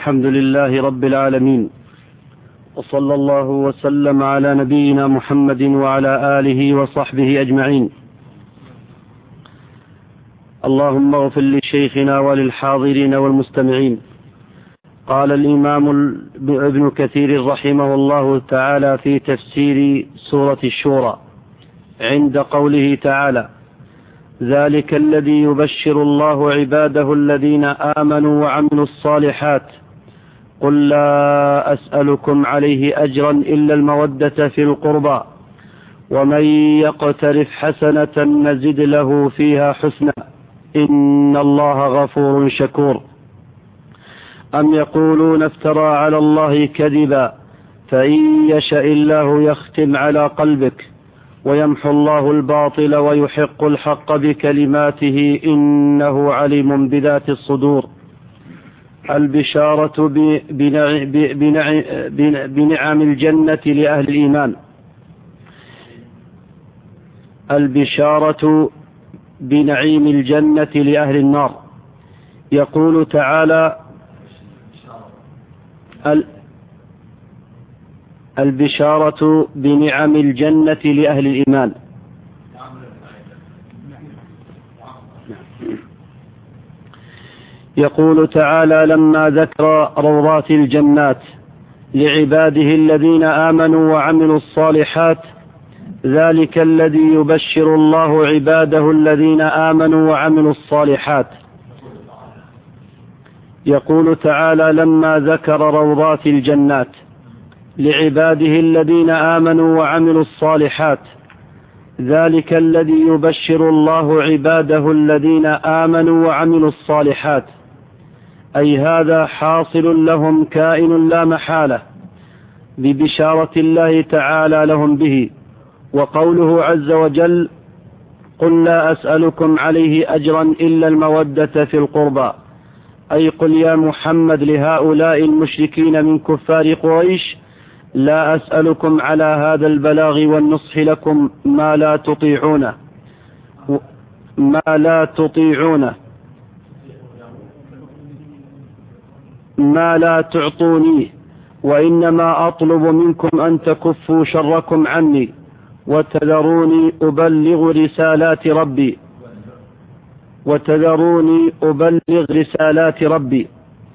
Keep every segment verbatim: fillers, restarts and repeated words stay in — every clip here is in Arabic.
الحمد لله رب العالمين، وصلى الله وسلم على نبينا محمد وعلى آله وصحبه أجمعين. اللهم اغفر لشيخنا وللحاضرين والمستمعين. قال الإمام ابن كثير رحمه الله تعالى في تفسير سورة الشورى عند قوله تعالى: ذلك الذي يبشر الله عباده الذين آمنوا وعملوا الصالحات قل لا أسألكم عليه أجرا إلا المودة في القربى ومن يقترف حسنة نزد له فيها حسنا إن الله غفور شكور. أم يقولون افترى على الله كذبا فإن يشاء الله يختم على قلبك ويمحو الله الباطل ويحق الحق بكلماته إنه عليم بذات الصدور. البشارة بنعم الجنة لأهل الإيمان. البشارة بنعيم الجنة لأهل النار. يقول تعالى: البشارة بنعم الجنة لأهل الإيمان. يقول تعالى لما ذكر روضات الجنات لعباده الذين آمنوا وعملوا الصالحات: ذلك الذي يبشر الله عباده الذين آمنوا وعملوا الصالحات. يقول تعالى لما ذكر روضات الجنات لعباده الذين آمنوا وعملوا الصالحات: ذلك الذي يبشر الله عباده الذين آمنوا وعملوا الصالحات، أي هذا حاصل لهم كائن لا محالة ببشارة الله تعالى لهم به. وقوله عز وجل: قل لا أسألكم عليه أجرا إلا المودة في القربى، أي قل يا محمد لهؤلاء المشركين من كفار قريش: لا أسألكم على هذا البلاغ والنصح لكم ما لا تطيعونه ما لا تطيعونه ما لا تعطوني، وإنما أطلب منكم أن تكفوا شركم عني وتذروني أبلغ رسالات ربي وتذروني أبلغ رسالات ربي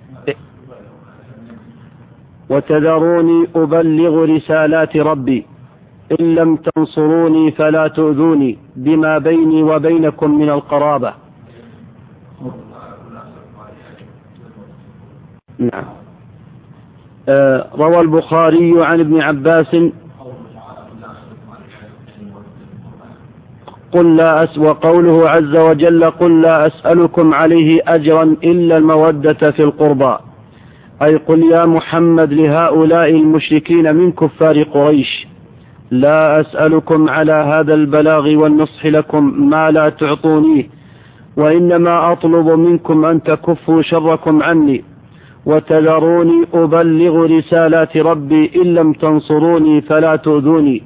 وتذروني أبلغ رسالات ربي إن لم تنصروني فلا تؤذوني بما بيني وبينكم من القرابة. نعم. آه روى البخاري عن ابن عباس قل لا أس وقوله عز وجل: قل لا أسألكم عليه أجرا إلا المودة في القربى، أي قل يا محمد لهؤلاء المشركين من كفار قريش: لا أسألكم على هذا البلاغ والنصح لكم ما لا تعطونيه، وإنما أطلب منكم أن تكفوا شركم عني وتذروني أبلغ رسالات ربي إن لم تنصروني فلا تؤذوني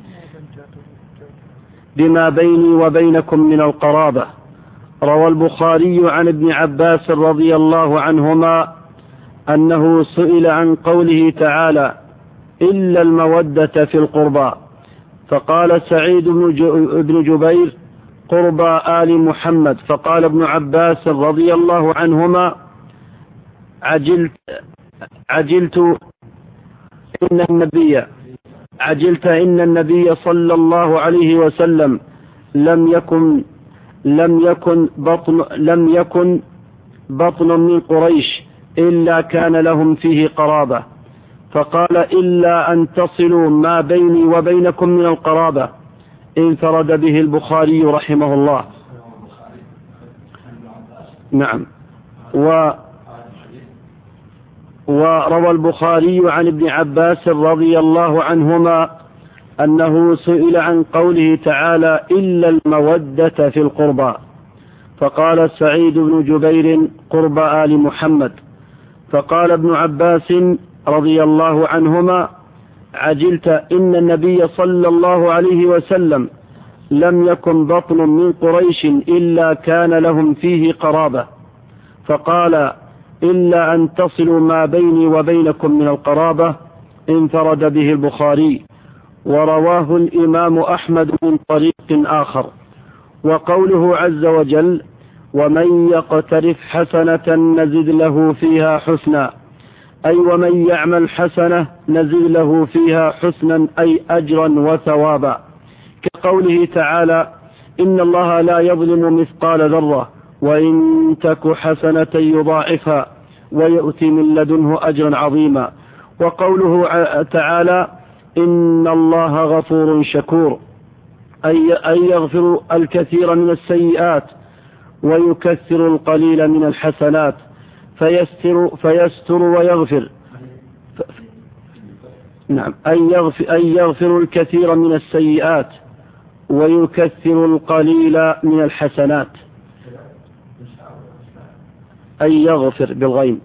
بما بيني وبينكم من القرابة. روى البخاري عن ابن عباس رضي الله عنهما أنه سئل عن قوله تعالى: إلا المودة في القربى، فقال سعيد بن جبير: قربى آل محمد. فقال ابن عباس رضي الله عنهما: عجلت عجلت إن النبي عجلت إن النبي صلى الله عليه وسلم لم يكن لم يكن بطن لم يكن بطن من قريش إلا كان لهم فيه قرابة. فقال: إلا أن تصلوا ما بيني وبينكم من القرابة. انفرد به البخاري رحمه الله. نعم. و وروى البخاري عن ابن عباس رضي الله عنهما أنه سئل عن قوله تعالى: إلا المودة في القربى، فقال سعيد بن جبير: قربى آل محمد. فقال ابن عباس رضي الله عنهما: عجلت إن النبي صلى الله عليه وسلم لم يكن بطن من قريش إلا كان لهم فيه قرابة. فقال: إلا أن تصلوا ما بيني وبينكم من القرابة انفرد به البخاري، ورواه الإمام أحمد من طريق آخر. وقوله عز وجل: ومن يقترف حسنة نزد له فيها حسنا، أي ومن يعمل حسنة نزد له فيها حسنا، أي أجرا وثوابا، كقوله تعالى: إن الله لا يظلم مثقال ذرة وإن تك حسنة يضاعفها ويؤتي من لدنه أجرا عظيما. وقوله تعالى: إن الله غفور شكور، أي يغفر الكثير من السيئات ويكثر القليل من الحسنات، فيستر, فيستر ويغفر. نعم، أي يغفر, أي يغفر الكثير من السيئات ويكثر القليل من الحسنات. أي يغفر بالغين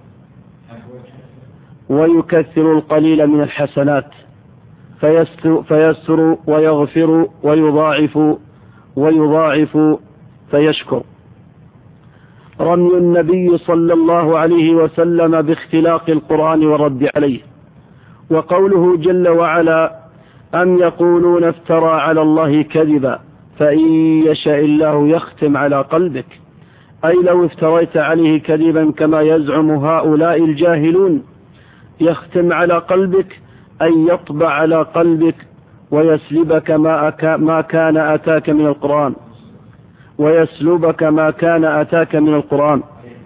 ويكثر القليل من الحسنات، فيستر, فيستر ويغفر ويضاعف ويضاعف فيشكر. رمي النبي صلى الله عليه وسلم باختلاق القرآن والرد عليه. وقوله جل وعلا: أم يقولون افترى على الله كذبا فإن يشاء الله يختم على قلبك، أي لو افتريت عليه كذبا كما يزعم هؤلاء الجاهلون يختم على قلبك، أي يطبع على قلبك ويسلبك ما, ما كان أتاك من القرآن ويسلبك ما كان أتاك من القرآن.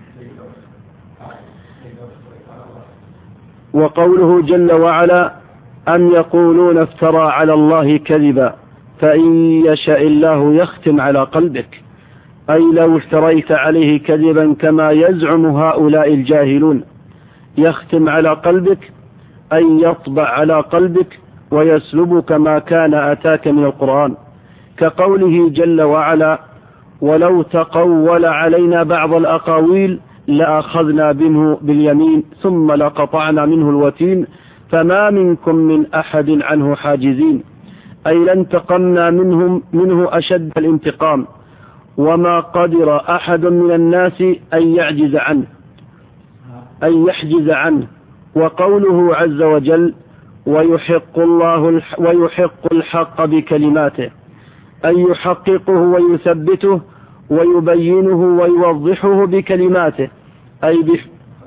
وقوله جل وعلا: أم يقولون افترى على الله كذبا فإن يشاء الله يختم على قلبك، أي لو افتريت عليه كذبا كما يزعم هؤلاء الجاهلون يختم على قلبك، أي يطبع على قلبك ويسلبك ما كان أتاك من القرآن، كقوله جل وعلا: ولو تقول علينا بعض الأقاويل لأخذنا منه باليمين ثم لقطعنا منه الوتين فما منكم من أحد عنه حاجزين، أي لانتقمنا منهم منه أشد الانتقام، وما قدر أحد من الناس أن يعجز عنه أن يحجز عنه. وقوله عز وجل: ويحق الله ويحق الحق بكلماته، أي يحققه ويثبته ويبينه ويوضحه بكلماته، أي بح...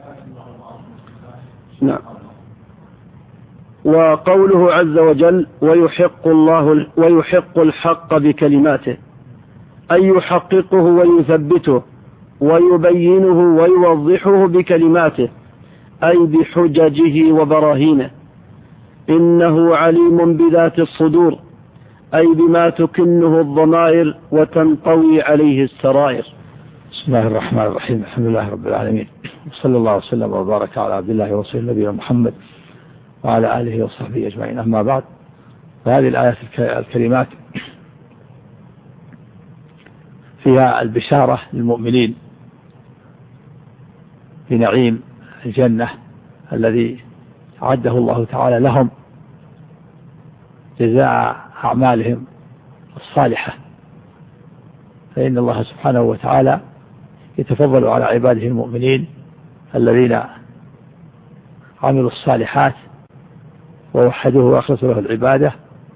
نعم. وقوله عز وجل: ويحق الله ويحق الحق بكلماته، أي يحققه ويثبته ويبينه ويوضحه بكلماته، أي بحججه وبراهينه. إنه عليم بذات الصدور، أي بما تكنه الضمائر وتنطوي عليه السرائر. بسم الله الرحمن الرحيم، الحمد لله رب العالمين، وصلى الله وسلم وبارك على عبد الله ورسوله نبينا محمد وعلى آله وصحبه أجمعين. أما بعد، فهذه الآيات الكريمات فيها البشارة للمؤمنين بنعيم الجنة الذي أعده الله تعالى لهم جزاء أعمالهم الصالحة، فإن الله سبحانه وتعالى يتفضل على عباده المؤمنين الذين عملوا الصالحات ووحدوه وأخلصوا له العبادة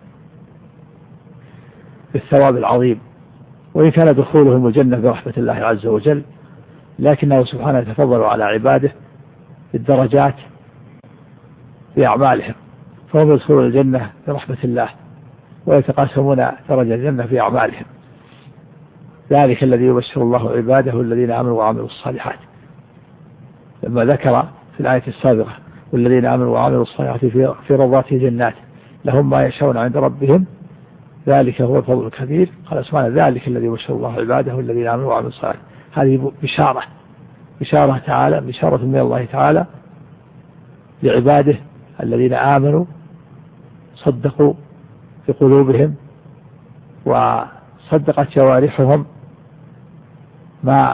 بالثواب العظيم. وإن كان دخولهم الجنة برحمة الله عز وجل، لكنه سبحانه يتفضل على عباده بالدرجات بأعمالهم، فهم يدخلون الجنة برحمة الله ويتقاسمون درجة الجنة في أعمالهم. ذلك الذي يبشر الله عباده الذين آمنوا وعملوا الصالحات، لما ذكر في الآية السابقة: والذين آمنوا وعملوا الصالحات في روضات الجنات لهم ما يشاءون عند ربهم ذلك هو الفضل الكبير. قال سبحانه: ذلك الذي يبشر الله عباده الذين آمنوا وعملوا الصالحات. هذه بشارة بشارة تعالى بشارة من الله تعالى لعباده الذين آمنوا صدقوا في قلوبهم وصدقت جوارحهم ما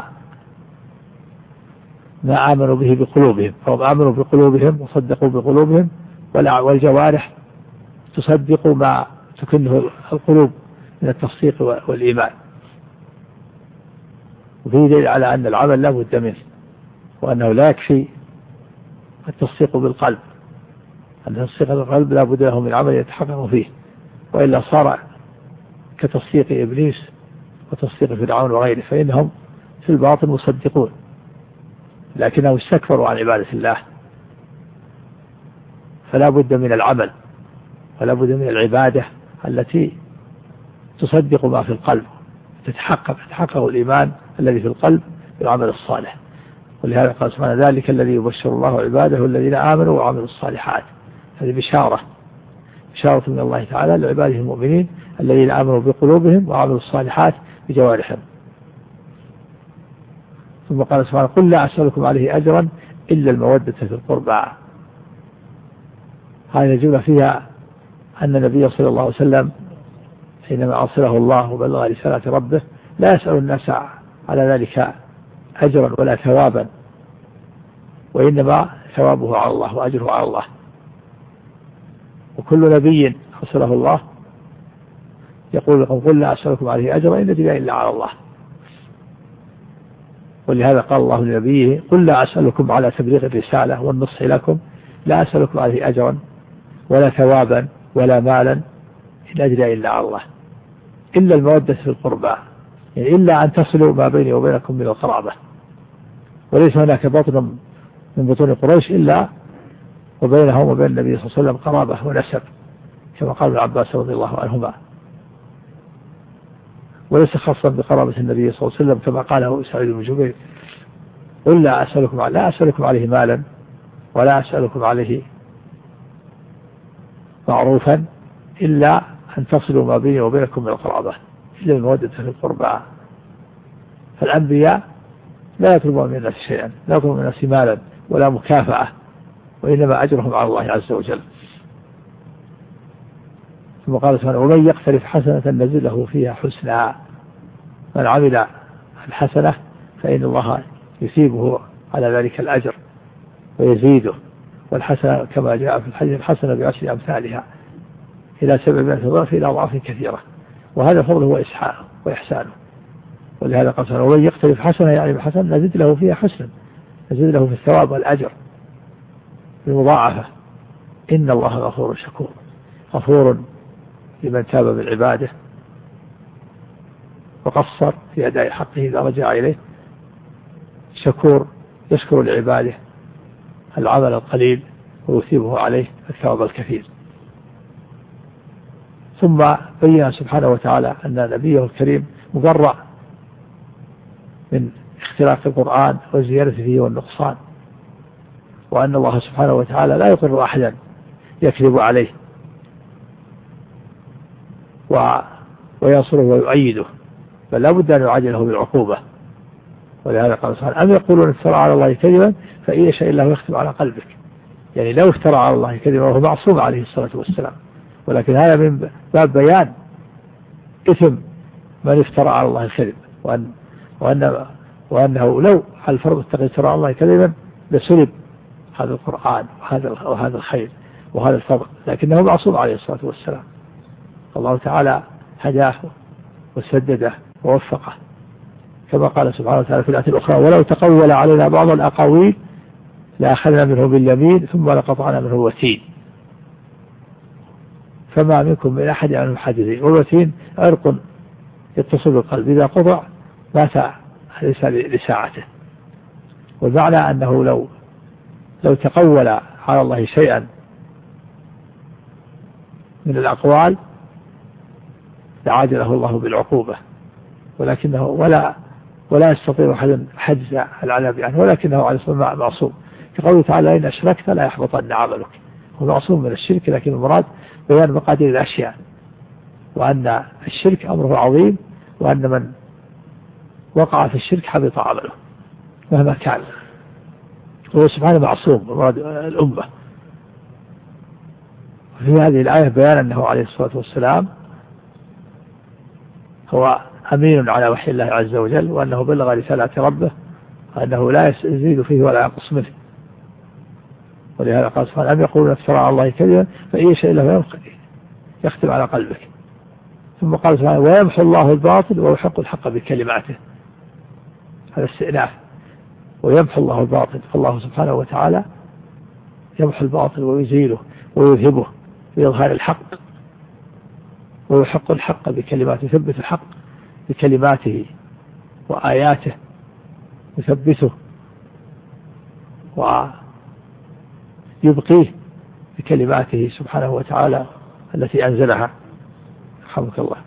ما آمنوا به بقلوبهم، فهم آمنوا بقلوبهم وصدقوا بقلوبهم، والجوارح تصدق ما تكنه القلوب من التصديق والإيمان. وفيه دليل على أن العمل لا بد منه، وأنه لا يكفي التصديق بالقلب، أن التصديق بالقلب لا بد له من عمل يتحقق فيه، وإلا صار كتصديق إبليس وتصديق فرعون وغيره، فإنهم في الباطن مصدقون لكنهم استكبروا عن عبادة الله. فلا بد من العمل ولا بد من العبادة التي تصدق ما في القلب، تتحقق تتحقق الإيمان الذي في القلب بالعمل الصالح. ولهذا قال سبحانه ذلك الذي يبشر الله عباده الذين آمنوا وعملوا الصالحات. هذه بشارة بشارة من الله تعالى لعباده المؤمنين الذين آمنوا بقلوبهم وعملوا الصالحات بجوارحهم. ثم قال سبحانه قل لا أسألكم عليه أجرا إلا المودة في القربى. هذه الجملة فيها أن النبي صلى الله عليه وسلم حينما أرسله الله وبلغ رسالة ربه لا يسأل الناس على ذلك أجرا ولا ثوابا، وإنما ثوابه على الله وأجره على الله. وكل نبي أرسله الله يقول لكم قل لا أسألكم عليه أجرا إن أجري إلا على الله. ولهذا قال الله لنبيه قل لا أسألكم على تبليغ الرسالة والنصح لكم لا أسألكم عليه أجرا ولا ثوابا ولا مالا إن أجري إلا على الله، إلا المودة في القربى، يعني إلا أن تصلوا ما بيني وبينكم من القرابة. وليس هناك بطن من بطون قريش إلا وبينهم وبين النبي صلى الله عليه وسلم قرابة ونسب، كما قال ابن عباس رضي الله عنهما، وليس خاصا بقرابة النبي صلى الله عليه وسلم كما قاله سعيد بن جبير قل لا أسألكم لا أسألكم عليه مالا ولا أسألكم عليه معروفا إلا أن تصلوا ما بيني وبينكم من القرابة، إلا المودة في القربى. فالأنبياء لا يطلبون من الناس شيئا، لا يطلبون من الناس مالا ولا مكافأة، وإنما أجرهم على الله عز وجل. ثم قال سبحانه ومن يقترف حسنة نزل له فيها حسنى. من عمل الحسنة فإن الله يثيبه على ذلك الأجر ويزيده، والحسنة كما جاء في الحديث الحسنة بعشر أمثالها إلى سبعمائة ضعف إلى أضعاف كثيرة، وهذا فضله هو إسحاقه وإحسانه. ولهذا قال سبحانه ومن يقترف حسنة يعني بحسنة نزيد له فيها حسنا، نزيد له في الثواب والأجر بالمضاعفة. إن الله غفور شكور، غفور لمن تاب بالعبادة وقصر في أداء حقه إذا رجع إليه، شكور يشكر لعباده العمل القليل ويثيبه عليه الثواب الكثير. ثم بين سبحانه وتعالى أن نبيه الكريم مبرأ من اختلاف القرآن والزيادة فيه والنقصان، وأن الله سبحانه وتعالى لا يقر أحدا يكذب عليه وينصره ويؤيده، بل لا بد أن يعجله بالعقوبة. ولهذا قال سبحانه أم يقولون افترى على الله كذبا فإن يشاء الله يختم على قلبك. يعني لو افترى على الله كذبا وهو معصوم عليه الصلاة والسلام، ولكن هذا من باب بيان إثم من افترى على الله الكذب، وأن وأن وأنه لو على الفرض افترى على الله كذبا لسلب هذا القرآن وهذا وهذا الخير وهذا الفضل، لكنه معصوم عليه الصلاة والسلام. الله تعالى هداه وسدده ووفقه، كما قال سبحانه وتعالى في الآية الأخرى ولو تقول علينا بعض الأقاويل لأخذنا منه باليمين ثم لقطعنا منه الوتين فما منكم من أحد عنه حاجزين. والوتين عرق يتصل بالقلب، إذا قطع مات ليس لساعته. والمعنى أنه لو لو تقول على الله شيئا من الأقوال لعاجله الله بالعقوبة، ولكنه ولا ولا يستطيع أحد حجز العذاب عنه، ولكنه على الصلاة معصوم، كقوله تعالى إن أشركت لا يحبطن عملك. هو معصوم من الشرك، لكن المراد بيان مقادير الأشياء، وأن الشرك أمره عظيم، وأن من وقع في الشرك حبط عمله مهما كان. هو سبحانه معصوم مراد الأمة. وفي هذه الآية بيان أنه عليه الصلاة والسلام هو أمين على وحي الله عز وجل، وأنه بلغ رسالة ربه، وأنه لا يزيد فيه ولا ينقص منه. ولهذا قال سبحانه أم يقولون افترى على الله كذبا فإن شاء الله يختم على قلبك. ثم قال سبحانه ويمحو الله الباطل ويحق الحق بكلماته. هذا استئناف، ويمحو الله الباطل. فالله سبحانه وتعالى يمحو الباطل ويزيله ويذهبه بإظهار الحق، ويحق الحق بكلماته، يثبت الحق بكلماته وآياته، يثبته ويبقيه بكلماته سبحانه وتعالى التي أنزلها. رحمك الله.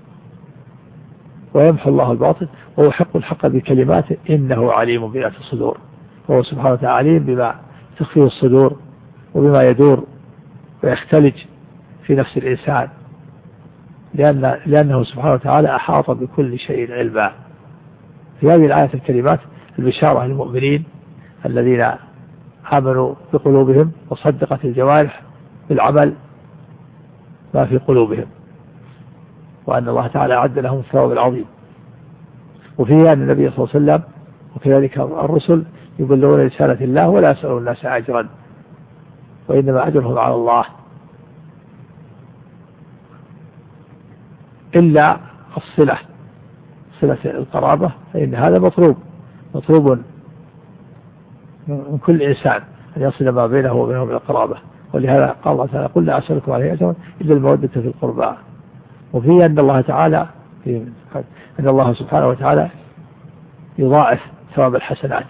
ويمحو الله الباطل ويحق الحق بكلماته إنه عليم بذات الصدور. وهو سبحانه وتعالى عليم بما تخفيه الصدور وبما يدور ويختلج في نفس الإنسان، لأن لأنه سبحانه وتعالى أحاط بكل شيء علما. في هذه الآية الكريمات البشارة للمؤمنين الذين آمنوا بقلوبهم وصدقت الجوارح بالعمل ما في قلوبهم، وأن الله تعالى أعد لهم الثواب العظيم. وفيها أن النبي صلى الله عليه وسلم وكذلك الرسل يبلغون رسالة الله ولا يسألون الناس أجرا، وإنما أجرهم على الله، إلا الصلة، صلة القرابة، فإن هذا مطلوب مطلوب من كل إنسان أن يصل ما بينه وبينهم القرابة. ولهذا قال الله تعالى قل لا أسألكم عليه أجرا إلا المودة في القربى. وفيه أن الله تعالى أن الله سبحانه وتعالى يضاعف ثواب الحسنات،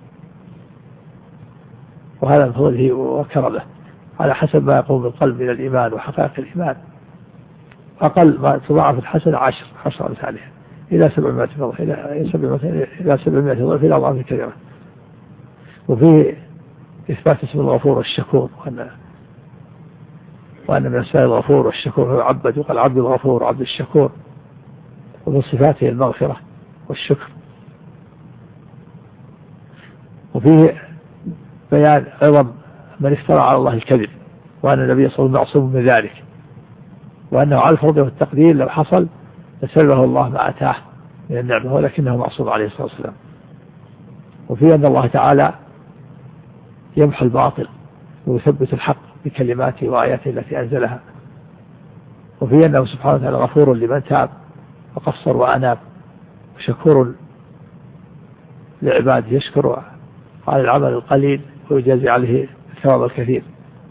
وهذا من فضله وكرمه على حسب ما يقوم بالقلب من الإيمان وحقائق الإيمان. أقل ما تضاعف الحسنة عشر عشر أمثالها إلى سبعمائة ضعف إلى سبعمائة إلى سبعمائة ضعف إلى أضعاف كثيرة. وفيه إثبات اسم الغفور والشكور، وأن وأن من أسماء الغفور والشكور هو عبد، وقال عبد الغفور عبد الشكور، ومن صفاته المغفرة والشكر. وفيه بيان عظم من افترى على الله الكذب، وأن النبي صلى الله عليه وسلم معصوم من ذلك، وأنه على الفرض والتقدير لو حصل لسلبه الله ما أتاه من النعمة، ولكنه معصوم عليه الصلاة والسلام. وفيه أن الله تعالى يمحو الباطل ويثبت الحق بكلماته وآياته التي أنزلها. وفيه أنه سبحانه وتعالى غفور لمن تاب وقصر وأناب، وشكور لعباده، يشكر على العمل القليل ويجازي عليه الثواب الكثير.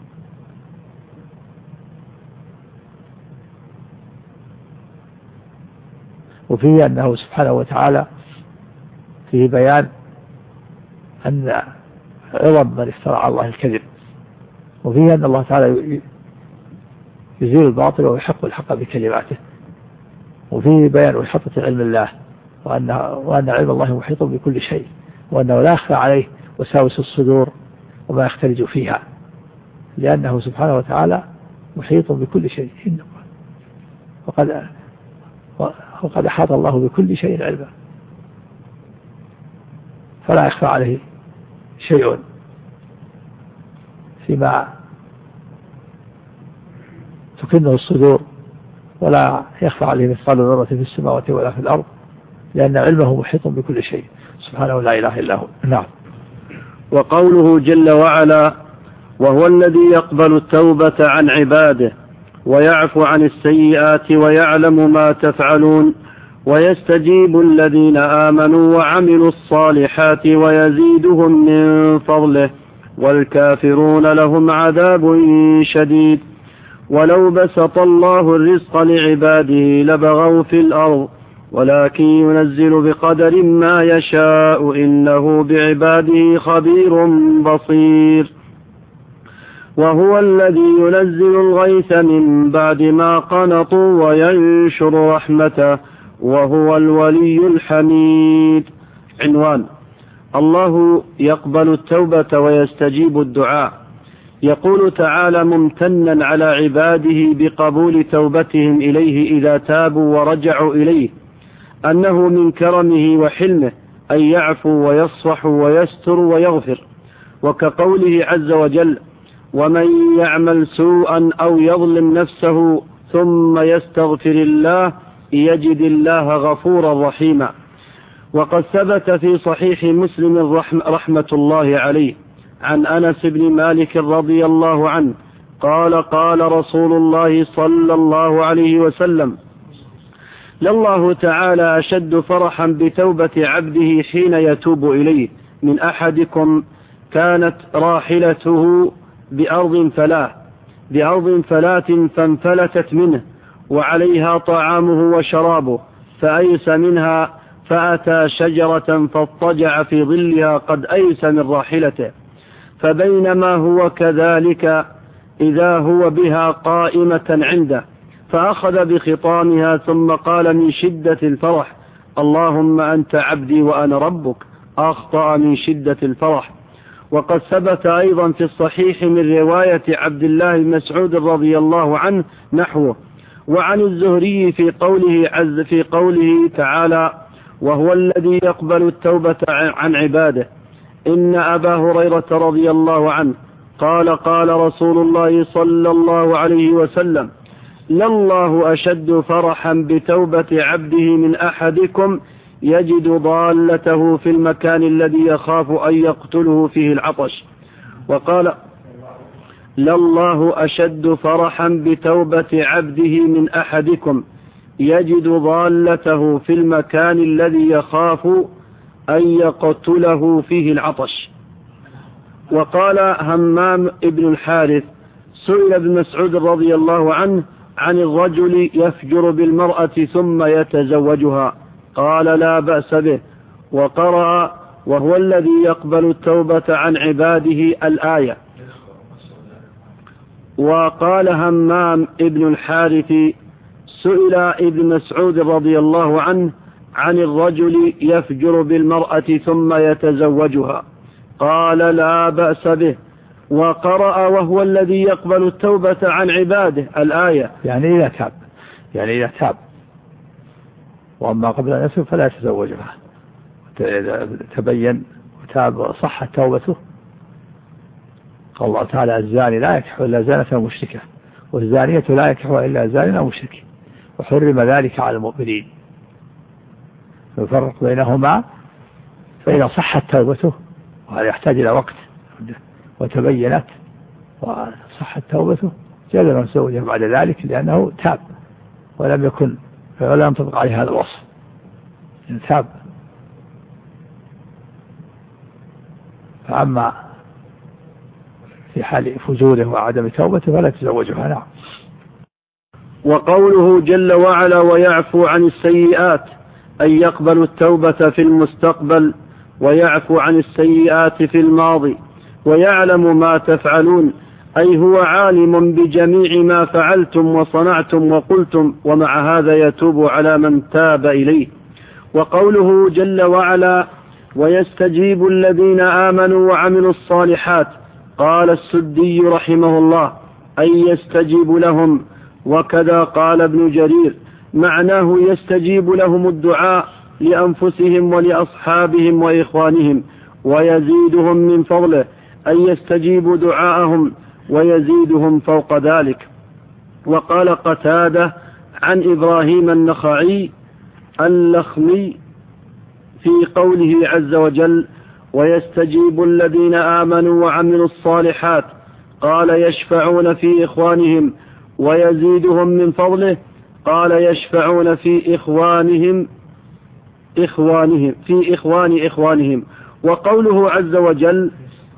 وفيه أنه سبحانه وتعالى فيه بيان أن عظم من افترى على الله الكذب. وفيه أن الله تعالى يزيل الباطل ويحق الحق بكلماته. وفيه بيان وحطة علم الله، وأن وأن علم الله محيط بكل شيء، وأنه لا يخفى عليه وساوس الصدور وما يختلج فيها، لأنه سبحانه وتعالى محيط بكل شيء، وقد وقد أحاط الله بكل شيء علما، فلا يخفى عليه شيء فيما تكنه الصدور، ولا يخفى عليه مثقال ذرة في السماوات ولا في الأرض، لأن علمه محيط بكل شيء سبحانه لا إله إلا هو. نعم. وقوله جل وعلا وهو الذي يقبل التوبة عن عباده ويعفو عن السيئات ويعلم ما تفعلون ويستجيب الذين آمنوا وعملوا الصالحات ويزيدهم من فضله والكافرون لهم عذاب شديد ولو بسط الله الرزق لعباده لبغوا في الأرض ولكن ينزل بقدر ما يشاء إنه بعباده خبير بصير. وهو الذي ينزل الغيث من بعد ما قنطوا وينشر رحمته وهو الولي الحميد. عنوان: الله يقبل التوبة ويستجيب الدعاء. يقول تعالى ممتنا على عباده بقبول توبتهم إليه إذا تابوا ورجعوا إليه، أنه من كرمه وحلمه أن يعفو ويصفح ويستر ويغفر. وكقوله عز وجل: ومن يعمل سوءا أو يظلم نفسه ثم يستغفر الله يجد الله غفورا رحيما. وقد ثبت في صحيح مسلم رحمة الله عليه عن أنس بن مالك رضي الله عنه قال: قال رسول الله صلى الله عليه وسلم: لله تعالى أشد فرحا بتوبة عبده حين يتوب إليه من أحدكم كانت راحلته بأرض فلاة بأرض فلاة فانفلتت منه وعليها طعامه وشرابه فأيس منها فأتى شجرة فاضطجع في ظلها قد أيس من راحلته فبينما هو كذلك إذا هو بها قائمة عنده فأخذ بخطامها ثم قال من شدة الفرح اللهم أنت عبدي وأنا ربك أخطأ من شدة الفرح. وقد ثبت أيضا في الصحيح من رواية عبد الله بن مسعود رضي الله عنه نحوه. وعن الزهري في قوله عز في قوله تعالى وهو الذي يقبل التوبة عن عباده إن أبا هريرة رضي الله عنه قال قال رسول الله صلى الله عليه وسلم لله أشد فرحا بتوبة عبده من أحدكم يجد ضالته في المكان الذي يخاف أن يقتله فيه العطش. وقال لله أشد فرحا بتوبة عبده من أحدكم يجد ضالته في المكان الذي يخاف أن يقتله فيه العطش. وقال همام ابن الحارث سئل ابن مسعود رضي الله عنه عن الرجل يفجر بالمرأة ثم يتزوجها قال لا بأس به. وقرأ وهو الذي يقبل التوبة عن عباده الآية. وقال همام ابن الحارث سئل ابن مسعود رضي الله عنه عن الرجل يفجر بالمرأة ثم يتزوجها قال لا بأس به. وقرأ وهو الذي يقبل التوبة عن عباده الآية. يعني إذا تاب يعني إذا تاب وأما قبل أن يتوب فلا يتزوجها تبين وتاب صحت توبته. قال الله تعالى الزاني لا ينكح إلا زانة مشركة والزانية لا ينكحها إلا زان أو مشرك وحرم ذلك على المؤمنين. فيفرق بينهما فإذا صحت توبته وهذا يحتاج إلى وقت وتبينت وصحت توبته جاز له يتزوجها بعد ذلك لأنه تاب ولم يكن ولا ينطبق عليه هذا الوصف إن تاب. فأما في حال فجوره وعدم توبته فلا تزوجها. نعم. وقوله جل وعلا ويعفو عن السيئات أن يقبل التوبة في المستقبل ويعفو عن السيئات في الماضي ويعلم ما تفعلون أي هو عالم بجميع ما فعلتم وصنعتم وقلتم ومع هذا يتوب على من تاب إليه. وقوله جل وعلا ويستجيب الذين آمنوا وعملوا الصالحات قال السدي رحمه الله أي يستجيب لهم. وكذا قال ابن جرير معناه يستجيب لهم الدعاء لأنفسهم ولأصحابهم وإخوانهم ويزيدهم من فضله أي يستجيب دعاءهم ويزيدهم فوق ذلك. وقال قتادة عن إبراهيم النخعي اللخمي في قوله عز وجل ويستجيب الذين آمنوا وعملوا الصالحات قال يشفعون في إخوانهم ويزيدهم من فضله قال يشفعون في إخوانهم إخوانهم في إخوان إخوانهم. وقوله عز وجل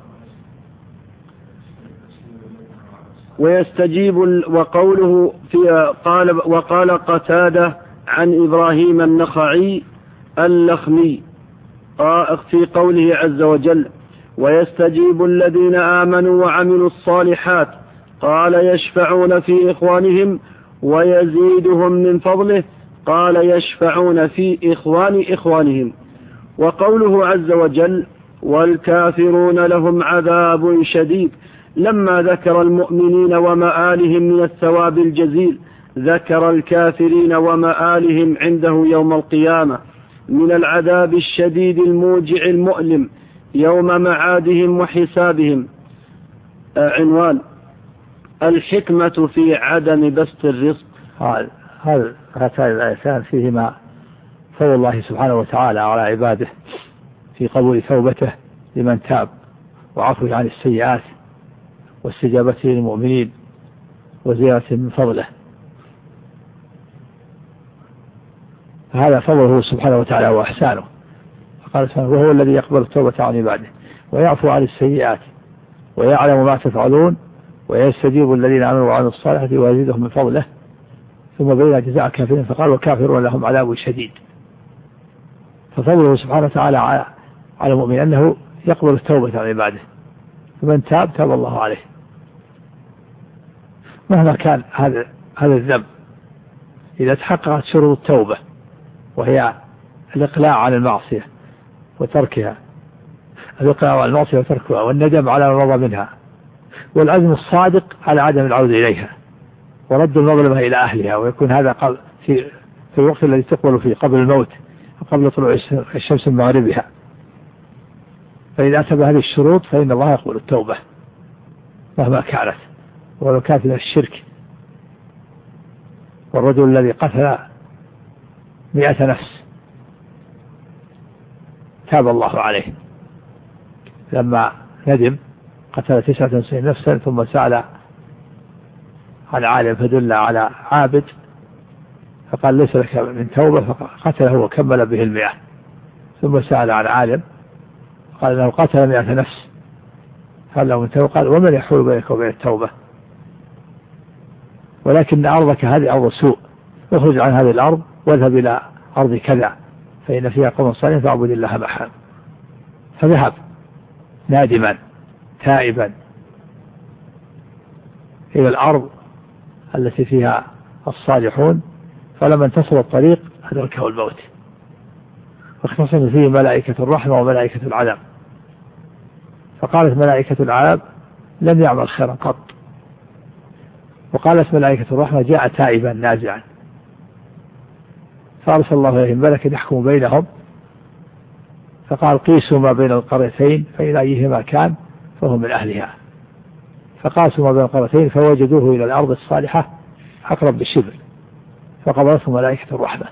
ويستجيب وقوله في قال وقال قتادة عن إبراهيم النخعي اللخمي في قوله عز وجل ويستجيب الذين آمنوا وعملوا الصالحات قال يشفعون في إخوانهم ويزيدهم من فضله قال يشفعون في إخوان إخوانهم. وقوله عز وجل والكافرون لهم عذاب شديد لما ذكر المؤمنين ومآلهم من الثواب الجزيل ذكر الكافرين ومآلهم عنده يوم القيامة من العذاب الشديد الموجع المؤلم يوم معادهم وحسابهم. عنوان الحكمة في عدم بسط الرزق. هذا هاتان الآيتان فيهما فضل الله سبحانه وتعالى على عباده في قبول توبته لمن تاب وعفو عن السيئات واستجابته للمؤمنين وزيادة من فضله. هذا فضله سبحانه وتعالى وإحسانه. قال سبحانه وهو الذي يقبل التوبة عن عباده ويعفو عن السيئات ويعلم ما تفعلون ويستجيب الذين آمنوا وعملوا الصالحات ويزيدهم من فضله. ثم بين جزاء الكافرين فقال وكافرون لهم عذاب شديد. ففضله سبحانه وتعالى على المؤمن أنه يقبل التوبة عن عباده، فمن تاب تاب الله عليه مهما كان هذا هذا الذنب. إذا تحققت شروط التوبة وهي الإقلاع عن المعصية وتركها، الإقلاع عن المعصية وتركها، والندم على ما مضى منها، والعزم الصادق على عدم العودة إليها، ورد المظلمة إلى أهلها، ويكون هذا في في الوقت الذي تقبل فيه قبل الموت وقبل طلوع الشمس من مغربها. فإذا أتى بهذه الشروط فإن الله يقبل التوبة مهما كانت، ولو كانت من الشرك. والرجل الذي قتل مئة نفس تاب الله عليه لما ندم، قتل تسعة وتسعين نفسا ثم سأل عن عالم فدل على عابد فقال ليس لك من توبة، فقتله وكمل به المئة. ثم سأل عن عالم قال انه قتل مئة نفس قال له من توبة، قال ومن يحول بينك وبين التوبة؟ ولكن أرضك هذه أرض سوء، اخرج عن هذه الأرض واذهب إلى أرض كذا فإن فيها قوم صالحين فاعبد الله معهم. فذهب نادما تائبا إلى الأرض التي فيها الصالحون، فلما انتصر الطريق أدركه الموت، واختصم فيه ملائكة الرحمة وملائكة العذاب. فقالت ملائكة العذاب لم يعمل خيرا قط، وقالت ملائكة الرحمة جاء تائبا نازعا. فأرسل الله إليهم ملكا يحكم بينهم، فقال قيسوا ما بين القريتين فإلى أيهما كان فهو من أهلها. فقاسوا ما بين القريتين فوجدوه إلى الأرض الصالحة أقرب بالشبر، فقبضته ملائكة الرحمة.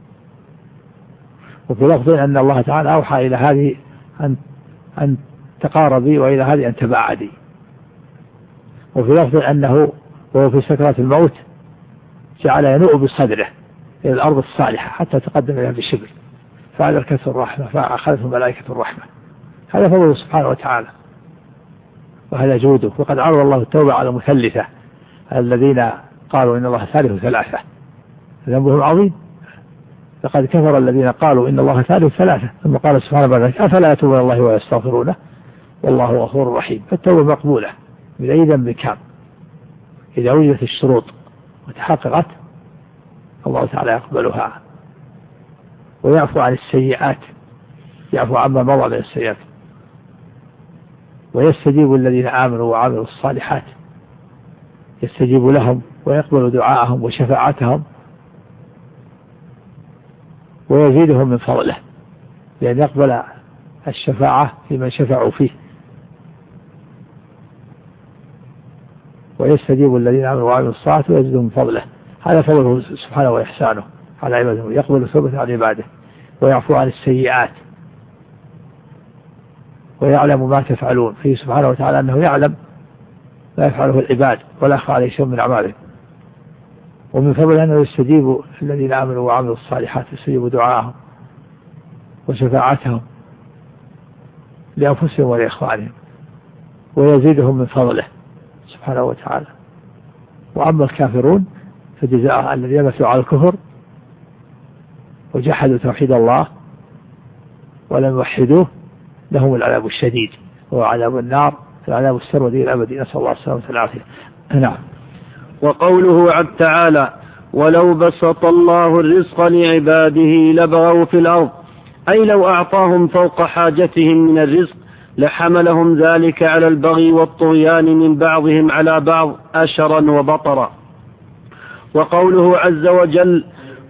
وفي لفظ أن الله تعالى أوحى إلى هذه أن أن تقاربي وإلى هذه أن تباعدي. وفي لفظ أنه وهو في سكرات الموت جعل ينوء بصدره إلى الأرض الصالحة حتى تقدم إليها بالشبر، فأدركته الرحمة فأخذته ملائكة الرحمة. هذا فضله سبحانه وتعالى وهذا جوده. وقد عرض الله التوبة على مثلثة الذين قالوا إن الله ثالث ثلاثة، ذنبهم عظيم. لقد كفر الذين قالوا إن الله ثالث ثلاثة، ثم قال سبحانه بعد ذلك أفلا يتوبون الله ويستغفرونه والله غفور رحيم. فالتوبة مقبولة من أي ذنب كان إذا وجدت الشروط وتحققت الله تعالى يقبلها ويعفو عن السيئات، يعفو عما مضى من السيئات، ويستجيب الذين آمنوا وعملوا الصالحات، يستجيب لهم ويقبل دعاءهم وشفاعتهم ويزيدهم من فضله، لأن يقبل الشفاعة في من شفعوا فيه. ويستجيب الذين آمنوا وعملوا الصالحات ويزيدهم من فضله. هذا فضله سبحانه وإحسانه على عباده، يقبل التوبة عن عباده ويعفو عن السيئات ويعلم ما تفعلون. فيه سبحانه وتعالى أنه يعلم ما يفعله العباد ولا يخفى عليه شيء من أعمالهم. ومن فضله أنه يستجيب الذين آمنوا وعملوا الصالحات، يستجيب دعاءهم وشفاعتهم لأنفسهم ولإخوانهم ويزيدهم من فضله سبحانه وتعالى. وأما الكافرون فجزاء الذين ماتوا على الكفر وجحدوا توحيد الله ولم يوحدوه لهم العذاب الشديد وهو عذاب النار، العذاب السرمدي الأبدي، نسأل الله السلامة والعافية. نعم. وقوله تعالى ولو بسط الله الرزق لعباده لبغوا في الأرض، أي لو أعطاهم فوق حاجتهم من الرزق لحملهم ذلك على البغي والطغيان من بعضهم على بعض أشرا وبطرا. وقوله عز وجل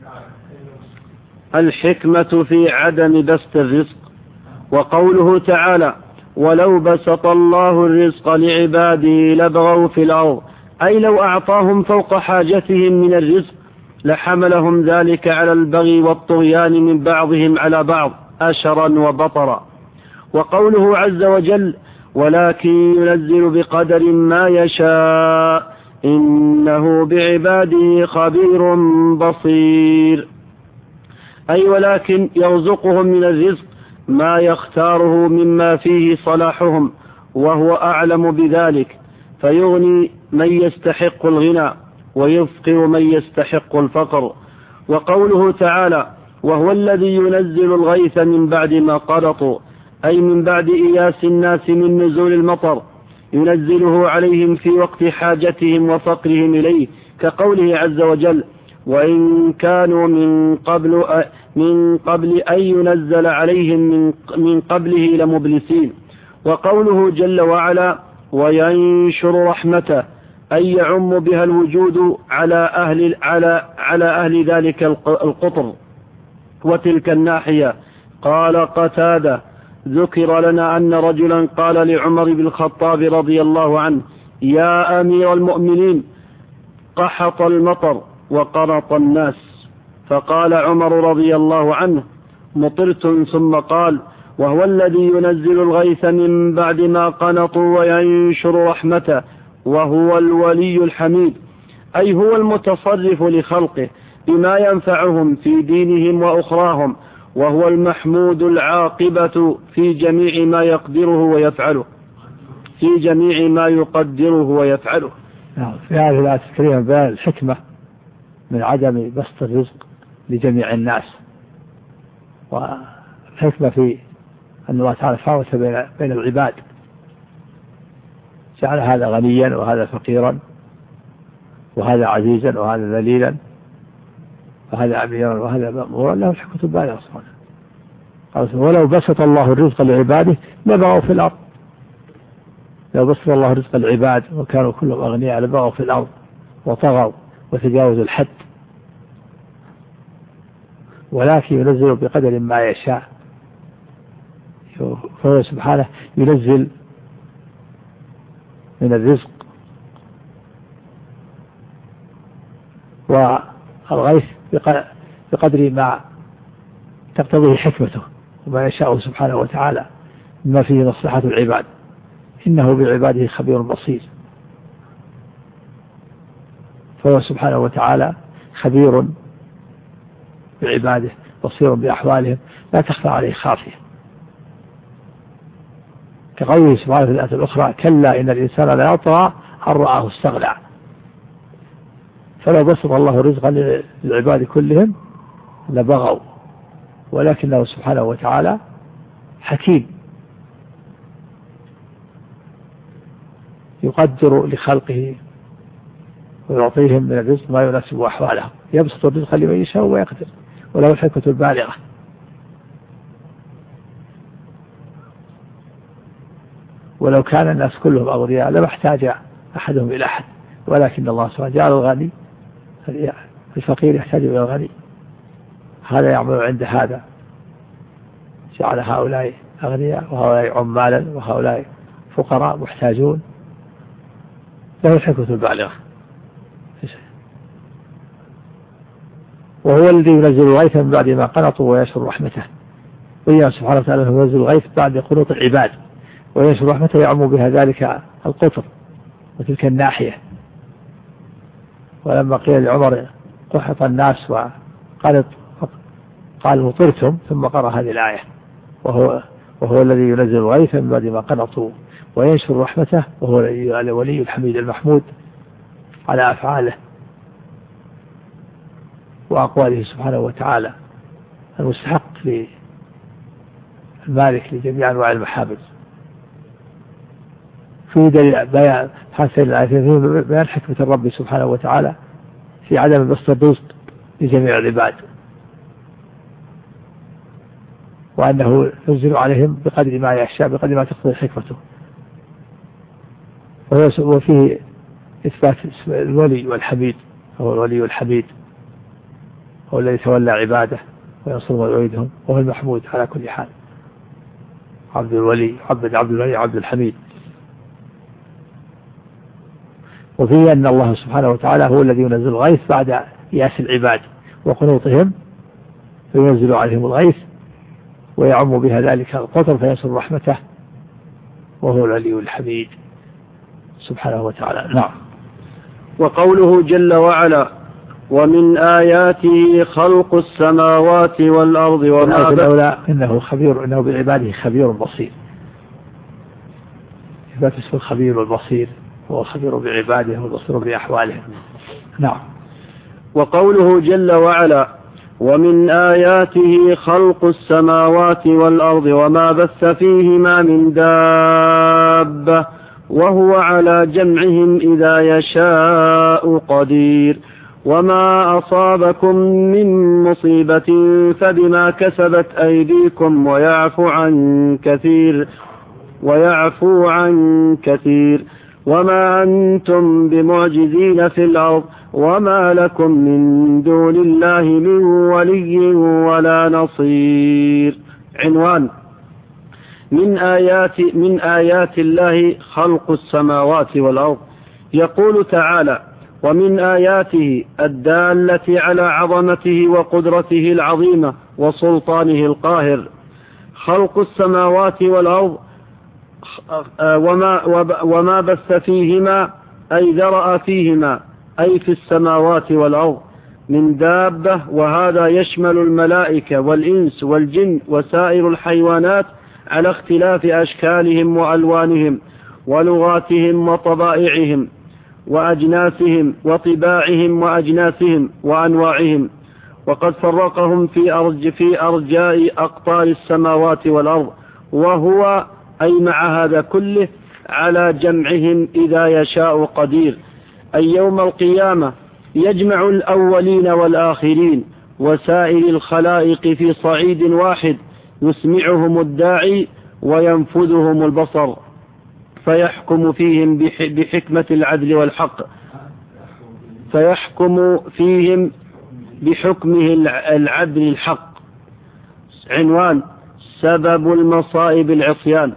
الحكمة في عدم بسط الرزق. وقوله تعالى ولو بسط الله الرزق لعباده لبغوا في الأرض، أي لو أعطاهم فوق حاجتهم من الرزق لحملهم ذلك على البغي والطغيان من بعضهم على بعض أشرا وبطرا. وقوله عز وجل ولكن ينزل بقدر ما يشاء إنه بعباده خبير بصير، أي ولكن يرزقهم من الرزق ما يختاره مما فيه صلاحهم وهو أعلم بذلك، فيغني من يستحق الغنى ويفقر من يستحق الفقر. وقوله تعالى: وهو الذي ينزل الغيث من بعد ما قنطوا، أي من بعد إياس الناس من نزول المطر، ينزله عليهم في وقت حاجتهم وفقرهم إليه، كقوله عز وجل: وإن كانوا من قبل من قبل أن ينزل عليهم من من قبله لمبلسين. وقوله جل وعلا: وينشر رحمته، أي يعم بها الوجود على أهل على على أهل ذلك القطر وتلك الناحية. قال قتادة: ذكر لنا أن رجلا قال لعمر بن الخطاب رضي الله عنه: يا أمير المؤمنين، قحط المطر وقرط الناس. فقال عمر رضي الله عنه: مطرتم؟ ثم قال: وهو الذي ينزل الغيث من بعد ما قنطوا وينشر رحمته، وهو الولي الحميد، أي هو المتصرف لخلقه بما ينفعهم في دينهم وأخراهم، وهو المحمود العاقبة في جميع ما يقدره ويفعله في جميع ما يقدره ويفعله. في هذه الآية الكريمة بيان الحكمة من عدم بسط الرزق لجميع الناس، والحكمة في أن الله تعالى فاوت بين العباد، جعل هذا غنيا وهذا فقيرا، وهذا عزيزا وهذا ذليلا، وهذا أميرا وهذا مأمورا، له الحكمة البالغة سبحانه. قال: ولو بسط الله الرزق لعباده لبغوا في الأرض. لو بسط الله الرزق للعباد وكانوا كلهم أغنياء لبغوا في الأرض وطغوا وتجاوزوا الحد، ولكن ينزل بقدر ما يشاء. فهو سبحانه ينزل من الرزق والغيث بقدر ما تقتضيه حكمته وما يشاء سبحانه وتعالى مما فيه مصلحة العباد، إنه بعباده خبير بصير. فهو سبحانه وتعالى خبير بعباده بصير بأحوالهم، لا تخفى عليه خافية، كقوله سبحانه في الآية الأخرى: كلا إن الإنسان لا يطغى أن رآه استغنى. فلو بسط الله الرزق للعباد كلهم لبغوا، ولكنه سبحانه وتعالى حكيم يقدر لخلقه ويعطيهم من الرزق ما يناسب أحوالهم، يبسط الرزق لمن يشاء ويقدر، وله الحكمة البالغة. ولو كان الناس كلهم أغنياء لما احتاج أحدهم إلى أحد، ولكن الله سبحانه جعل الغني الفقير يحتاج إلى الغني، هذا يعمل عند هذا، جعل هؤلاء أغنياء وهؤلاء عمالا وهؤلاء فقراء محتاجون، له الحكمة البالغة. وهو الذي ينزل الغيث من بعد ما قنطوا وينشر رحمته، وإياه سبحانه وتعالى ينزل الغيث بعد قنوط العباد، وينشر رحمته يعم بها ذلك القطر وتلك الناحية. ولما قيل لعمر قحط الناس وقالت قال: مطرتم؟ ثم قرأ هذه الآية: وهو, وهو الذي ينزل الغيث من بعد ما قنطوا وينشر رحمته، وهو الولي الحميد المحمود على أفعاله وأقواله سبحانه وتعالى، المستحق للمالك لجميع أنواع المحامد. في دليل بيان هذه الآية بيان حكمة الرب سبحانه وتعالى في عدم بسط الرزق لجميع العباد، وأنه ينزل عليهم بقدر ما يشاء بقدر ما تقتضي حكمته. وفيه إثبات اسم الولي والحميد، هو الولي والحميد، هو الذي تولى عباده وينصرهم ويعيدهم، وهو المحمود على كل حال، عبد الولي عبد عبد الولي عبد الحميد. وفيه أن الله سبحانه وتعالى هو الذي ينزل الغيث بعد إياس العباد وقنوطهم، فينزل عليهم الغيث ويعم بها ذلك القطر فينصر رحمته، وهو العلي الحميد سبحانه وتعالى. نعم. وقوله جل وعلا: ومن آياته خلق السماوات والأرض وما الأولى إنه خبير إنه بعباده خبير بصير. إثبات اسم الخبير والبصير، هو خبير بعباده والبصير بأحوالهم. نعم. وقوله جل وعلا ومن آياته خلق السماوات والأرض وما بث فيهما من دابة وهو على جمعهم إذا يشاء قدير وما أصابكم من مصيبة فبما كسبت أيديكم ويعفو عن كثير ويعفو عن كثير وما أنتم بمعجزين في الأرض وما لكم من دون الله من ولي ولا نصير. عنوان من آيات من آيات الله خلق السماوات والأرض. يقول تعالى ومن آياته الدالة على عظمته وقدرته العظيمة وسلطانه القاهر خلق السماوات والأرض وما, وما بث فيهما أي ذرأ فيهما أي في السماوات والأرض من دابة، وهذا يشمل الملائكة والإنس والجن وسائر الحيوانات على اختلاف أشكالهم وألوانهم ولغاتهم وطبائعهم وأجناسهم وطباعهم وأجناسهم وأنواعهم، وقد فرقهم في أرج في أرجاء أقطار السماوات والأرض، وهو أي مع هذا كله على جمعهم إذا يشاء قدير، أي يوم القيامة يجمع الأولين والآخرين وسائر الخلائق في صعيد واحد يسمعهم الداعي وينفذهم البصر فيحكم فيهم بحكمة العدل والحق فيحكم فيهم بحكمه العدل الحق. عنوان سبب المصائب العصيان.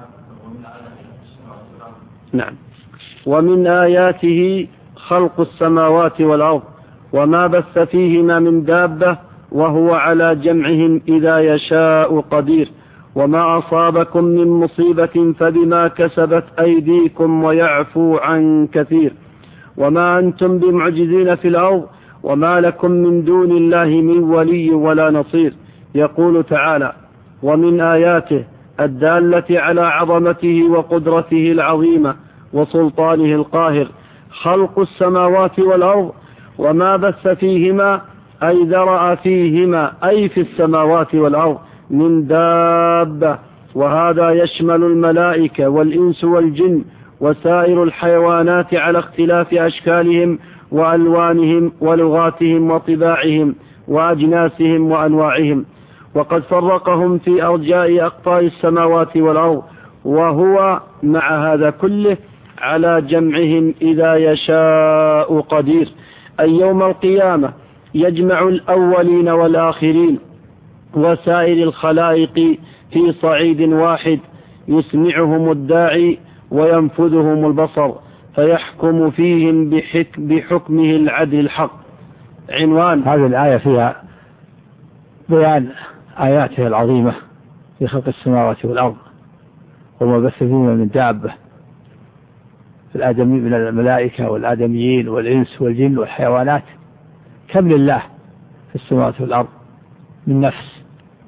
نعم. ومن آياته خلق السماوات والأرض وما بث فيهما من دابة وهو على جمعهم إذا يشاء قدير وما أصابكم من مصيبة فبما كسبت أيديكم ويعفو عن كثير وما أنتم بمعجزين في الأرض وما لكم من دون الله من ولي ولا نصير. يقول تعالى ومن آياته الدالة على عظمته وقدرته العظيمة وسلطانه القاهر خلق السماوات والأرض وما بث فيهما أي ذرأ فيهما أي في السماوات والأرض من دابة، وهذا يشمل الملائكة والإنس والجن وسائر الحيوانات على اختلاف أشكالهم وألوانهم ولغاتهم وطباعهم وأجناسهم وأنواعهم، وقد فرقهم في أرجاء أقطار السماوات والأرض، وهو مع هذا كله على جمعهم إذا يشاء قدير، أي يوم القيامة يجمع الأولين والآخرين وسائر الخلائق في صعيد واحد يسمعهم الداعي وينفذهم البصر فيحكم فيهم بحكم بحكمه العدل الحق. عنوان هذه الآية فيها بيان آياته العظيمة في خلق السماوات والأرض وما بث فيهما من دابة في الآدمي من الملائكة والآدميين والإنس والجن والحيوانات، كم لله في السماوات والأرض من نفس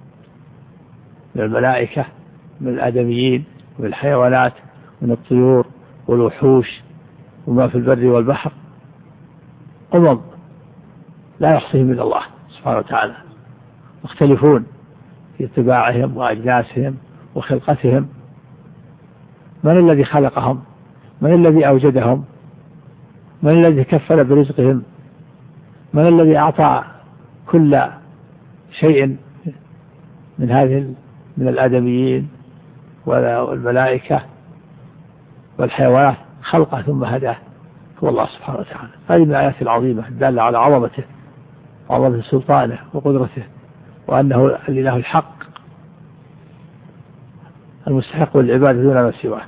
من الملائكة من الآدميين ومن الحيوانات من الطيور والوحوش وما في البر والبحر أمم لا يحصيهم إلا الله سبحانه وتعالى، مختلفون في طباعهم وأجناسهم وخلقتهم. من الذي خلقهم؟ من الذي أوجدهم؟ من الذي كفل برزقهم؟ من الذي أعطى كل شيء من هذه من الآدميين والملائكة والحيوانات خلقه ثم هداه؟ هو الله سبحانه وتعالى. هذه من الآيات العظيمة الدالة على عظمته وعظمة سلطانه وقدرته، وأنه الإله الحق المستحق للعبادة دون ما سواه،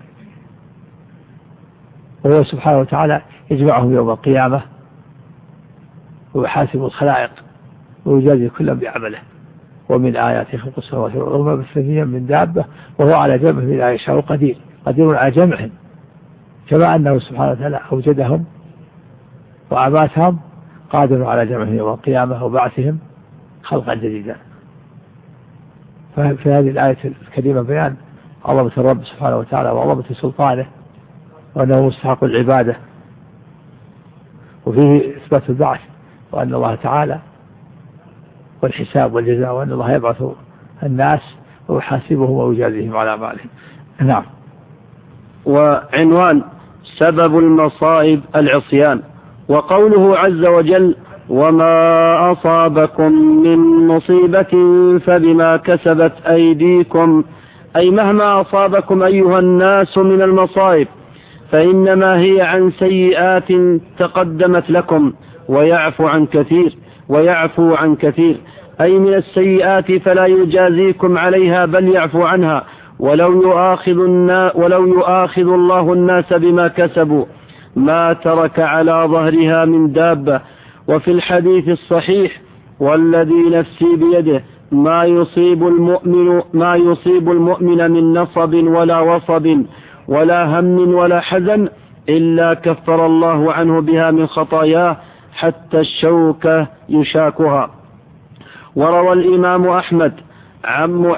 وهو سبحانه وتعالى يجمعهم يوم القيامة ويحاسب الخلائق ويجازي كل بعمله. ومن آياته خلق السماوات والأرض وما بث فيهما من دابة وهو على جمعهم إذا يشاء قدير، قدير على جمعهم، كما أنه سبحانه وتعالى أوجدهم وأماتهم قادر على جمعهم يوم القيامة وبعثهم خلقا جديدا. ففي هذه الآية الكريمة بيان عظمة الرب سبحانه وتعالى وعظمة سلطانه وأنه مستحق العبادة، وفيه إثبات البعث وأن الله تعالى والحساب والجزاء، وأن الله يبعث الناس ويحاسبهم ويجازيهم على أعمالهم. نعم. وعنوان سبب المصائب العصيان. وقوله عز وجل وما أصابكم من مصيبة فبما كسبت أيديكم، أي مهما أصابكم أيها الناس من المصائب فإنما هي عن سيئات تقدمت لكم ويعفو عن كثير ويعفو عن كثير أي من السيئات فلا يجازيكم عليها بل يعفو عنها. ولو يؤاخذ, ولو يؤاخذ الله الناس بما كسبوا ما ترك على ظهرها من دابة. وفي الحديث الصحيح والذي نفسي بيده ما يصيب المؤمن ما يصيب المؤمن من نصب ولا وصب ولا هم ولا حزن إلا كفر الله عنه بها من خطاياه حتى الشوكة يشاكها. وروى الإمام أحمد عن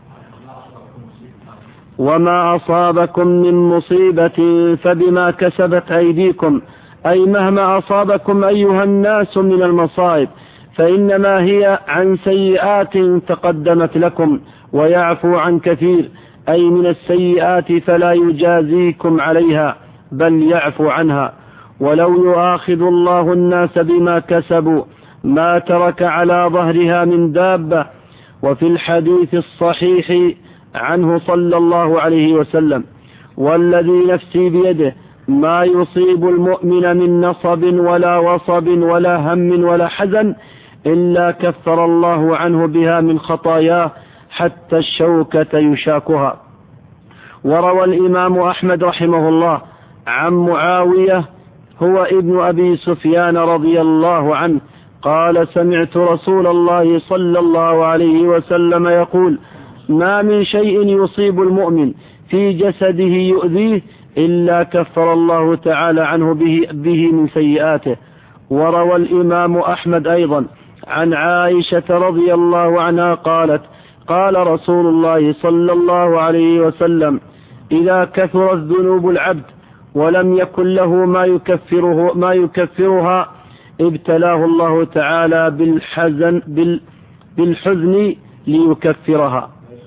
وما أصابكم من مصيبة فبما كسبت أيديكم، أي مهما أصابكم أيها الناس من المصائب فإنما هي عن سيئات تقدمت لكم ويعفو عن كثير، أي من السيئات فلا يجازيكم عليها بل يعفو عنها. ولو يؤاخذ الله الناس بما كسبوا ما ترك على ظهرها من دابة. وفي الحديث الصحيح عنه صلى الله عليه وسلم والذي نفسي بيده ما يصيب المؤمن من نصب ولا وصب ولا هم ولا حزن إلا كفر الله عنه بها من خطاياه حتى الشوكة يشاكها. وروى الإمام أحمد رحمه الله عن معاوية هو ابن أبي سفيان رضي الله عنه قال سمعت رسول الله صلى الله عليه وسلم يقول ما من شيء يصيب المؤمن في جسده يؤذيه إلا كفر الله تعالى عنه به, به من سيئاته. وروى الإمام أحمد أيضا عن عائشة رضي الله عنها قالت قال رسول الله صلى الله عليه وسلم إذا كثرت ذنوب العبد ولم يكن له ما يكفره ما يكفرها ابتلاه الله تعالى بالحزن بالحزن ليكفرها.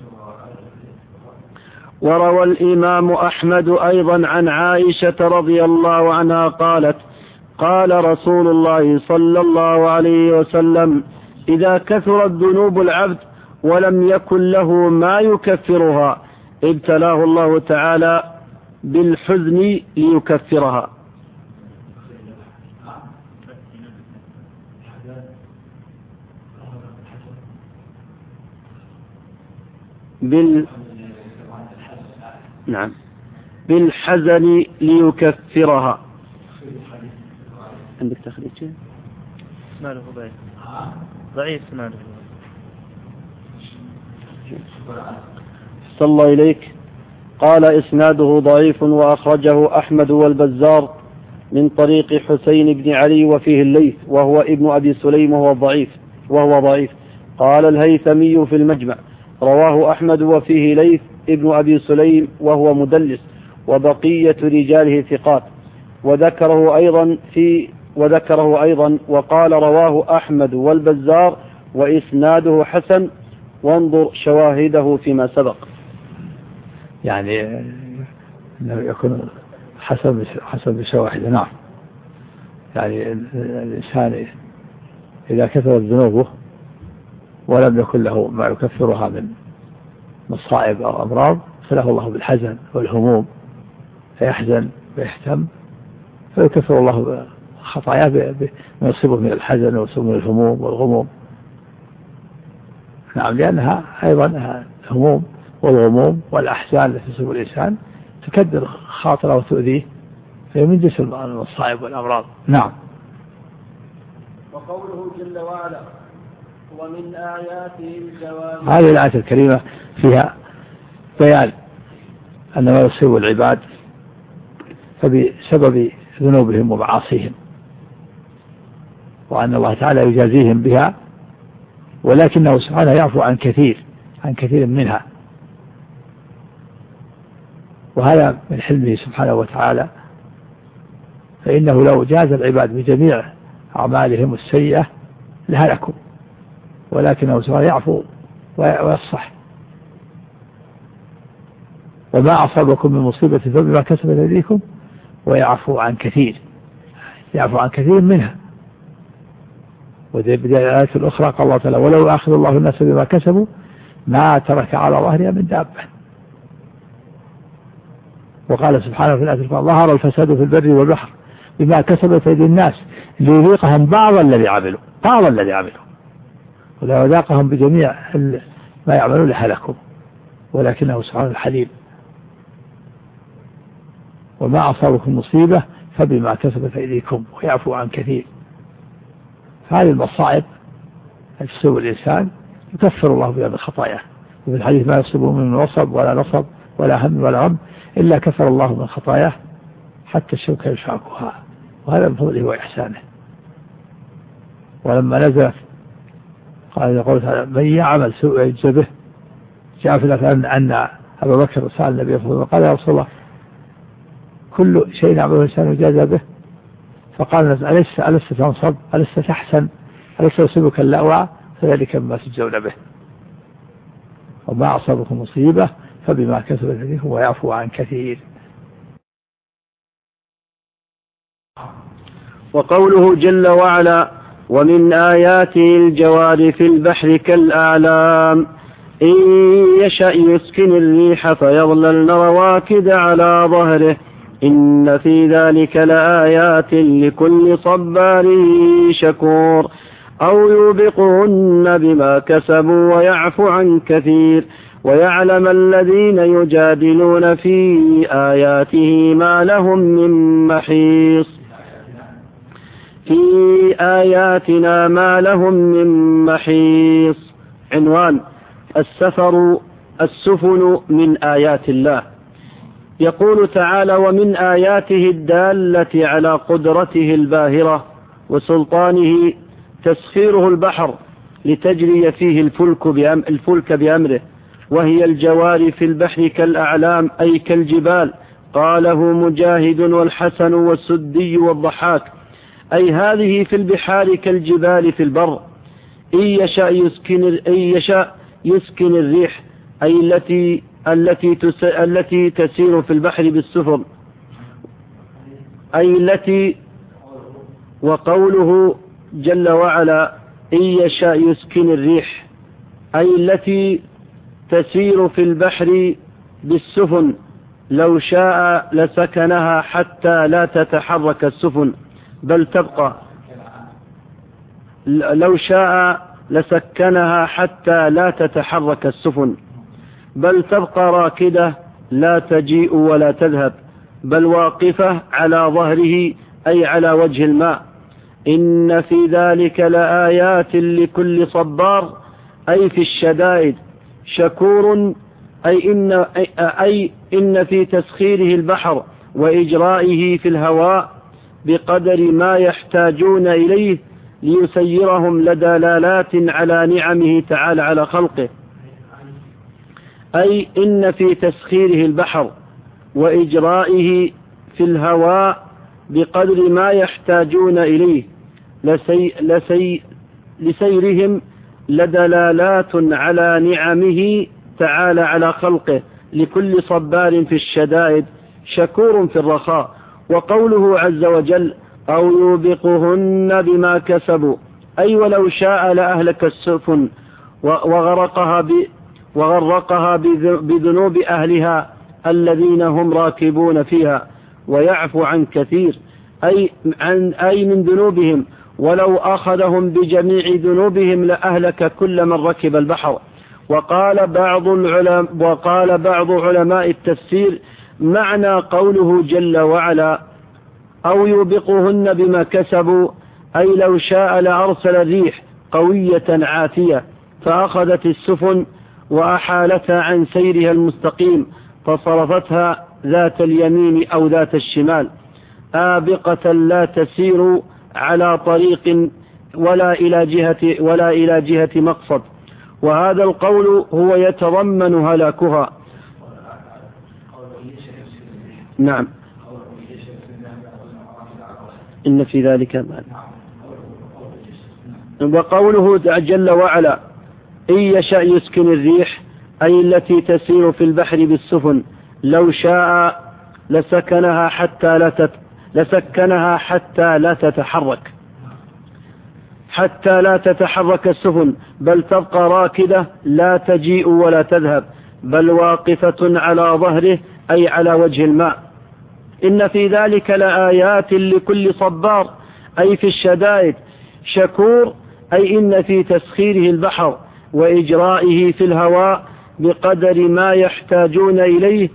وروى الإمام أحمد أيضا عن عائشة رضي الله عنها قالت قال رسول الله صلى الله عليه وسلم إذا كثرت ذنوب العبد ولم يكن له ما يكفرها ابتلاه الله تعالى بالحزن ليكفرها. بال نعم بالحزن ليكفرها. عندك تخريج اسناده ضعيف ضعيف اسناده. صلى الله إليك. قال إسناده ضعيف وأخرجه أحمد والبزار من طريق حسين بن علي وفيه الليث وهو ابن أبي سليم وهو ضعيف وهو ضعيف. قال الهيثمي في المجمع رواه أحمد وفيه ليث ابن أبي سليم وهو مدلس وبقية رجاله ثقات. وذكره أيضا في وذكره أيضا وقال رواه أحمد والبزار وإسناده حسن وانظر شواهده فيما سبق. يعني أنه يكون حسب حسب بشواهد. نعم. يعني الإنسان إذا كثرت ذنوبه ولم يكن له ما يكفرها من مصائب أو أمراض فله الله بالحزن والهموم فيحزن ويهتم فيكفر الله خطاياه بما يصيبه من الحزن ويصيبه من الهموم والغموم. نعم. لأنها أيضا الهموم والغموم والأحزان التي تصيب الإنسان تكدر خاطره وتؤذيه فهي من جنس المصائب والأمراض. نعم. وقوله جل وعلا ومن آياته الجواب. هذه الآية الكريمة فيها بيان أن ما يصيب العباد فبسبب ذنوبهم ومعاصيهم وأن الله تعالى يجازيهم بها، ولكنه سبحانه يعفو عن كثير عن كثير منها، وهذا من حلمه سبحانه وتعالى، فإنه لو جاز العباد بجميع أعمالهم السيئة لهلكوا، ولكنه سبحانه يعفو ويصح. وما أصابكم من مصيبة فبما كسبت أيديكم ويعفو عن كثير، يعفو عن كثير منها. وذي بداية الآيات الأخرى قال الله تعالى ولو أخذ الله الناس بما كسبوا ما ترك على ظهرها من دابة. وقال سبحانه في الآية الأخرى ظهر الفساد في البر والبحر بما كسبت أيدي الناس ليذيقهم بعض الذي عملوا بعض الذي عملوا ولو ذاقهم بجميع ما يعملون لهلكوا، ولكنه سبحانه الحليم. وما أصابكم مصيبة فبما كسبت أيديكم ويعفو عن كثير. هذه المصائب التي تصيب الإنسان يكفر الله بها من خطاياه. وفي الحديث ما يصيبه من نصب ولا نصب ولا هم ولا غم إلا كفر الله من خطاياه حتى الشوكة يشاكها، وهذا من فضله وإحسانه. ولما نزلت قال يقول تعالى من يعمل سوء يجزى به، جاء في الأثر أن أبا بكر سأل النبي صلى الله عليه وسلم قال يا رسول الله كل شيء يعمله الإنسان يجازى به، فقال ألست ألست تنصب ألست تحسن ألست يصيبك اللأوى فذلك مما تجزون به. وما أصابكم مصيبة فبما كسبت أيديكم ويعفو عن كثير. وقوله جل وعلا ومن آياته الجوار في البحر كالأعلام إن يشأ يسكن الريح فيظللن رواكد على ظهره إن في ذلك لآيات لكل صبار شكور أو يوبقهن بما كسبوا ويعفو عن كثير ويعلم الذين يجادلون في آياته ما لهم من محيص في آياتنا ما لهم من محيص. عنوان السفر السفن من آيات الله. يقول تعالى ومن آياته الدالة على قدرته الباهرة وسلطانه تسخيره البحر لتجري فيه الفلك, بأم الفلك بأمره، وهي الجوار في البحر كالأعلام أي كالجبال. قاله مجاهد والحسن والسدي والضحاك أي هذه في البحار كالجبال في البر. إن يشاء يسكن, إن يشاء يسكن الريح أي التي التي تس... التي تسير في البحر بالسفن أي التي. وقوله جل وعلا إن يشاء يسكن الريح أي التي تسير في البحر بالسفن لو شاء لسكنها حتى لا تتحرك السفن بل تبقى لو شاء لسكنها حتى لا تتحرك السفن بل تبقى راكدة لا تجيء ولا تذهب بل واقفة على ظهره أي على وجه الماء. إن في ذلك لآيات لكل صبار أي في الشدائد شكور أي إن, أي إن في تسخيره البحر وإجرائه في الهواء بقدر ما يحتاجون إليه ليسيرهم لدلالات على نعمه تعالى على خلقه. أي إن في تسخيره البحر وإجرائه في الهواء بقدر ما يحتاجون إليه لسي لسي لسيرهم لدلالات على نعمه تعالى على خلقه لكل صبار في الشدائد شكور في الرخاء. وقوله عز وجل أو يوبقهن بما كسبوا أي ولو شاء لأهلك السفن وغرقها ب وغرقها بذنوب أهلها الذين هم راكبون فيها ويعفو عن كثير أي, عن أي من ذنوبهم ولو أخذهم بجميع ذنوبهم لأهلك كل من ركب البحر. وقال بعض العلماء وقال بعض علماء التفسير معنى قوله جل وعلا أو يوبقهن بما كسبوا أي لو شاء لأرسل الريح قوية عاتية فأخذت السفن وأحالتها عن سيرها المستقيم فصرفتها ذات اليمين أو ذات الشمال آبقة لا تسير على طريق ولا إلى جهة ولا إلى جهة مقصد. وهذا القول هو يتضمن هلاكها. نعم. إن في ذلك معنى. وقوله جل وعلا إن يشأ يسكن الريح أي التي تسير في البحر بالسفن لو شاء لسكنها حتى لا تت... لسكنها حتى لا تتحرك حتى لا تتحرك السفن بل تبقى راكدة لا تجيء ولا تذهب بل واقفة على ظهره أي على وجه الماء. إن في ذلك لآيات لكل صبار أي في الشدائد شكور أي إن في تسخيره البحر وإجرائه في الهواء بقدر ما يحتاجون إليه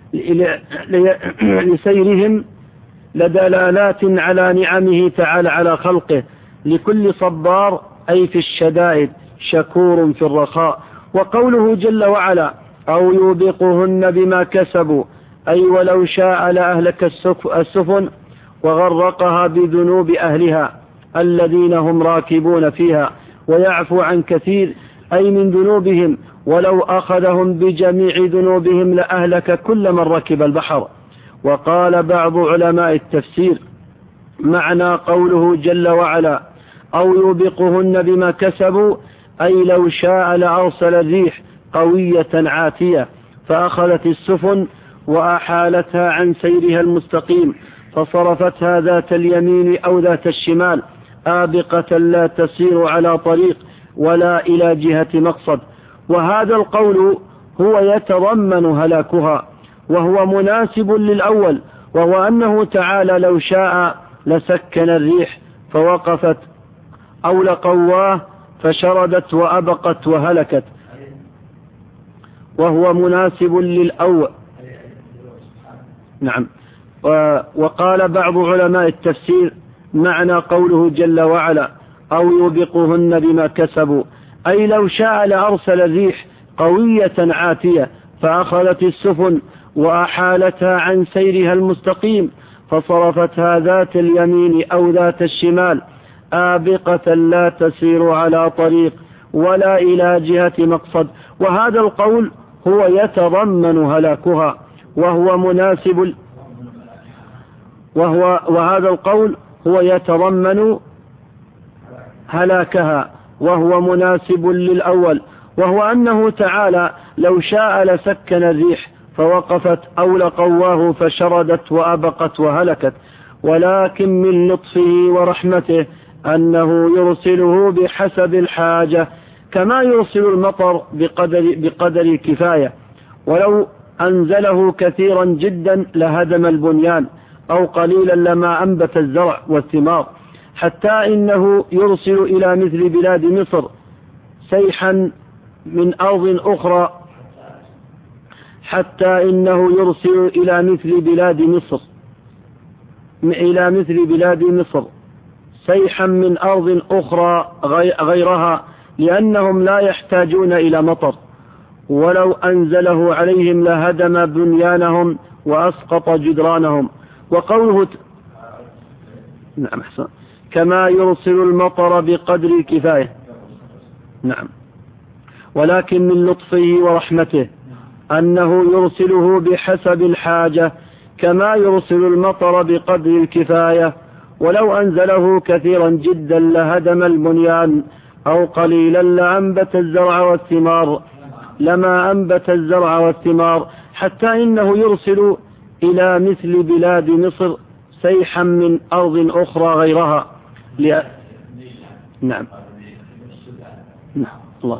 لسيرهم لدلالات على نعمه تعالى على خلقه. لكل صبار أي في الشدائد شكور في الرخاء. وقوله جل وعلا أو يوبقهن بما كسبوا أي ولو شاء لأهلك السفن وغرقها بذنوب أهلها الذين هم راكبون فيها ويعفو عن كثير أي من ذنوبهم ولو أخذهم بجميع ذنوبهم لأهلك كل من ركب البحر. وقال بعض علماء التفسير معنى قوله جل وعلا أو يوبقهن بما كسبوا أي لو شاء لأرسل الريح قوية عاتية فأخذت السفن وأحالتها عن سيرها المستقيم فصرفتها ذات اليمين أو ذات الشمال آبقة لا تسير على طريق ولا إلى جهة مقصد. وهذا القول هو يتضمن هلاكها وهو مناسب للأول وهو أنه تعالى لو شاء لسكن الريح فوقفت أو لقواه فشردت وأبقت وهلكت وهو مناسب للأول. نعم. وقال بعض علماء التفسير معنى قوله جل وعلا أو يوبقهن بما كسبوا أي لو شاء لأرسل الريح قوية عاتية فأخذت السفن وأحالتها عن سيرها المستقيم فصرفتها ذات اليمين أو ذات الشمال آبقة لا تسير على طريق ولا إلى جهة مقصد. وهذا القول هو يتضمن هلاكها وهو مناسب وهو وهذا القول هو يتضمن هلاكها وهو مناسب للأول وهو أنه تعالى لو شاء لسكن الريح فوقفت أو لقواه فشردت وأبقت وهلكت. ولكن من لطفه ورحمته أنه يرسله بحسب الحاجة كما يرسل المطر بقدر, بقدر كفاية ولو أنزله كثيرا جدا لهدم البنيان أو قليلا لما أنبت الزرع والثمار حتى إنه يرسل إلى مثل بلاد مصر سيحا من أرض أخرى حتى إنه يرسل إلى مثل بلاد مصر إلى مثل بلاد مصر سيحا من أرض أخرى غيرها لأنهم لا يحتاجون إلى مطر ولو أنزله عليهم لهدم بنيانهم وأسقط جدرانهم. وقوله نعم أحسن كما يرسل المطر بقدر كفاية. نعم. ولكن من لطفه ورحمته أنه يرسله بحسب الحاجة كما يرسل المطر بقدر الكفاية ولو أنزله كثيرا جدا لهدم البنيان أو قليلا لأنبت الزرع والثمار لما أنبت الزرع والثمار حتى إنه يرسل إلى مثل بلاد مصر سيحا من أرض أخرى غيرها لأ... نعم نعم الله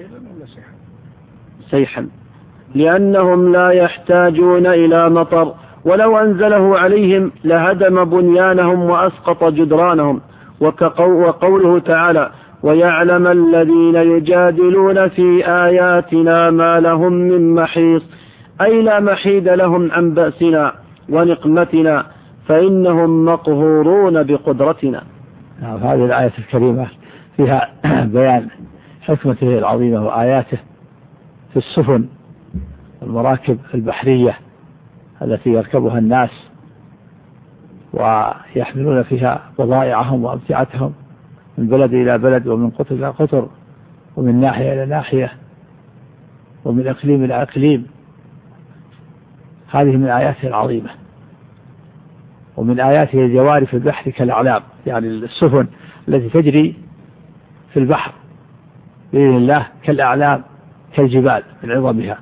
سيحا لأنهم لا يحتاجون إلى مطر ولو أنزله عليهم لهدم بنيانهم وأسقط جدرانهم. وقوله تعالى ويعلم الذين يجادلون في آياتنا ما لهم من محيص أي لا محيد لهم عن بأسنا ونقمتنا فإنهم مقهورون بقدرتنا. هذه الآية الكريمة فيها بيان حكمته العظيمة وآياته في السفن المراكب البحرية التي يركبها الناس ويحملون فيها بضائعهم وأمتعتهم من بلد إلى بلد، ومن قطر إلى قطر، ومن ناحية إلى ناحية، ومن إقليم إلى إقليم. هذه من آياته العظيمة. ومن آياته الجواري في البحر كالأعلام، يعني السفن التي تجري في البحر بإذن الله كالأعلام كالجبال من عظمها.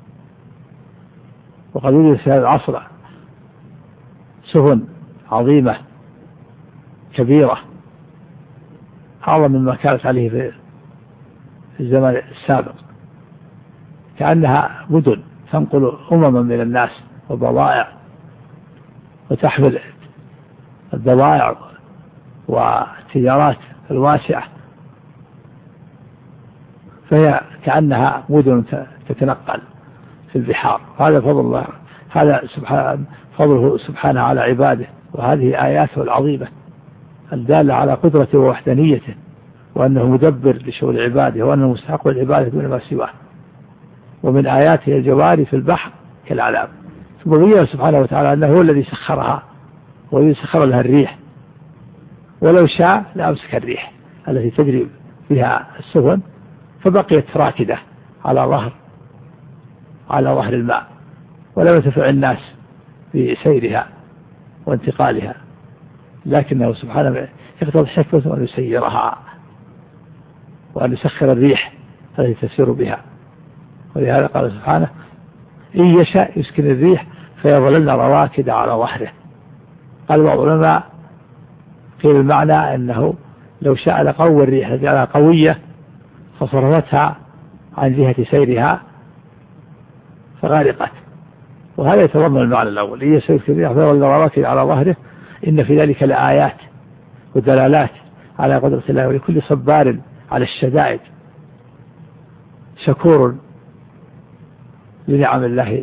وقد وجدت في هذا العصر سفن عظيمة كبيرة أعظم مما كانت عليه في الزمن السابق، كأنها مدن تنقل أمما من الناس وبضائع، وتحمل البضائع والتجارات الواسعة، فهي كأنها مدن تتنقل في البحار. هذا فضل الله، هذا سبحانه فضله سبحانه على عباده، وهذه آياته العظيمة الدالة على قدرته ووحدانيته، وأنه مدبر لشؤون عباده، وأنه مستحق العبادة دون ما سواه. ومن آياته الجواري في البحر كالأعلام. ثم بين سبحانه وتعالى أنه هو الذي سخرها ويسخر لها الريح، ولو شاء لأمسك الريح التي تجري بها السفن فبقيت راكدة على ظهر على ظهر الماء، ولم ينتفع الناس بسيرها وانتقالها، لكنه سبحانه يقتضي حكمته أن يسيرها وأن يسخر الريح التي تسير بها. ولهذا قال سبحانه: إن يشاء يسكن الريح فيظللن رواكد على ظهره. قال بعض العلماء قيل المعنى أنه لو شاء لقوى الريح لجعلها قوية فصرفتها عن جهة سيرها فغارقت، وهذا يتضمن المعنى الأول: إن يشاء يسكن الريح فيظللن رواكد على ظهره. إن في ذلك لآيات ودلالات على قدرة الله، ولكل صبار على الشدائد شكور لنعم الله،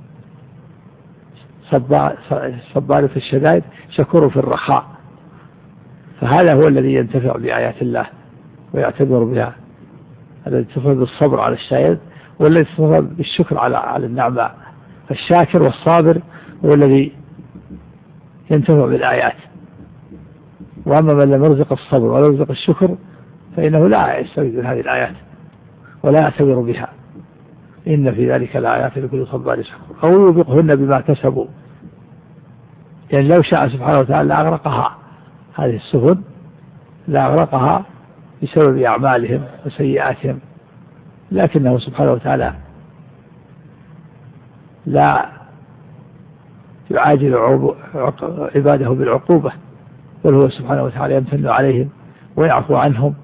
صبار في الشدائد شكور في الرخاء. فهذا هو الذي ينتفع بآيات الله ويعتبر بها، الذي تفضل بالصبر على الشدائد، والذي تفضل بالشكر على على النعماء. فالشاكر والصابر هو الذي ينتفع بالآيات. وأما من لم يرزق الصبر ولا يرزق الشكر فإنه لا يستفيد من هذه الآيات ولا يعتبر بها. إن في ذلك الآيات لكل صبار شكور. أو يوبقهن بما كسبوا، يعني لو شاء سبحانه وتعالى لأغرقها هذه السفن، لأغرقها بسبب أعمالهم وسيئاتهم، لكنه سبحانه وتعالى لا يعاجل عباده بالعقوبة، بل هو سبحانه وتعالى يمتن عليهم ويعفو عنهم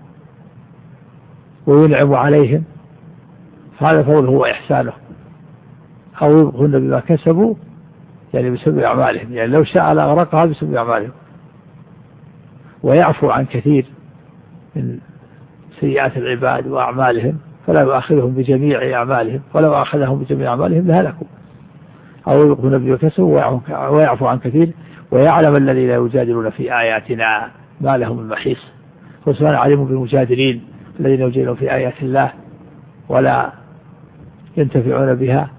وينعم عليهم. هذا فضله وإحسانه. أو يبقون بما كسبوا، يعني بسبب أعمالهم، يعني لو شاء لأغرقها بسبب أعمالهم، ويعفو عن كثير من سيئات العباد وأعمالهم، فلا يؤاخذهم بجميع أعمالهم، ولو أخذهم بجميع أعمالهم لهلكوا. أو يبقون بما كسبوا ويعفو عن كثير، ويعلم الذين لا يجادلون في آياتنا ما لهم من محيص. وسبحانه عليم بالمجادلين الذين يجادلون في آيات الله ولا ينتفعون بها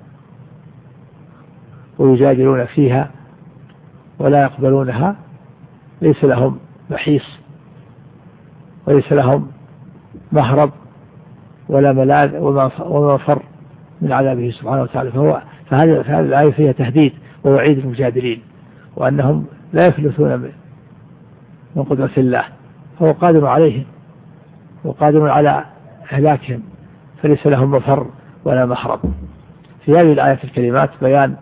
ويجادلون فيها ولا يقبلونها، ليس لهم محيص وليس لهم مهرب ولا ملاذ وما مفر من عذابه سبحانه وتعالى. فهو فهذه فهذه الآية فيها تهديد ووعيد المجادلين، وأنهم لا يفلتون من قدرة الله، فهو قادر عليهم وقادر على إهلاكهم، فليس لهم مفر ولا محرم. في هذه الآيات الكريمات بيان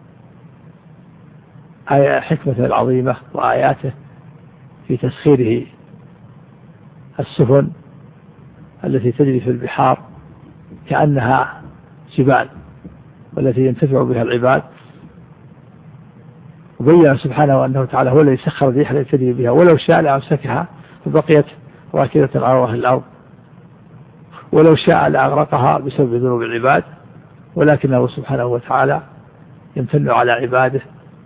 حكمته العظيمة وآياته في تسخيره السفن التي تجري في البحار كأنها جبال، والتي ينتفع بها العباد. وبين سبحانه أنه تعالى هو الذي سخر الريح التي تجري بها، ولو شاء لأمسكها فبقيت راكدة على ظهر الأرض، ولو شاء لأغرقها بسبب ذنوب العباد، ولكنه سبحانه وتعالى يمتن على عباده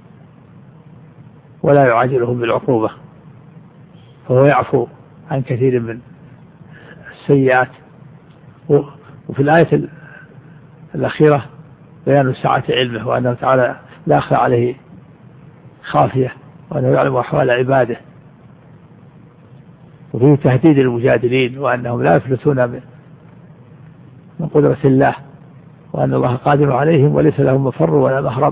ولا يعاجلهم بالعقوبة، فهو يعفو عن كثير من السيئات. وفي الآية الأخيرة بيان سعة علمه، وأنه تعالى لا أخفى عليه خافية، وأنه يعلم أحوال عباده، وفيه تهديد المجادلين وأنهم لا يفلتون من قدرة الله، وأن الله قادر عليهم وليس لهم مفر ولا مهرب.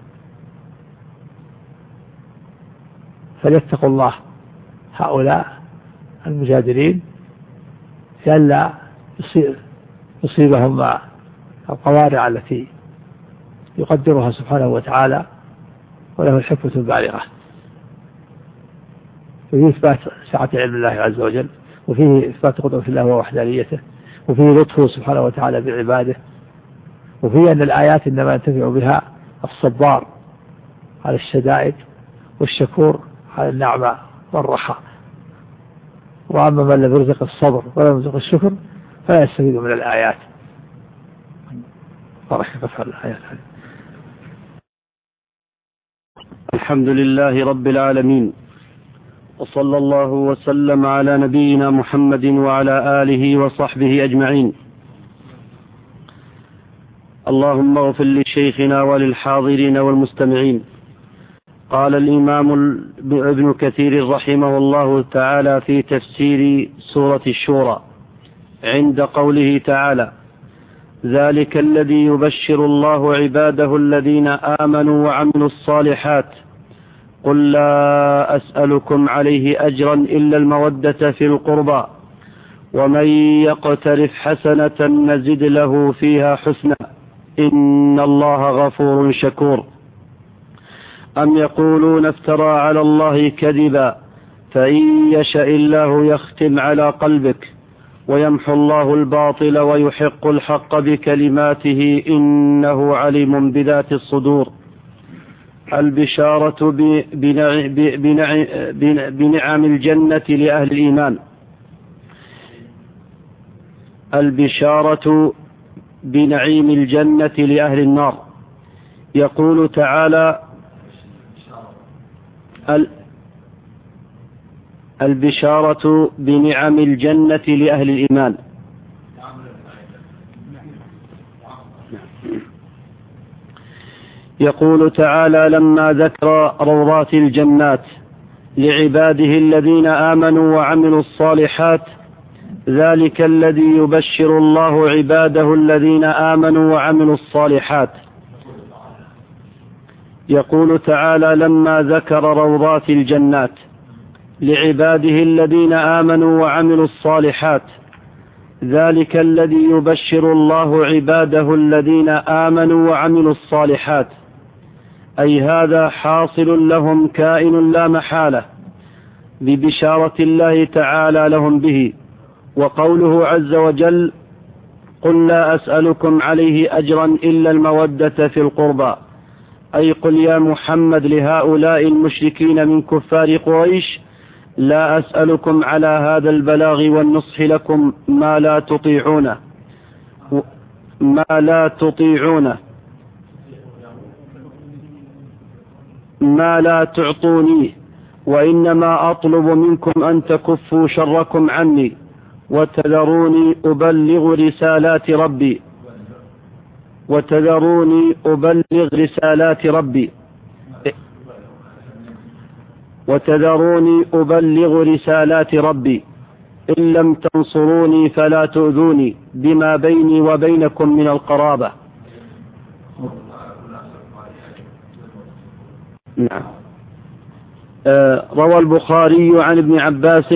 فليتقوا الله هؤلاء المجادلين لئلا يصيبهم القوارع التي يقدرها سبحانه وتعالى وله الحكمة البالغة. وفيه إثبات سعة علم الله عز وجل، وفيه إثبات قدرة الله ووحدانيته، وفيه لطفه سبحانه وتعالى بعباده، وفيه أن الآيات إنما ينتفع بها الصبار على الشدائد والشكور على النعمة والرخاء، وأما من لم يرزق الصبر ولم يرزق الشكر فلا يستفيد من الآيات. الآيات الحمد لله رب العالمين، وصلى الله وسلم على نبينا محمد وعلى آله وصحبه أجمعين. اللهم اغفر لشيخنا وللحاضرين والمستمعين. قال الإمام ابن كثير رحمه الله تعالى في تفسير سورة الشورى عند قوله تعالى: ذلك الذي يبشر الله عباده الذين آمنوا وعملوا الصالحات قل لا أسألكم عليه أجرا إلا المودة في القربى ومن يقترف حسنة نزد له فيها حسنا إن الله غفور شكور. أم يقولون افترى على الله كذبا فإن يشاء الله يختم على قلبك ويمحو الله الباطل ويحق الحق بكلماته إنه عليم بذات الصدور. البشارة بنعم الجنة لأهل الإيمان. البشارة بنعيم الجنة لأهل النار. يقول تعالى: البشارة بنعم الجنة لأهل الإيمان. يقول تعالى لما ذكر روضات الجنات لعباده الذين آمنوا وعملوا الصالحات: ذلك الذي يبشر الله عباده الذين آمنوا وعملوا الصالحات. يقول تعالى لما ذكر روضات الجنات لعباده الذين آمنوا وعملوا الصالحات: ذلك الذي يبشر الله عباده الذين آمنوا وعملوا الصالحات، أي هذا حاصل لهم كائن لا محالة ببشارة الله تعالى لهم به. وقوله عز وجل: قل لا أسألكم عليه أجرا إلا المودة في القربى، أي قل يا محمد لهؤلاء المشركين من كفار قريش: لا أسألكم على هذا البلاغ والنصح لكم ما لا تطيعونه ما لا تطيعونه ما لا تعطونيه، وإنما أطلب منكم أن تكفوا شركم عني وتذروني أبلغ رسالات ربي وتذروني أبلغ رسالات ربي وتذروني أبلغ رسالات ربي إن لم تنصروني فلا تؤذوني بما بيني وبينكم من القرابة. نعم. آه روى البخاري عن ابن عباس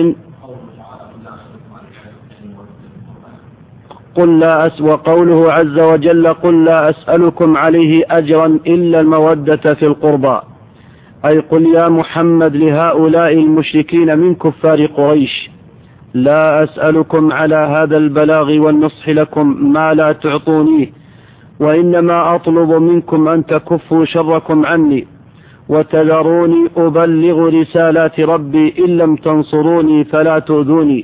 قل لا أس وقوله عز وجل: قل لا أسألكم عليه أجرا إلا المودة في القربى، أي قل يا محمد لهؤلاء المشركين من كفار قريش: لا أسألكم على هذا البلاغ والنصح لكم ما لا تعطونيه، وإنما أطلب منكم أن تكفوا شركم عني وتذروني أبلغ رسالات ربي إن لم تنصروني فلا تؤذوني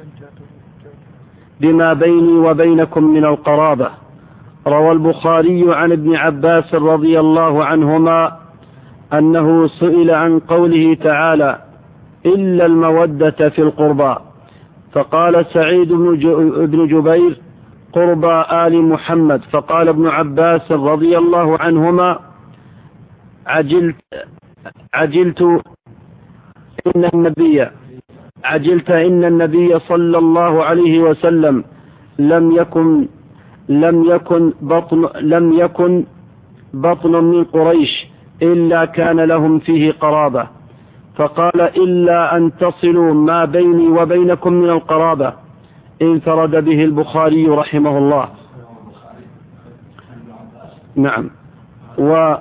بما بيني وبينكم من القرابة. روى البخاري عن ابن عباس رضي الله عنهما أنه سئل عن قوله تعالى: إلا المودة في القربى، فقال سعيد بن جبير: قربى آل محمد. فقال ابن عباس رضي الله عنهما: عجلت, عجلت إن النبي عجلت إن النبي صلى الله عليه وسلم لم يكن لم يكن بطن لم يكن بطن من قريش إلا كان لهم فيه قرابة، فقال إلا أن تصلوا ما بيني وبينكم من القرابة. انفرد به البخاري رحمه الله. نعم. و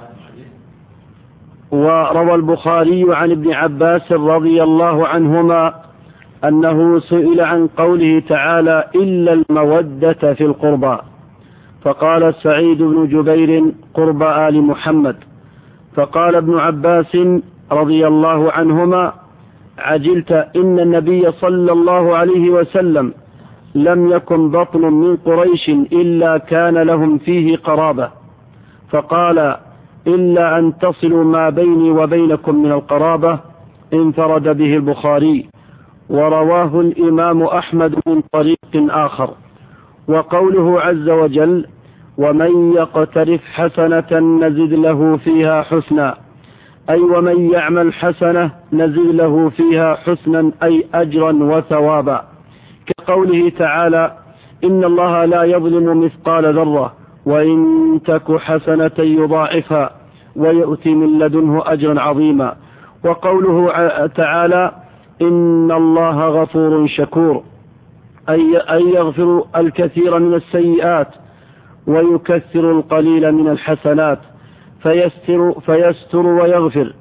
وروى البخاري عن ابن عباس رضي الله عنهما أنه سئل عن قوله تعالى إلا المودة في القربى، فقال سعيد بن جبير قرب آل محمد، فقال ابن عباس رضي الله عنهما عجلت إن النبي صلى الله عليه وسلم لم يكن بطن من قريش إلا كان لهم فيه قرابة، فقال إلا أن تصلوا ما بيني وبينكم من القرابة. انفرد به البخاري. ورواه الإمام أحمد من طريق آخر. وقوله عز وجل ومن يقترف حسنة نزد له فيها حسنا، أي ومن يعمل حسنة نزد له فيها حسنا أي أجرا وثوابا، كقوله تعالى إن الله لا يظلم مثقال ذرة وإن تك حسنة يضاعفها ويؤتي من لدنه أجرا عظيما. وقوله تعالى إن الله غفور شكور، أي يغفر الكثير من السيئات ويكثر القليل من الحسنات، فيستر, فيستر ويغفر.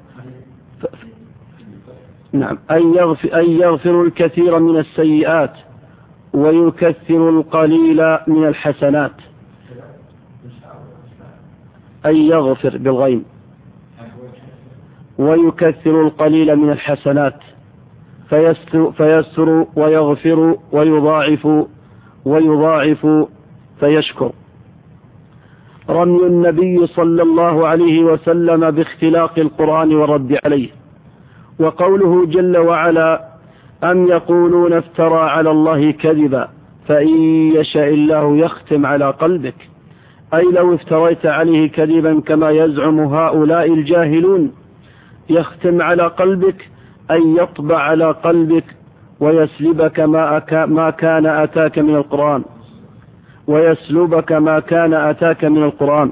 نعم. أي يغفر, أي يغفر الكثير من السيئات ويكثر القليل من الحسنات. أي يغفر بالغين ويكثر القليل من الحسنات، فيستر, فيستر ويغفر ويضاعف ويضاعف فيشكر. رمي النبي صلى الله عليه وسلم باختلاق القرآن والرد عليه. وقوله جل وعلا أم يقولون افترى على الله كذبا فإن يشاء الله يختم على قلبك، أي لو افتريت عليه كذبا كما يزعم هؤلاء الجاهلون يختم على قلبك، أي يطبع على قلبك ويسلبك ما, أكا ما كان أتاك من القرآن ويسلبك ما كان أتاك من القرآن.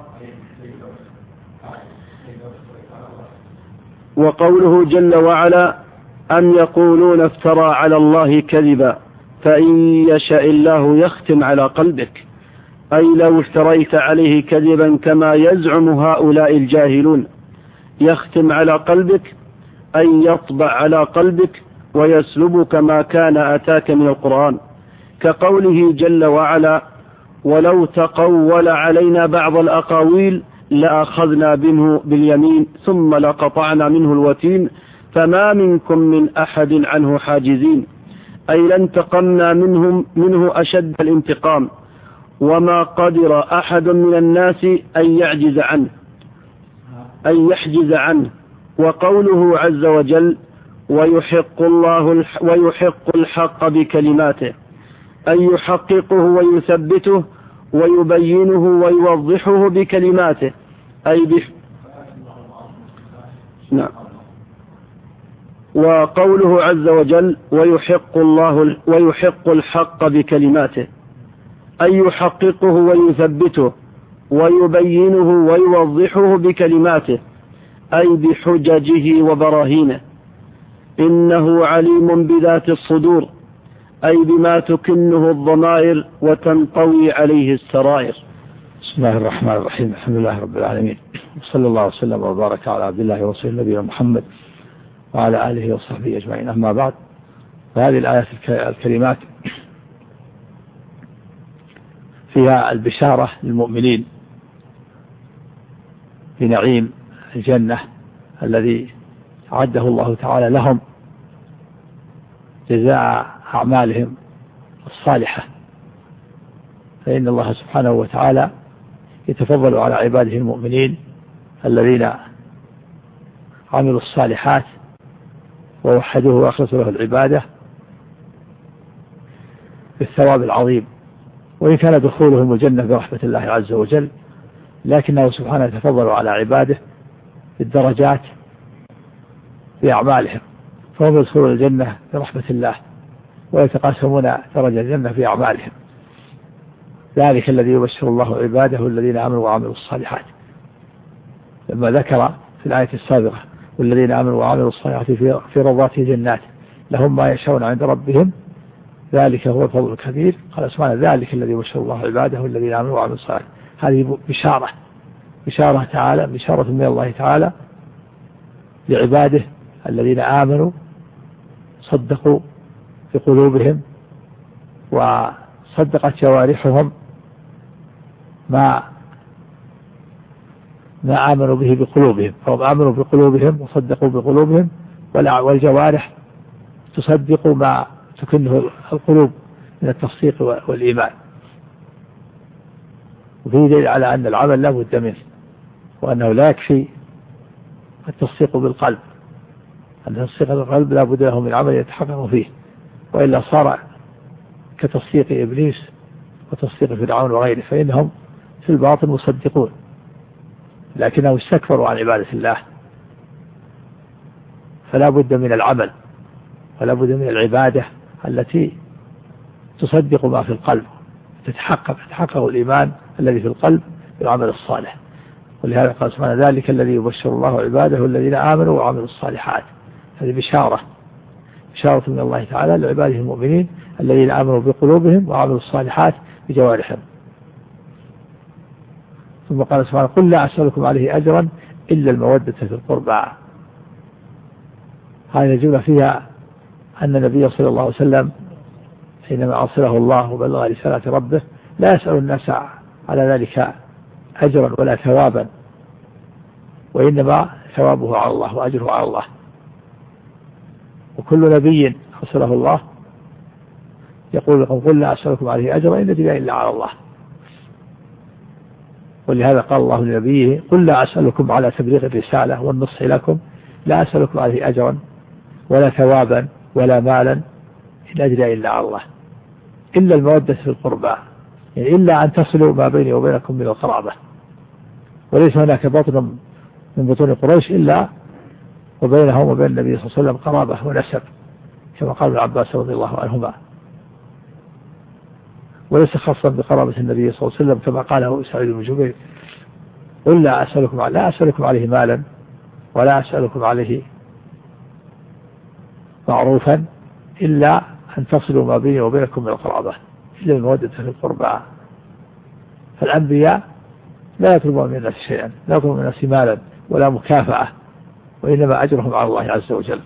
وقوله جل وعلا أم يقولون افترى على الله كذبا فإن يشاء الله يختم على قلبك، أي لو افتريت عليه كذبا كما يزعم هؤلاء الجاهلون يختم على قلبك، أي يطبع على قلبك ويسلبك ما كان أتاك من القرآن، كقوله جل وعلا ولو تقول علينا بعض الأقاويل لأخذنا منه باليمين ثم لقطعنا منه الوتين فما منكم من أحد عنه حاجزين، أي لانتقمنا منهم منه أشد الانتقام وما قدر أحد من الناس أن يعجز عنه أن يحجز عنه. وقوله عز وجل ويحق الله ويحق الحق بكلماته، أن يحققه ويثبته ويبينه ويوضحه بكلماته، أي بح... نعم. وقوله عز وجل ويحق الله ويحق الحق بكلماته، أن يحققه ويثبته ويبينه ويوضحه بكلماته، أي بحججه وبراهينه. إنه عليم بذات الصدور، أي بما تكنه الضمائر وتنطوي عليه السرائر. بسم الله الرحمن الرحيم. الحمد لله رب العالمين، صلى الله وسلم وبارك على عبد الله ورسوله نبينا محمد وعلى آله وصحبه أجمعين. أما بعد، فهذه الآيات الكريمات فيها البشارة للمؤمنين بنعيم الجنة الذي أعده الله تعالى لهم جزاء أعمالهم الصالحة، فإن الله سبحانه وتعالى يتفضل على عباده المؤمنين الذين عملوا الصالحات ووحدوه وأخلصوا له العبادة بالثواب العظيم. وإن كان دخولهم الجنة برحمة الله عز وجل، لكنه سبحانه يتفضل على عباده بالدرجات بأعمالهم، فهم يدخلون الجنة برحمة الله ويتقاسمون درجة الجنة في أعمالهم. ذلك الذي يبشر الله عباده الذين آمنوا وعملوا الصالحات، لما ذكر في الآية السابقة والذين آمنوا وعملوا الصالحات في روضات جنات لهم ما يشاءون عند ربهم ذلك هو الفضل الكبير. قال سبحانه ذلك الذي يبشر الله عباده الذين آمنوا وعملوا الصالحات. هذه بشارة بشارة تعالى بشارة من الله تعالى لعباده الذين آمنوا صدقوا في قلوبهم وصدقت جوارحهم ما ما آمنوا به بقلوبهم، فهم آمنوا بقلوبهم وصدقوا بقلوبهم، والجوارح تصدق ما تكنه القلوب من التصديق والإيمان. وفيه دليل على أن العمل لا بد منه، وأنه لا يكفي التصديق بالقلب، أن التصديق بالقلب لا بد له من عمل يتحقق فيه، وإلا صار كتصديق إبليس وتصديق فرعون وغيره، فإنهم في الباطن مصدقون لكنهم استكبروا عن عبادة الله. فلا بد من العمل ولا بد من العبادة التي تصدق ما في القلب، تتحقق تتحقق الإيمان الذي في القلب بالعمل الصالح. ولهذا قال سبحانه ذلك الذي يبشر الله عباده الذين آمنوا وعملوا الصالحات. هذه بشارة بشارة من الله تعالى لعباده المؤمنين الذين آمنوا بقلوبهم وعملوا الصالحات بجوارحهم. ثم قال سبحانه قل لا أسألكم عليه أجرا إلا المودة في القربى. هذه الجملة فيها أن النبي صلى الله عليه وسلم حينما أرسله الله وبلغ رسالة ربه لا يسأل الناس على ذلك أجرا ولا ثوابا، وإنما ثوابه على الله وأجره على الله. وكل نبي أرسله الله يقول لكم قل لا أسألكم عليه أجرا إن أجري إلا على الله. ولهذا قال الله لنبيه قل لا أسألكم على تبليغ الرسالة والنصح لكم لا أسألكم عليه أجرا ولا ثوابا ولا مالا إن أجري إلا على الله، إلا المودة في القربى، يعني إلا أن تصلوا ما بيني وبينكم من القرابة. وليس هناك بطن من بطون قريش إلا وبينهم وبين النبي صلى الله عليه وسلم قرابة ونسب، كما قال ابن عباس رضي الله عنهما، وليس خاصا بقرابة النبي صلى الله عليه وسلم كما قاله سعيد بن جبير قل لا أسألكم لا أسألكم عليه مالا ولا أسألكم عليه معروفا إلا أن تصلوا ما بيني وبينكم من القرابة، إلا المودة في القربى. فالأنبياء لا يطلبون من الناس شيئا، لا يطلبون من الناس مالا ولا مكافأة، وإنما أجرهم على الله عز وجل.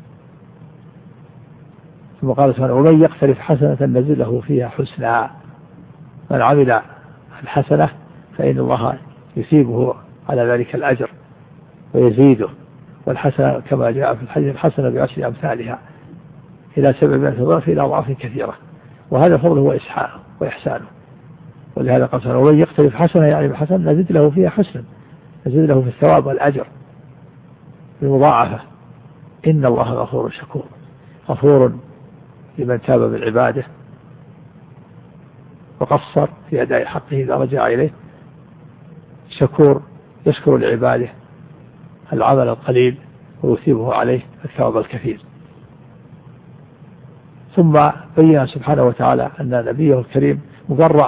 ثم قال سبحانه ومن يقترف حسنة نزل له فيها حسنى. من عمل الحسنة فإن الله يثيبه على ذلك الأجر ويزيده، والحسنة كما جاء في الحديث الحسنة بعشر أمثالها إلى سبعمائة ضعف إلى أضعاف كثيرة، وهذا فضله وإحسانه. ولهذا قال سبحانه ومن يقترف حسنة يعني بحسنة نزد له فيها حسنا، نزد له في الثواب والأجر بالمضاعفة. إن الله غفور شكور، غفور لمن تاب بالعبادة وقصر في أداء حقه إذا رجع إليه، شكور يشكر لعباده العمل القليل ويثيبه عليه الثواب الكثير. ثم بين سبحانه وتعالى أن نبيه الكريم مبرأ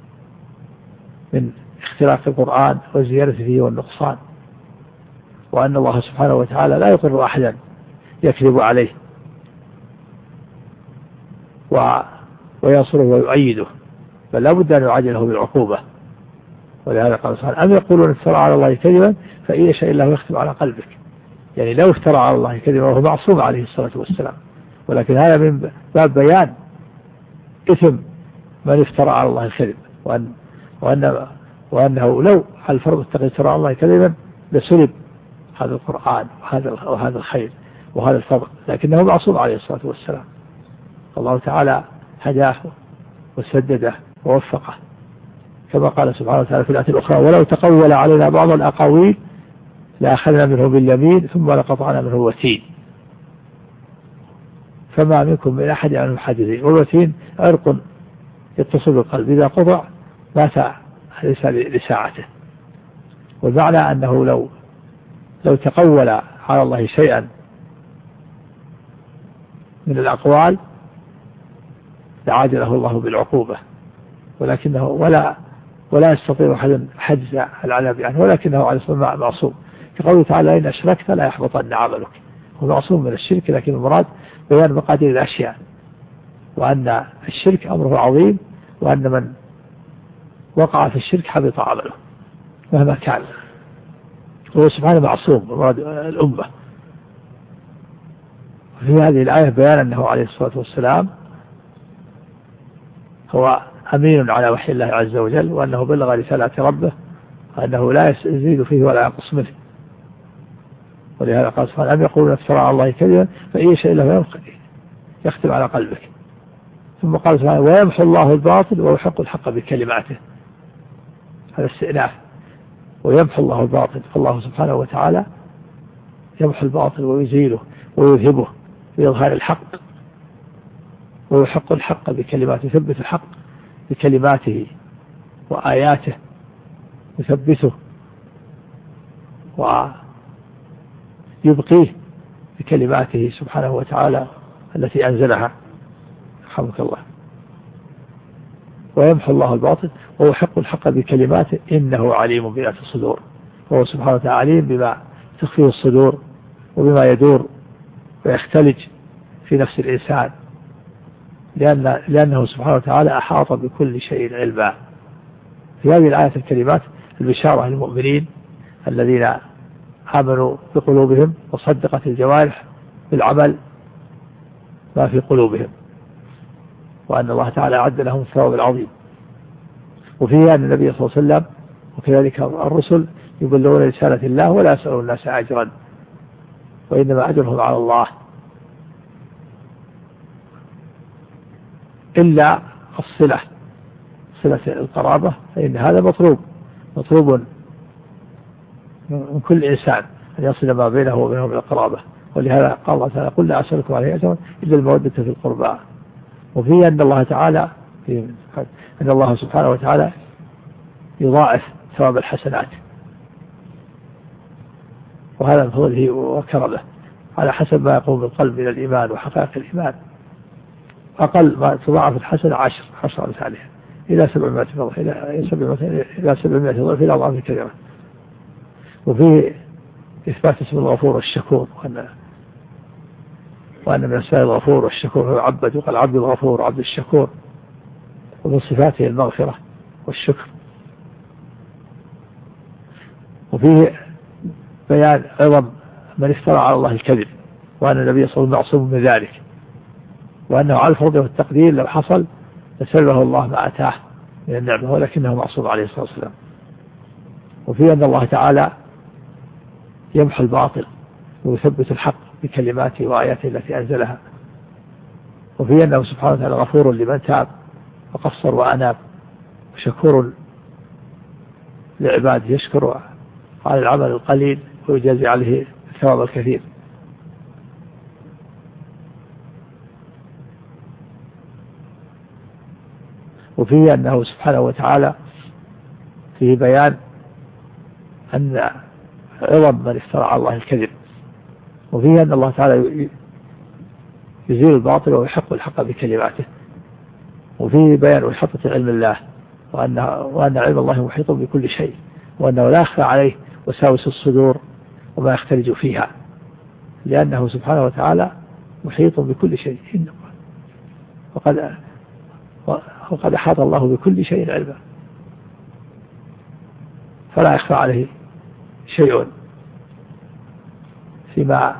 من اختلاف القرآن والزيادة فيه والنقصان، وأن الله سبحانه وتعالى لا يقر أحدا يكذب عليه وينصره ويؤيده، بل لا بد أن يعاجله بالعقوبة. ولهذا قال سبحانه أم يقولون افترى على الله كذبا فإن يشاء الله يختم على قلبك، يعني لو افترى على الله كذبا وهو معصوم عليه الصلاة والسلام، ولكن هذا من باب بيان إثم من افترى على الله الكذب، وأن وأن وأنه لو على الفرض اتقى افترى على الله كذبا لسلب هذا القرآن وهذا وهذا الخير وهذا الفضل، لكنه معصوم عليه الصلاة والسلام. الله تعالى هداه وسدده ووفقه، كما قال سبحانه وتعالى في الآية الأخرى ولو تقول علينا بعض الأقاويل لأخذنا منه باليمين ثم لقطعنا منه الوتين فما منكم من أحد عنه حاجزين. والوتين عرق يتصل بالقلب، إذا قطع مات ليس لساعته. والمعنى أنه لو لو تقول على الله شيئا من الأقوال لعاجله الله بالعقوبة، ولكنه ولا ولا يستطيع أحد حجز العذاب عنه، ولكنه عليه الصلاة والسلام معصوم، كقوله تعالى إن أشركت لا يحبطن عملك. هو معصوم من الشرك، لكن المراد بيان مقادير الأشياء، وأن الشرك أمره عظيم، وأن من وقع في الشرك حبط عمله مهما كان. هو سبحانه معصوم مراد الأمة. في هذه الآية بيان أنه عليه الصلاة والسلام هو أمين على وحي الله عز وجل، وأنه بلغ رسالة ربه، وأنه لا يزيد فيه ولا ينقص منه. ولهذا قال سبحانه أم يقولون افترى على الله كذبا فإن شيء له يختم على قلبك. ثم قال سبحانه ويمحو الله الباطل ويحق الحق بكلماته. هذا استئناف. ويمحو الله الباطل، فالله سبحانه وتعالى يمحو الباطل ويزيله ويذهبه بإظهار الحق، ويحق الحق بكلماته، يثبت الحق بكلماته وآياته، يثبته ويبقيه بكلماته سبحانه وتعالى التي أنزلها. رحمك الله. ويمحو الله الباطل ويحق الحق بكلماته إنه عليم بذات الصدور. وهو سبحانه وتعالى عليم بما تخفيه الصدور وبما يدور ويختلج في نفس الإنسان، لأن لأنه سبحانه وتعالى أحاط بكل شيء علما. في هذه الآية الكلمات البشارة للمؤمنين الذين آمنوا بقلوبهم وصدقت الجوارح بالعمل ما في قلوبهم، وأن الله تعالى أعد لهم الثواب العظيم. وفيها أن النبي صلى الله عليه وسلم وكذلك الرسل يبلغون رسالة الله ولا يسألون الناس أجرا، وإنما أجرهم على الله، إلا الصلة، صلة القرابة، فإن هذا مطلوب مطلوب من كل إنسان أن يصل ما بينه وبينه من القرابة. ولهذا قال الله تعالى قل لا أسألكم عليه أجرا إلا المودة في القربى. وفيه أن الله تعالى أن الله سبحانه وتعالى يضاعف ثواب الحسنات، وهذا من فضله وكرمه على حسب ما يقوم بالقلب من الإيمان وحقائق الإيمان. أقل ما تضاعف الحسنة عشر عشر أمثالها إلى سبعمائة ضعف إلى سبعمائة إلى سبعمائة ضعف إلى أضعاف كثيرة. وفيه إثبات اسم الغفور والشكور، وأن وأن من أسماء الغفور والشكور هو عبد، وقال عبد الغفور عبد الشكور، ومن صفاته المغفرة والشكر. وفيه بيان عظم من افترى على الله الكذب، وأن النبي صلى الله عليه وسلم معصوم من ذلك، وأنه على الفرض والتقدير لو حصل لسلبه الله ما أتاه من النعمة، ولكنه معصوم عليه الصلاة والسلام. وفيه أن الله تعالى يمحو الباطل ويثبت الحق بكلماته وآياته التي أنزلها. وفيه أنه سبحانه وتعالى غفور لمن تاب وقصر وأناب، وشكور لعباده يشكر على العمل القليل ويجازي عليه الثواب الكثير. وفيه أنه سبحانه وتعالى فيه بيان أن عظم من افترى على الله الكذب. وفيه أن الله تعالى يزيل الباطل ويحق الحق بكلماته. وفيه بيان إحاطة علم الله، وأن وأن علم الله محيط بكل شيء، وأنه لا يخفى عليه وساوس الصدور وما يختلج فيها، لأنه سبحانه وتعالى محيط بكل شيء. وقد وقد أحاط الله بكل شيء علما، فلا يخفى عليه شيء فيما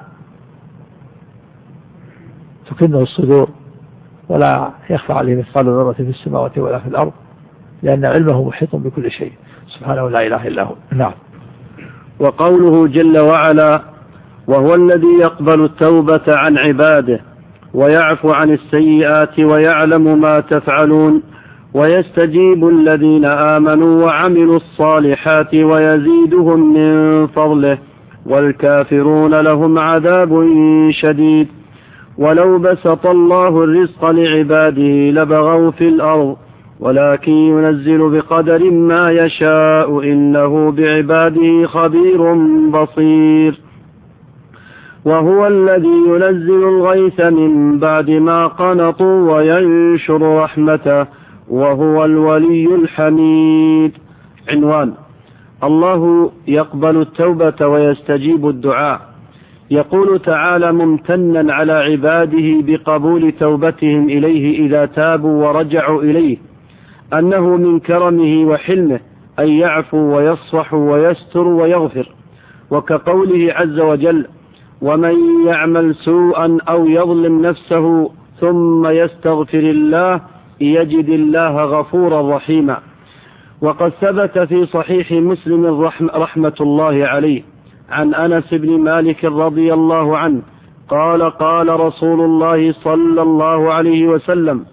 تكنه الصدور، ولا يخفى عليه مثقال ذرة في السماوات ولا في الأرض، لأن علمه محيط بكل شيء سبحانه لا إله إلا هو. نعم. وقوله جل وعلا وهو الذي يقبل التوبة عن عباده ويعفو عن السيئات ويعلم ما تفعلون ويستجيب الذين آمنوا وعملوا الصالحات ويزيدهم من فضله والكافرون لهم عذاب شديد ولو بسط الله الرزق لعباده لبغوا في الأرض ولكن ينزل بقدر ما يشاء إنه بعباده خبير بصير. وهو الذي ينزل الغيث من بعد ما قنطوا وينشر رحمته وهو الولي الحميد. عنوان: الله يقبل التوبة ويستجيب الدعاء. يقول تعالى ممتنا على عباده بقبول توبتهم إليه إذا تابوا ورجعوا إليه، أنه من كرمه وحلمه أن يعفو ويصفح ويستر ويغفر. وكقوله عز وجل: ومن يعمل سوءا أو يظلم نفسه ثم يستغفر الله يجد الله غفورا رحيما. وقد ثبت في صحيح مسلم رحمة الله عليه عن أنس بن مالك رضي الله عنه قال: قال رسول الله صلى الله عليه وسلم: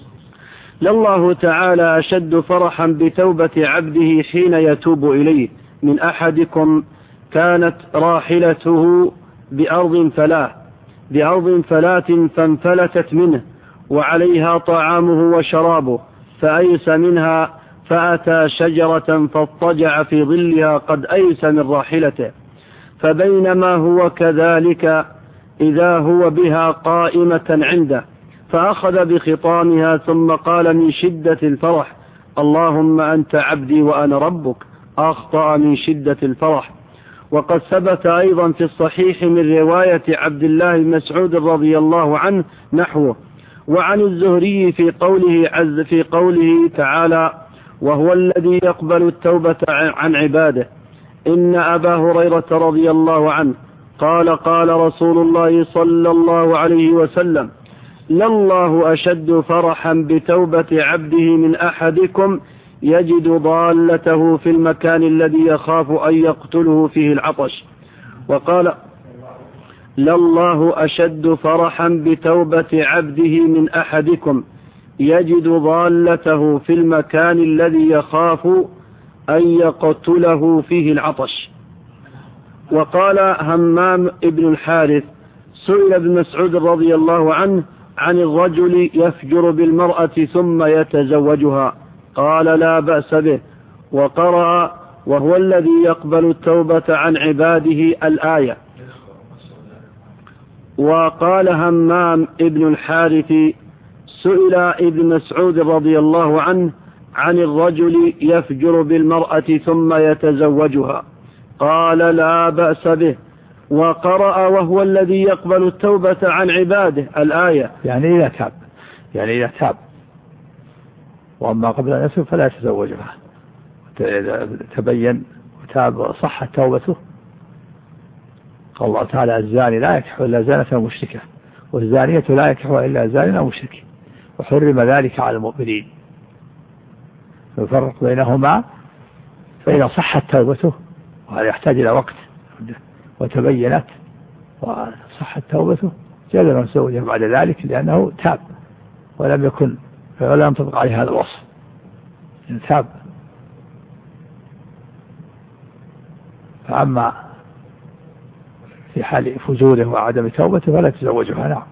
لله تعالى أشد فرحا بتوبة عبده حين يتوب إليه من أحدكم كانت راحلته بأرض فلاة بأرض فلاة فانفلتت منه وعليها طعامه وشرابه فأيس منها فأتى شجرة فاضطجع في ظلها قد أيس من راحلته، فبينما هو كذلك إذا هو بها قائمة عنده فأخذ بخطامها ثم قال من شدة الفرح: اللهم أنت عبدي وأنا ربك. أخطأ من شدة الفرح. وقد ثبت أيضا في الصحيح من رواية عبد الله بن مسعود رضي الله عنه نحوه. وعن الزهري في قوله عز في قوله تعالى: وهو الذي يقبل التوبة عن عباده، إن أبا هريرة رضي الله عنه قال: قال رسول الله صلى الله عليه وسلم: لله أشد فرحا بتوبة عبده من أحدكم يجد ضالته في المكان الذي يخاف أن يقتله فيه العطش. وقال: لله أشد فرحا بتوبة عبده من أحدكم يجد ضالته في المكان الذي يخاف أن يقتله فيه العطش. وقال همام ابن الحارث: سئل ابن مسعود رضي الله عنه عن الرجل يفجر بالمرأة ثم يتزوجها، قال: لا بأس به. وقرأ: وهو الذي يقبل التوبة عن عباده الآية. وقال همام ابن الحارث: سئل ابن مسعود رضي الله عنه عن الرجل يفجر بالمرأة ثم يتزوجها، قال: لا بأس به. وقرأ: وهو الذي يقبل التوبة عن عباده الآية. يعني إذا تاب يعني إذا تاب وأما قبل أن يتوب فلا يتزوجها. تبين وتاب صحت توبته. قال الله تعالى: الزاني لا ينكح إلا زانة ومشركة، والزانية لا ينكحها إلا زان أو مشرك، وحرم ذلك على المؤمنين. فيفرق بينهما، فإذا صحت توبته وهذا يحتاج إلى وقت وتبينت وصحت توبته جاز أن يتزوجها بعد ذلك، لأنه تاب ولم يكن ولا ينطبق عليه هذا الوصف. إن تاب. فأما في حال فجوره وعدم توبته فلا تزوجها. نعم.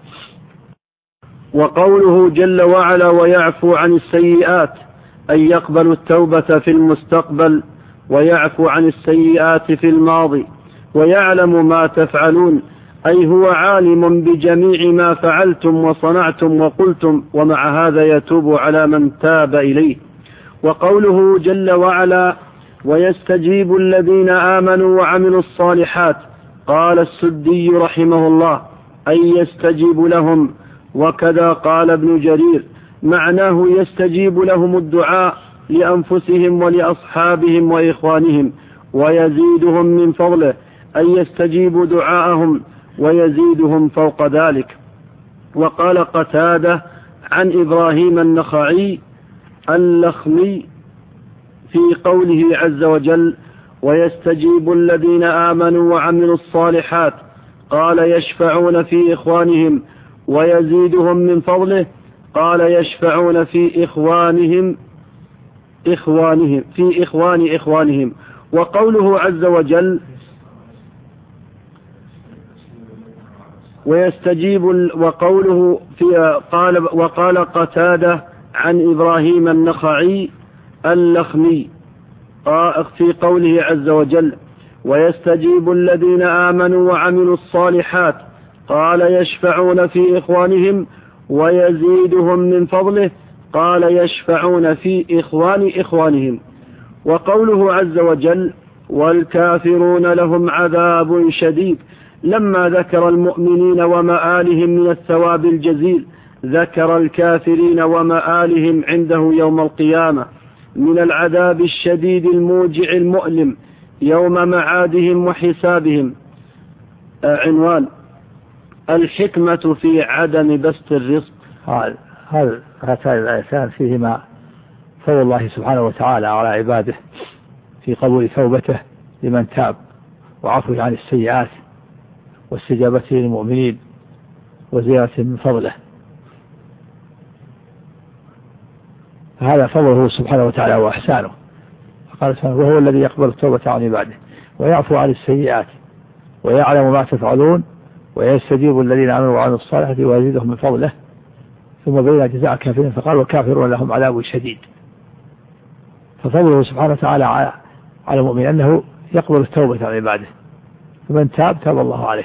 وقوله جل وعلا: ويعفو عن السيئات، أن يقبل التوبة في المستقبل ويعفو عن السيئات في الماضي ويعلم ما تفعلون، أي هو عالم بجميع ما فعلتم وصنعتم وقلتم، ومع هذا يتوب على من تاب إليه. وقوله جل وعلا: ويستجيب الذين آمنوا وعملوا الصالحات، قال السدي رحمه الله: أي يستجيب لهم. وكذا قال ابن جرير: معناه يستجيب لهم الدعاء لأنفسهم ولأصحابهم وإخوانهم ويزيدهم من فضله، أي يستجيب دعاءهم ويزيدهم فوق ذلك. وقال قتادة عن إبراهيم النخعي اللخمي في قوله عز وجل: ويستجيب الذين آمنوا وعملوا الصالحات، قال: يشفعون في إخوانهم ويزيدهم من فضله، قال: يشفعون في إخوانهم إخوانهم في إخوان إخوانهم. وقوله عز وجل: ويستجيب وقوله في قال وقال قتادة عن إبراهيم النخعي اللخمي في قوله عز وجل: ويستجيب الذين آمنوا وعملوا الصالحات. قال يشفعون في إخوانهم ويزيدهم من فضله. قال يشفعون في إخوان إخوانهم. وقوله عز وجل والكافرون لهم عذاب شديد لما ذكر المؤمنين ومآلهم من الثواب الجزيل ذكر الكافرين ومآلهم عنده يوم القيامة من العذاب الشديد الموجع المؤلم يوم معادهم وحسابهم. عنوان الحكمة في عدم بسط الرزق. هذا هاتان الآيتان فيهما فضل الله سبحانه وتعالى على عباده في قبول توبته لمن تاب وعفوه عن السيئات واستجابته للمؤمنين وزيادة من فضله. هذا فضله سبحانه وتعالى وإحسانه. قال سبحانه وهو الذي يقبل التوبة عن عباده ويعفو عن السيئات ويعلم ما تفعلون ويستجيب الذين آمنوا وعملوا الصالحات ويزيدهم من فضله. ثم بين جزاء الكافرين فقال والكافرون لهم عذاب شديد. ففضله سبحانه وتعالى على المؤمن أنه يقبل التوبة عن عباده فمن تاب تاب الله عليه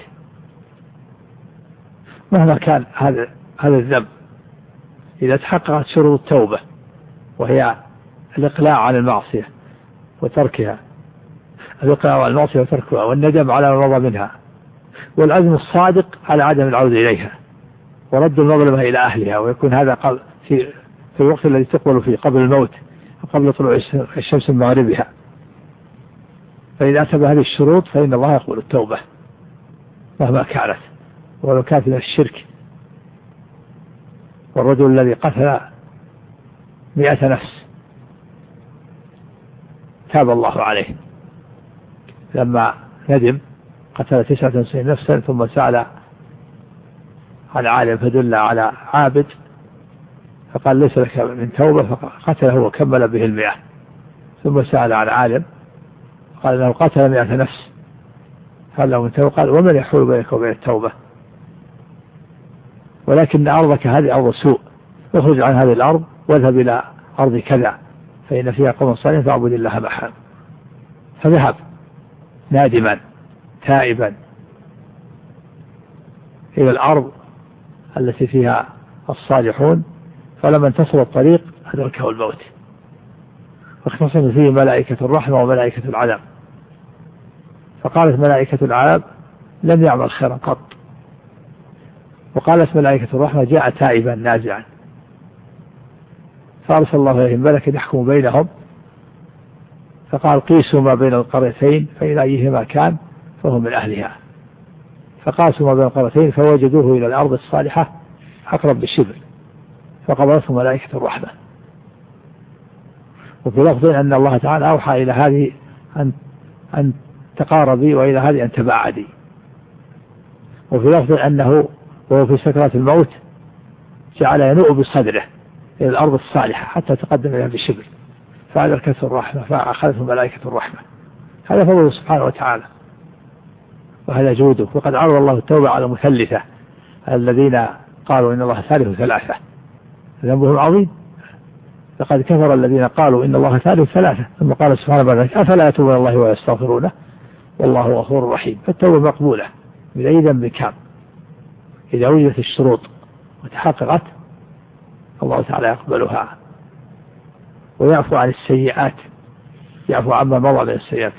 مهما كان هذا هذا الذنب. إذا تحققت شروط التوبة وهي الإقلاع عن المعصية وتركها الإقلاع عن المعصية وتركها والندم على ما مضى منها والعزم الصادق على عدم العودة إليها ورد المظلمة إلى أهلها ويكون هذا في في الوقت الذي تقبل فيه قبل الموت وقبل طلوع الشمس من مغربها. فإذا أتى بهذه الشروط فإن الله يقبل التوبة مهما كانت ولو كانت من الشرك. والرجل الذي قتل مئة نفس تاب الله عليه لما ندم قتل تسعة وتسعين نفسا ثم سأل عن عالم فدل على عابد فقال ليس لك من توبة فقتله وكمل به المئة. ثم سأل عن عالم قال انه قتل مئة نفس قال له من توبة قال ومن يحول بينك وبين التوبة ولكن أرضك هذه أرض سوء اخرج عن هذه الأرض واذهب إلى أرض كذا فإن فيها قوم صالحين فاعبد الله معهم. فذهب نادما تائبا إلى الأرض التي فيها الصالحون فلما انتصر الطريق أدركه الموت واختصم فيه ملائكة الرحمة وملائكة العذاب. فقالت ملائكة العذاب لم يعمل خيرا قط وقالت ملائكة الرحمة جاء تائبا نازعا. فأرسل الله إليهم ملكا يحكم بينهم فقال قيسوا ما بين القريتين فإلى أيهما كان فهم من أهلها. فقاسوا ما بين القريتين فوجدوه إلى الأرض الصالحة أقرب بالشبر فقبضته ملائكة الرحمة. وفي لفظ أن الله تعالى أوحى إلى هذه أن أن تقاربي وإلى هذه أن تباعدي. وفي لفظ أنه وهو في سكرات الموت جعل ينوء بصدره إلى الأرض الصالحة حتى تقدم إليها بالشبر فأدركته الرحمة فأخذته ملائكة الرحمة. هذا فضله سبحانه وتعالى وهذا جوده. وقد عرض الله التوبة على مثلثة الذين قالوا إن الله ثالث ثلاثة ذنبهم عظيم. لقد كفر الذين قالوا إن الله ثالث ثلاثة ثم قال سبحانه بعد ذلك أفلا يتوبون الله ويستغفرونه والله غفور رحيم. فالتوبة مقبولة من أي ذنب كان إذا وجدت الشروط وتحققت الله تعالى يقبلها ويعفو عن السيئات يعفو عما مضى من السيئات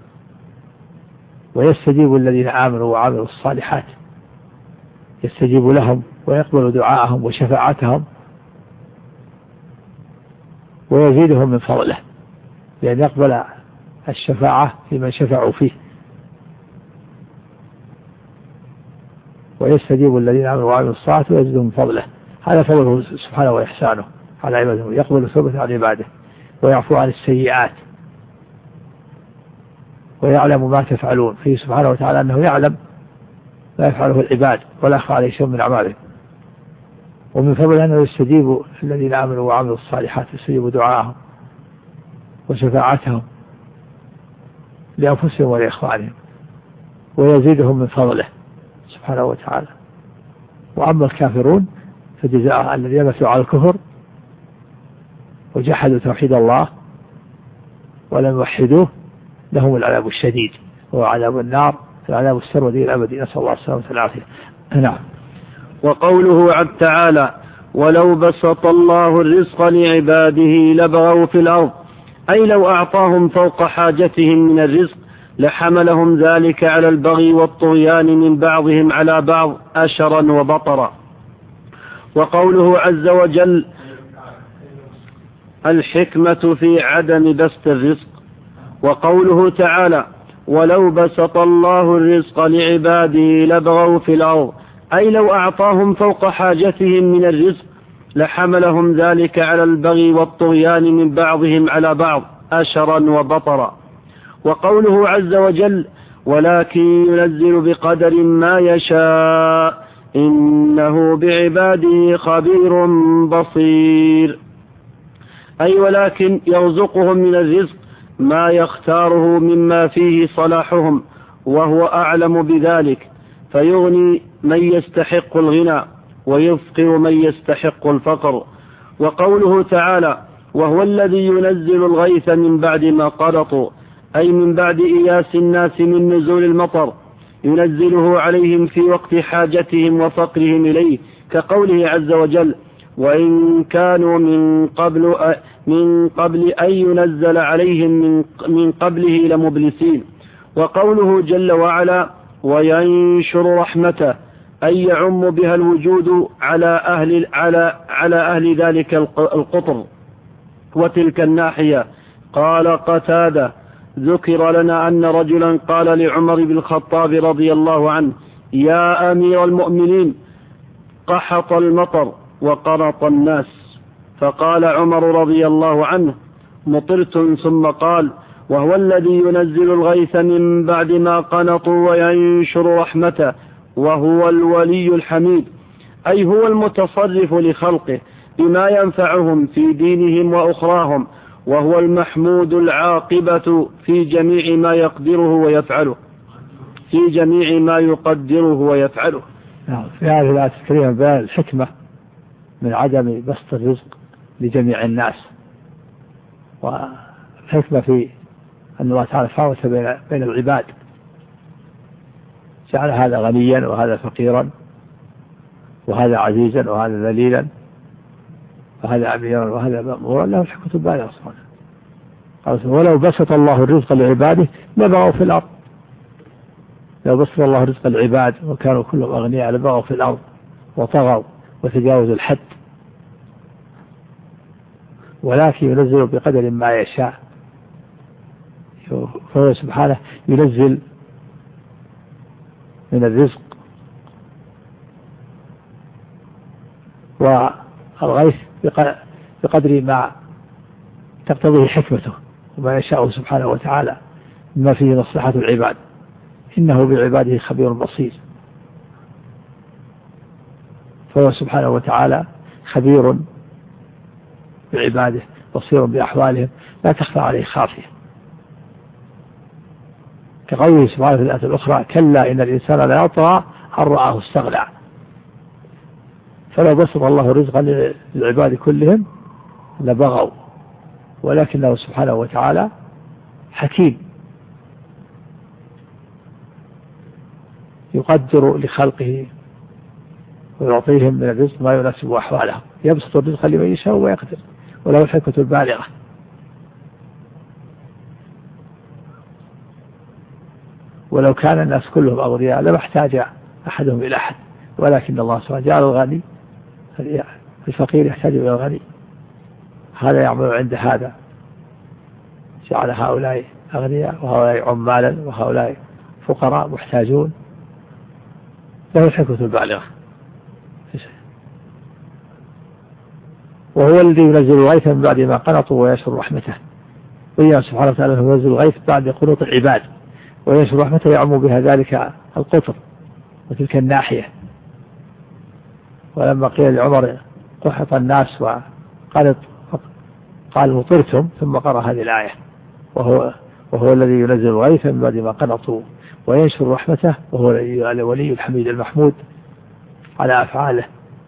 ويستجيب الذين آمنوا وعملوا الصالحات يستجيب لهم ويقبل دعاءهم وشفاعتهم ويزيدهم من فضله لأن يقبل الشفاعة في من شفعوا فيه ويستجيب الذين آمنوا وعملوا الصالحات ويزيدهم من فضله. هذا فضله سبحانه وإحسانه على عباده يقبل التوبة عن عباده ويعفو عن السيئات ويعلم ما تفعلون فيه سبحانه وتعالى أنه يعلم ما يفعله العباد ولا يخفى عليه شيء من أعمالهم. ومن فضله أنه يستجيب الذين آمنوا وعملوا الصالحات يستجيب دعاءهم وشفاعتهم لأنفسهم ولإخوانهم ويزيدهم من فضله سبحانه وتعالى. وأما الكافرون فجزاء الذين ماتوا على الكفر وجحدوا توحيد الله ولم يوحدوه لهم العذاب الشديد هو عذاب النار العذاب السرمدي الأبدي، نسأل الله السلامة والعافية. نعم. وقوله عز تعالى ولو بسط الله الرزق لعباده لبغوا في الأرض، أي لو أعطاهم فوق حاجتهم من الرزق لحملهم ذلك على البغي والطغيان من بعضهم على بعض أشرا وبطرا. وقوله عز وجل الحكمة في عدم بسط الرزق. وقوله تعالى ولو بسط الله الرزق لعباده لبغوا في الأرض، أي لو أعطاهم فوق حاجتهم من الرزق لحملهم ذلك على البغي والطغيان من بعضهم على بعض أشرا وبطرا. وقوله عز وجل ولكن ينزل بقدر ما يشاء إنه بعباده خبير بصير، أي ولكن يرزقهم من الرزق ما يختاره مما فيه صلاحهم وهو أعلم بذلك، فيغني من يستحق الغنى ويفقر من يستحق الفقر. وقوله تعالى وهو الذي ينزل الغيث من بعد ما قنطوا، أي من بعد إياس الناس من نزول المطر، ينزله عليهم في وقت حاجتهم وفقرهم إليه، كقوله عز وجل وإن كانوا من قبل من قبل أن ينزل عليهم من من قبله لمبلسين. وقوله جل وعلا وينشر رحمته، أي يعم بها الوجود على أهل على على أهل ذلك القطر وتلك الناحية. قال قتادة ذكر لنا أن رجلا قال لعمر بن الخطاب رضي الله عنه يا أمير المؤمنين قحط المطر وقرط الناس، فقال عمر رضي الله عنه مطرتم، ثم قال وهو الذي ينزل الغيث من بعد ما قنطوا وينشر رحمته وهو الولي الحميد، أي هو المتصرف لخلقه بما ينفعهم في دينهم وأخراهم، وهو المحمود العاقبة في جميع ما يقدره ويفعله في جميع ما يقدره ويفعله. في هذه الآية الكريمة بيان الحكمة من عدم بسط الرزق لجميع الناس، والحكمة في أن الله تعالى فاوت بين, بين العباد، جعل هذا غنيا وهذا فقيرا، وهذا عزيزا وهذا ذليلا، وهذا أميرا وهذا مأمورا، له الحكمة البالغة سبحانه. ولو بسط الله الرزق لعباده لبغوا في الأرض، لو بسط الله رزق العباد وكانوا كلهم أغنياء لبغوا في الأرض وطغوا وتجاوزوا الحد، ولكن ينزل بقدر ما يشاء، فهو سبحانه ينزل من الرزق والغيث بقدر ما تقتضيه حكمته وما يشاء سبحانه وتعالى مما فيه مصلحة العباد، إنه بعباده خبير بصير. فهو سبحانه وتعالى خبير بعباده بصير بأحوالهم لا تخفى عليه خافية، كقوله سبحانه في الآية الأخرى كلا إن الإنسان لا يطغى أن رآه استغنى. فلو بسط الله رزقا للعباد كلهم لبغوا، ولكنه سبحانه وتعالى حكيم يقدر لخلقه ويعطيهم من الرزق ما يناسب أحوالهم، يبسط الرزق لمن يشاء ويقدر، وله الحكمة البالغة. ولو كان الناس كلهم أغنياء لما احتاج أحدهم إلى أحد، ولكن الله سبحانه جعل الغني الفقير يحتاج إلى الغني، هذا يعمل عند هذا، جعل هؤلاء أغنياء وهؤلاء عمالا وهؤلاء فقراء محتاجون، له الحكمة البالغة. وهو الذي ينزل الغيث من بعد ما قنطوا وينشر رحمته، وإياه سبحانه وتعالى ينزل الغيث بعد قنوط العباد وينشر رحمته يعم بها ذلك القطر وتلك الناحية. ولما قيل لعمر قحط الناس وقالت قال مطرتم، ثم قرأ هذه الآية وهو, وهو الذي ينزل الغيث من بعد ما قنطوا وينشر رحمته وهو الولي الحميد المحمود على أفعاله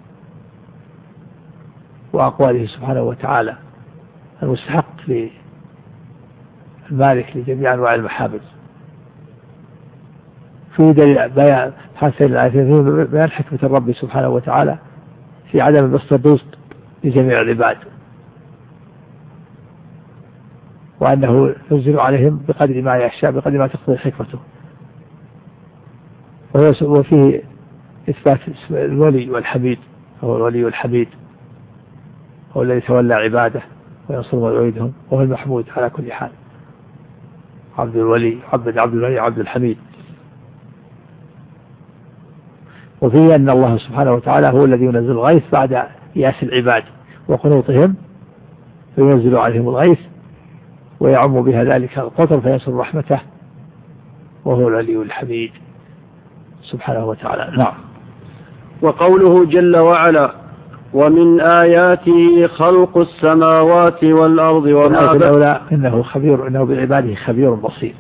وأقواله سبحانه وتعالى، المستحق للمالك لجميع أنواع المحامد. في دليل بيان هاتين الآيتين بيان حكمة الرب سبحانه وتعالى في عدم بسط الرزق لجميع العباد، وأنه ينزل عليهم بقدر ما يشاء بقدر ما تقتضي حكمته. وفيه إثبات الولي والحميد، هو الولي والحميد هو الذي تولى عباده وينصر ويعيدهم، وهو المحمود على كل حال. عبد الولي عبد عبد الولي عبد الحميد. وفيه أن الله سبحانه وتعالى هو الذي ينزل الغيث بعد يأس العباد وقنوطهم، فينزل عليهم الغيث ويعم بها ذلك القطر فينصر رحمته، وهو العلي الحميد سبحانه وتعالى. نعم. وقوله جل وعلا: ومن آياته خلق السماوات والأرض وما بين إنه خبير إنه بعباده خبير بصير.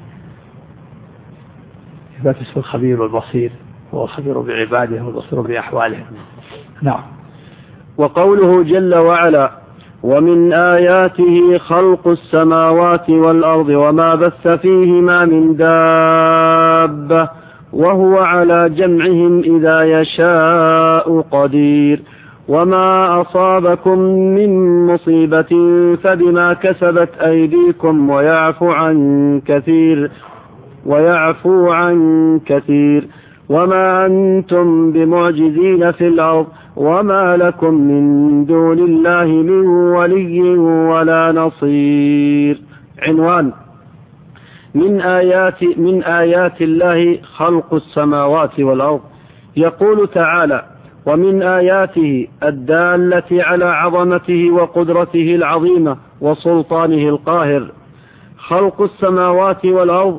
إثبات اسم الخبير والبصير، هو خبير بعباده والبصير بأحوالهم. نعم. وقوله جل وعلا: ومن آياته خلق السماوات والأرض وما بث فيهما من دابة وهو على جمعهم إذا يشاء قدير وما أصابكم من مصيبة فبما كسبت أيديكم ويعفو عن كثير ويعفو عن كثير وما أنتم بمعجزين في الأرض وما لكم من دون الله من ولي ولا نصير. عنوان: من آيات من آيات الله خلق السماوات والأرض. يقول تعالى: ومن آياته الدالة على عظمته وقدرته العظيمة وسلطانه القاهر خلق السماوات والأرض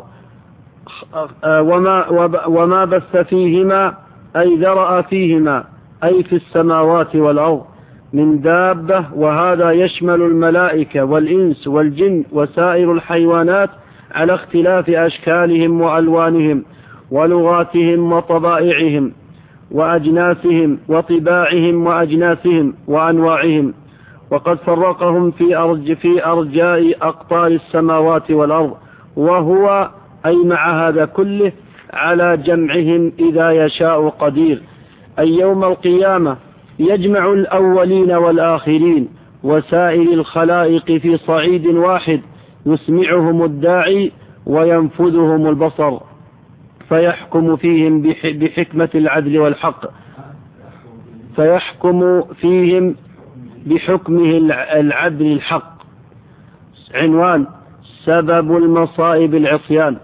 وما, وما بث فيهما أي ذرأ فيهما أي في السماوات والأرض من دابة، وهذا يشمل الملائكة والإنس والجن وسائر الحيوانات على اختلاف أشكالهم وألوانهم ولغاتهم وطبائعهم وأجناسهم وطباعهم وأجناسهم وأنواعهم، وقد فرقهم في أرج في أرجاء أقطار السماوات والأرض، وهو أي مع هذا كله على جمعهم إذا يشاء قدير، أي يوم القيامة يجمع الأولين والآخرين وسائر الخلائق في صعيد واحد يسمعهم الداعي وينفذهم البصر فيحكم فيهم بحكمة العدل والحق فيحكم فيهم بحكمه العدل الحق. عنوان: سبب المصائب العصيان.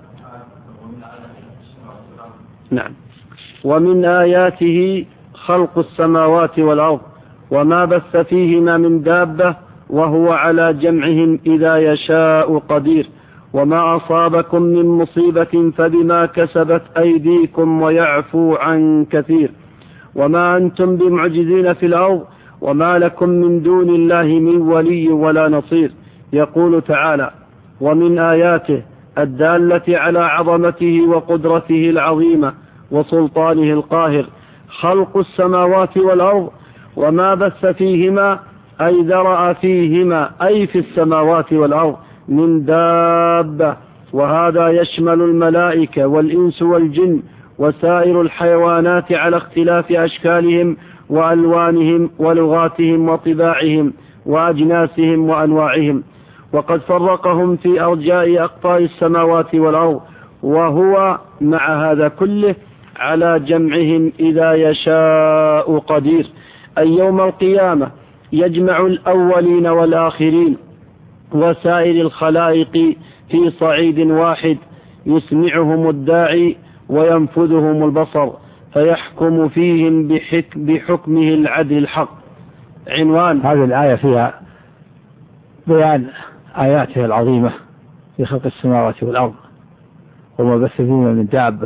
نعم. ومن آياته خلق السماوات والأرض وما بث فيهما من دابة وهو على جمعهم إذا يشاء قدير وما أصابكم من مصيبة فبما كسبت أيديكم ويعفو عن كثير وما أنتم بمعجزين في الأرض وما لكم من دون الله من ولي ولا نصير. يقول تعالى: ومن آياته الدالة على عظمته وقدرته العظيمة وسلطانه القاهر خلق السماوات والأرض وما بث فيهما أي ذرأ فيهما أي في السماوات والأرض من دابة، وهذا يشمل الملائكة والإنس والجن وسائر الحيوانات على اختلاف أشكالهم وألوانهم ولغاتهم وطباعهم وأجناسهم وأنواعهم، وقد فرقهم في أرجاء أقطار السماوات والأرض، وهو مع هذا كله على جمعهم إذا يشاء قدير، أي يوم القيامة يجمع الأولين والآخرين وسائر الخلائق في صعيد واحد يسمعهم الداعي وينفذهم البصر فيحكم فيهم بحكم بحكمه العدل الحق. عنوان: هذه الآية فيها بيان آياته العظيمة في خلق السماوات والأرض وما بث فيهما من دابة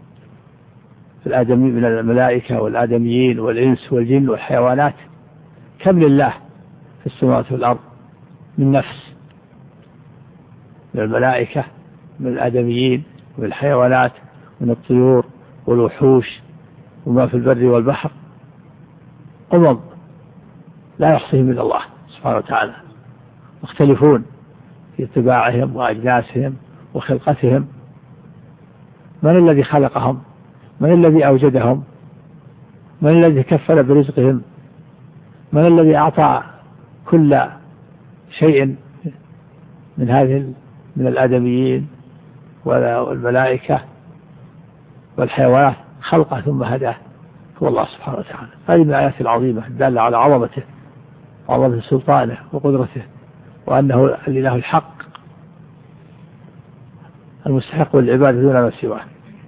الآدمي من الملائكة والآدميين والإنس والجن والحيوانات. كم لله في السماوات والأرض من نفس، من الملائكة من الآدميين من الحيوانات من الطيور والوحوش وما في البر والبحر، أمم لا يحصيهم إلا الله سبحانه وتعالى، مختلفون في طباعهم وأجناسهم وخلقتهم. من الذي خلقهم من الذي أوجدهم؟ من الذي كفل برزقهم؟ من الذي أعطى كل شيء من هذه من الآدميين والملائكة والحيوانات خلقه ثم هداه؟ هو الله سبحانه وتعالى. هذه من الآيات العظيمة الدالة على عظمته وعظمة سلطانه وقدرته، وأنه الإله الحق المستحق للعبادة دون ما سواه.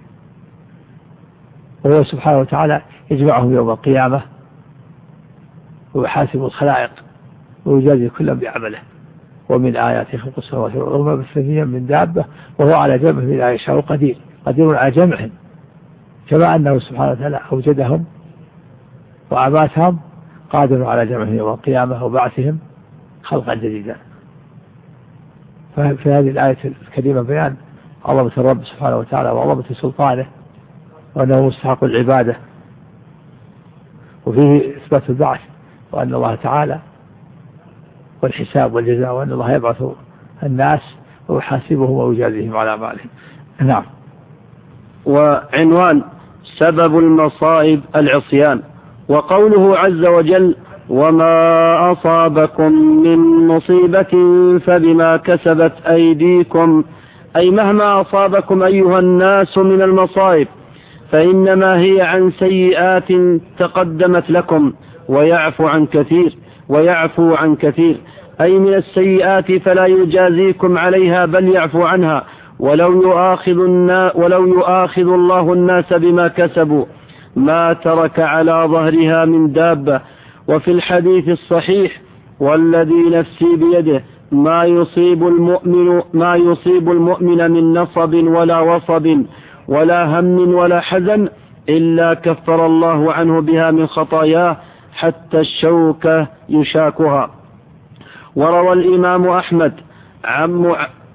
وهو سبحانه وتعالى يجمعهم يوم القيامة ويحاسب الخلائق ويجازي كلا بعمله. ومن آياته خلق السماوات والأرض وما بث فيها من دابة وهو على جمعهم إذا يشاء قدير قدير على جمعهم، كما أنه سبحانه وتعالى أوجدهم وأماتهم قادر على جمعهم يوم القيامة وبعثهم خلقا جديدا. ففي هذه الآية الكريمة بيان عظمة الرب سبحانه وتعالى وعظمة سلطانه وأنه مستحق العبادة، وفيه إثبات البعث وأن الله تعالى والحساب والجزاء، وأن الله يبعث الناس ويحاسبهم ويجازيهم على أعمالهم. نعم. وعنوان سبب المصائب العصيان. وقوله عز وجل وما أصابكم من مصيبة فبما كسبت أيديكم، أي مهما أصابكم أيها الناس من المصائب فإنما هي عن سيئات تقدمت لكم ويعفو عن كثير ويعفو عن كثير أي من السيئات فلا يجازيكم عليها بل يعفو عنها. ولو يؤاخذ, ولو يؤاخذ الله الناس بما كسبوا ما ترك على ظهرها من دابة. وفي الحديث الصحيح والذي نفسي بيده ما يصيب المؤمن ما يصيب المؤمن من نصب ولا وصب ولا هم ولا حزن إلا كفر الله عنه بها من خطاياه حتى الشوكة يشاكها. وروى الإمام أحمد عن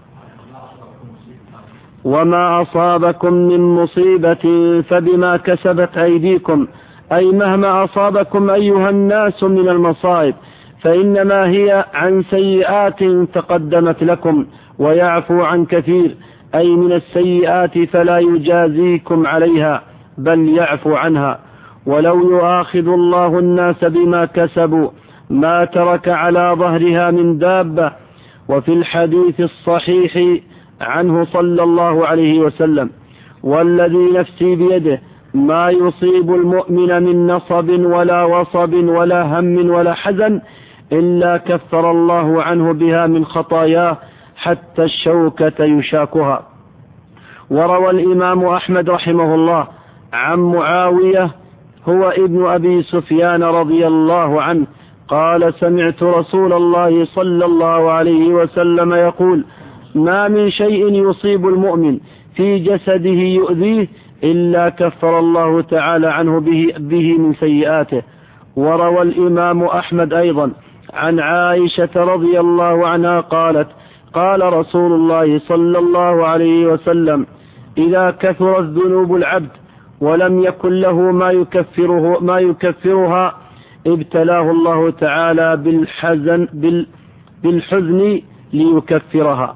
وما أصابكم من مصيبة فبما كسبت أيديكم، أي مهما أصابكم أيها الناس من المصائب فإنما هي عن سيئات تقدمت لكم ويعفو عن كثير، أي من السيئات فلا يجازيكم عليها بل يعفو عنها. ولو يؤاخذ الله الناس بما كسبوا ما ترك على ظهرها من دابة. وفي الحديث الصحيح عنه صلى الله عليه وسلم والذي نفسي بيده ما يصيب المؤمن من نصب ولا وصب ولا هم ولا حزن إلا كفر الله عنه بها من خطاياه حتى الشوكة يشاكها. وروى الإمام أحمد رحمه الله عن معاوية هو ابن أبي سفيان رضي الله عنه قال سمعت رسول الله صلى الله عليه وسلم يقول ما من شيء يصيب المؤمن في جسده يؤذيه إلا كفر الله تعالى عنه به, به من سيئاته. وروى الإمام أحمد أيضا عن عائشة رضي الله عنها قالت قال رسول الله صلى الله عليه وسلم إذا كثرت ذنوب العبد ولم يكن له ما يكفره ما يكفرها ابتلاه الله تعالى بالحزن بال بالحزن ليكفرها.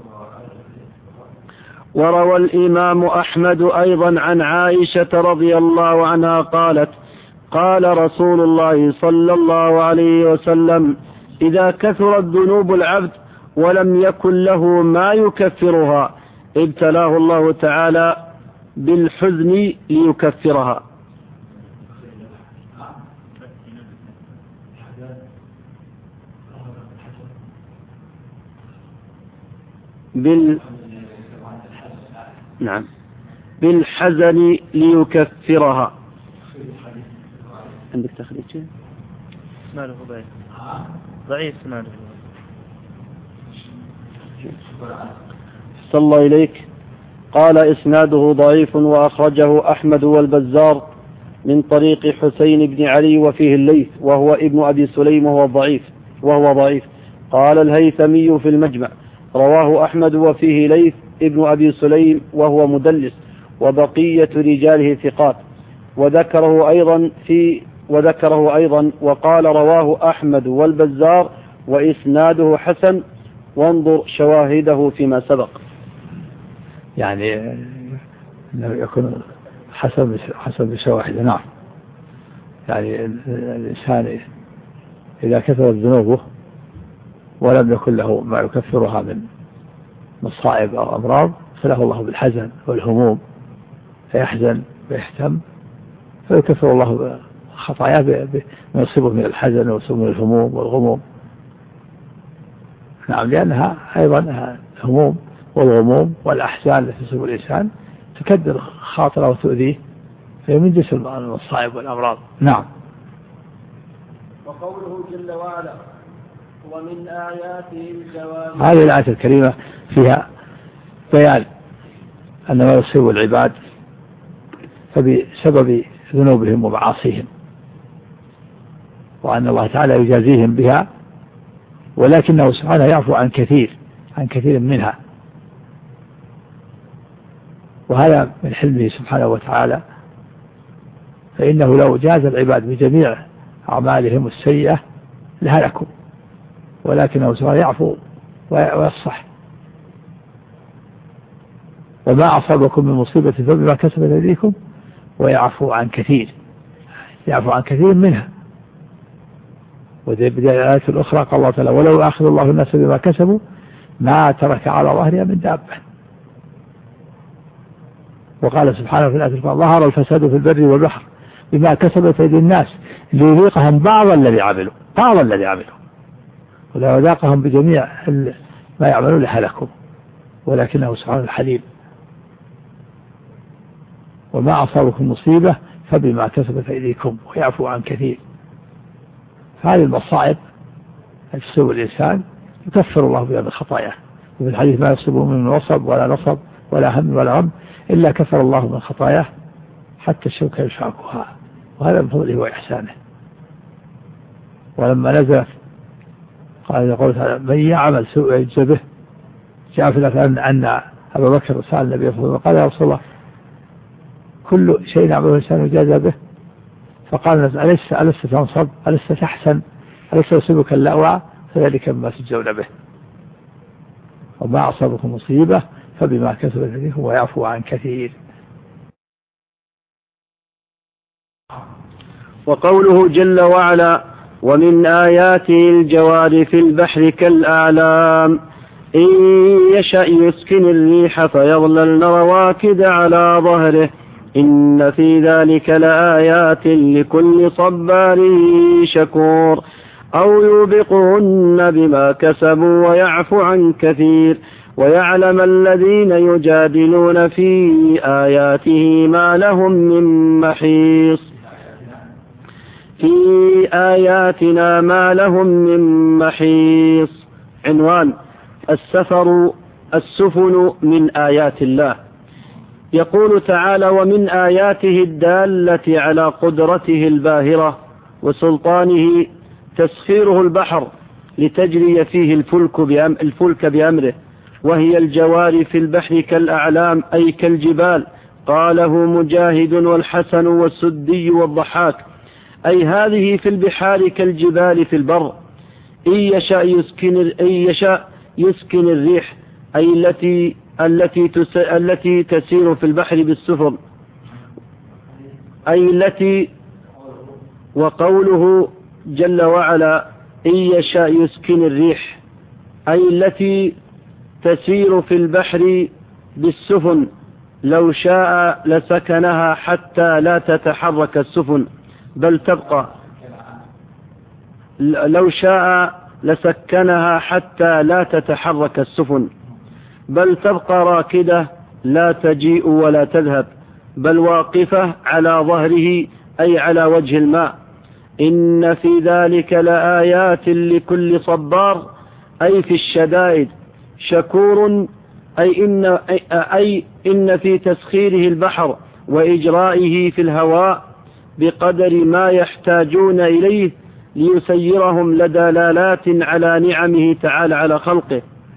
وروى الإمام أحمد أيضا عن عائشة رضي الله عنها قالت قال رسول الله صلى الله عليه وسلم إذا كثرت ذنوب العبد ولم يكن له ما يكفرها ابتلاه الله تعالى بالحزن ليكفرها. بال نعم بالحزن ليكفرها. عندك تخريج ما له ضعيف ضعيف ما له. صلى الله إليك. قال إسناده ضعيف وأخرجه أحمد والبزار من طريق حسين بن علي وفيه الليث وهو ابن أبي سليم وهو ضعيف وهو ضعيف. قال الهيثمي في المجمع رواه أحمد وفيه ليث ابن أبي سليم وهو مدلس وبقية رجاله ثقات. وذكره أيضا في وذكره أيضا وقال رواه أحمد والبزار وإسناده حسن وانظر شواهده فيما سبق. يعني أنه يكون حسب حسب شواهد. نعم، يعني الإنسان إذا كثرت ذنوبه ولم يكن له ما يكفرها من مصائب أو أمراض فله الله بالحزن والهموم، فيحزن ويهتم فيكفر الله خطاياه بما يصيبه من الحزن ويصيبه من الهموم والغموم. نعم، لأنها أيضا الهموم والغموم والأحزان التي تصيب الإنسان تكدر خاطره وتؤذيه، فهي من جنس المصائب والأمراض. نعم. وقوله جل وعلا ومن آياته الجواب. هذه الآية الكريمة فيها بيان أن ما يصيب العباد فبسبب ذنوبهم ومعاصيهم، وأن الله تعالى يجازيهم بها، ولكنه سبحانه يعفو عن كثير عن كثير منها، وهذا من حلمه سبحانه وتعالى، فإنه لو جاز العباد بجميع أعمالهم السيئة لهلكوا، ولكنه سبحانه يعفو ويصح. وما أصابكم من مصيبة فبما كسبت أيديكم ويعفو عن كثير، يعفو عن كثير منها. وذي الآيات الأخرى قال الله تعالى ولو أخذ الله الناس بما كسبوا ما ترك على ظهرها من دابة. وقال سبحانه في الآية الأخرى ظهر الفساد في البر والبحر بما كسبت أيدي الناس ليذيقهم بعض الذي عملوا بعض الذي عملوا ولو ذاقهم بجميع ما يعملون لهلكوا، ولكنه سبحانه الحليم. وما أصابكم مصيبة فبما كسبت أيديكم ويعفو عن كثير. هذه المصائب التي تصيب الإنسان يكفر الله بها من خطاياه، وفي الحديث ما يصيبه من نصب ولا نصب ولا هم ولا غم إلا كفر الله من خطاياه حتى الشوكة يشاكها، وهذا من فضله وإحسانه. ولما نزلت قال يقول تعالى من يعمل سوء يجزى به، جاء في الأثر أن أبا بكر سأل النبي صلى الله عليه وسلم قال يا رسول الله كل شيء يعمله الإنسان يجازى به، فقال الناس ألست ألست تنصب ألست تحسن ألست يصيبك اللأوى فذلك مما تجزون به. وما أصابكم مصيبة فبما كسبت أيديكم ويعفو عن كثير. وقوله جل وعلا ومن آياته الجوار في البحر كالأعلام إن يشأ يسكن الريح فيظللن رواكد على ظهره إن في ذلك لآيات لكل صبار شكور أو يوبقهن بما كسبوا ويعفو عن كثير ويعلم الذين يجادلون في آياته ما لهم من محيص في آياتنا ما لهم من محيص. عنوان السفر السفن من آيات الله. يقول تعالى ومن آياته الدالة على قدرته الباهرة وسلطانه تسخيره البحر لتجري فيه الفلك, بأم الفلك بأمره، وهي الجوار في البحر كالأعلام أي كالجبال. قاله مجاهد والحسن والسدي والضحاك أي هذه في البحار كالجبال في البر. إن يشاء يسكن, إن يشاء يسكن الريح أي التي التي تس... التي تسير في البحر بالسفن أي التي. وقوله جل وعلا إن يشاء يسكن الريح أي التي تسير في البحر بالسفن لو شاء لسكنها حتى لا تتحرك السفن بل تبقى لو شاء لسكنها حتى لا تتحرك السفن بل تبقى راكدة لا تجيء ولا تذهب بل واقفة على ظهره أي على وجه الماء. إن في ذلك لآيات لكل صبار أي في الشدائد شكور أي إن, أي إن في تسخيره البحر وإجرائه في الهواء بقدر ما يحتاجون إليه ليسيرهم لدلالات على نعمه تعالى على خلقه.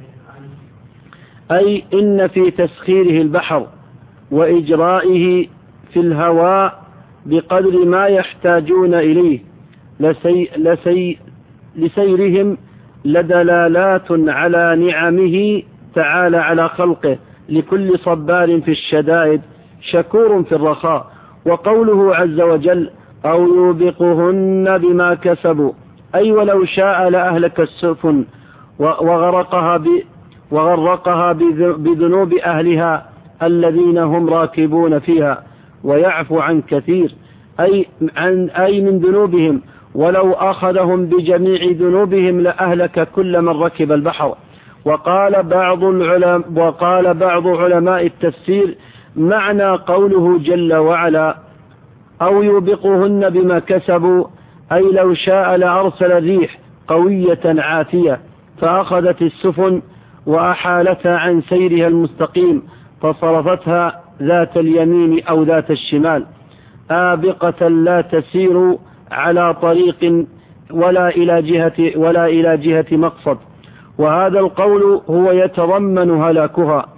أي إن في تسخيره البحر وإجرائه في الهواء بقدر ما يحتاجون إليه لسي لسي لسيرهم لدلالات على نعمه تعالى على خلقه لكل صبار في الشدائد شكور في الرخاء. وقوله عز وجل أو يوبقهن بما كسبوا أي ولو شاء لأهلك السفن وغرقها, وغرقها بذنوب أهلها الذين هم راكبون فيها ويعفو عن كثير أي, عن أي من ذنوبهم ولو أخذهم بجميع ذنوبهم لأهلك كل من ركب البحر. وقال بعض العلماء, وقال بعض علماء التفسير معنى قوله جل وعلا أو يوبقهن بما كسبوا أي لو شاء لأرسل الريح قوية عاتية فأخذت السفن وأحالتها عن سيرها المستقيم فصرفتها ذات اليمين أو ذات الشمال آبقة لا تسير على طريق ولا إلى جهة, ولا إلى جهة مقصد. وهذا القول هو يتضمن هلاكها.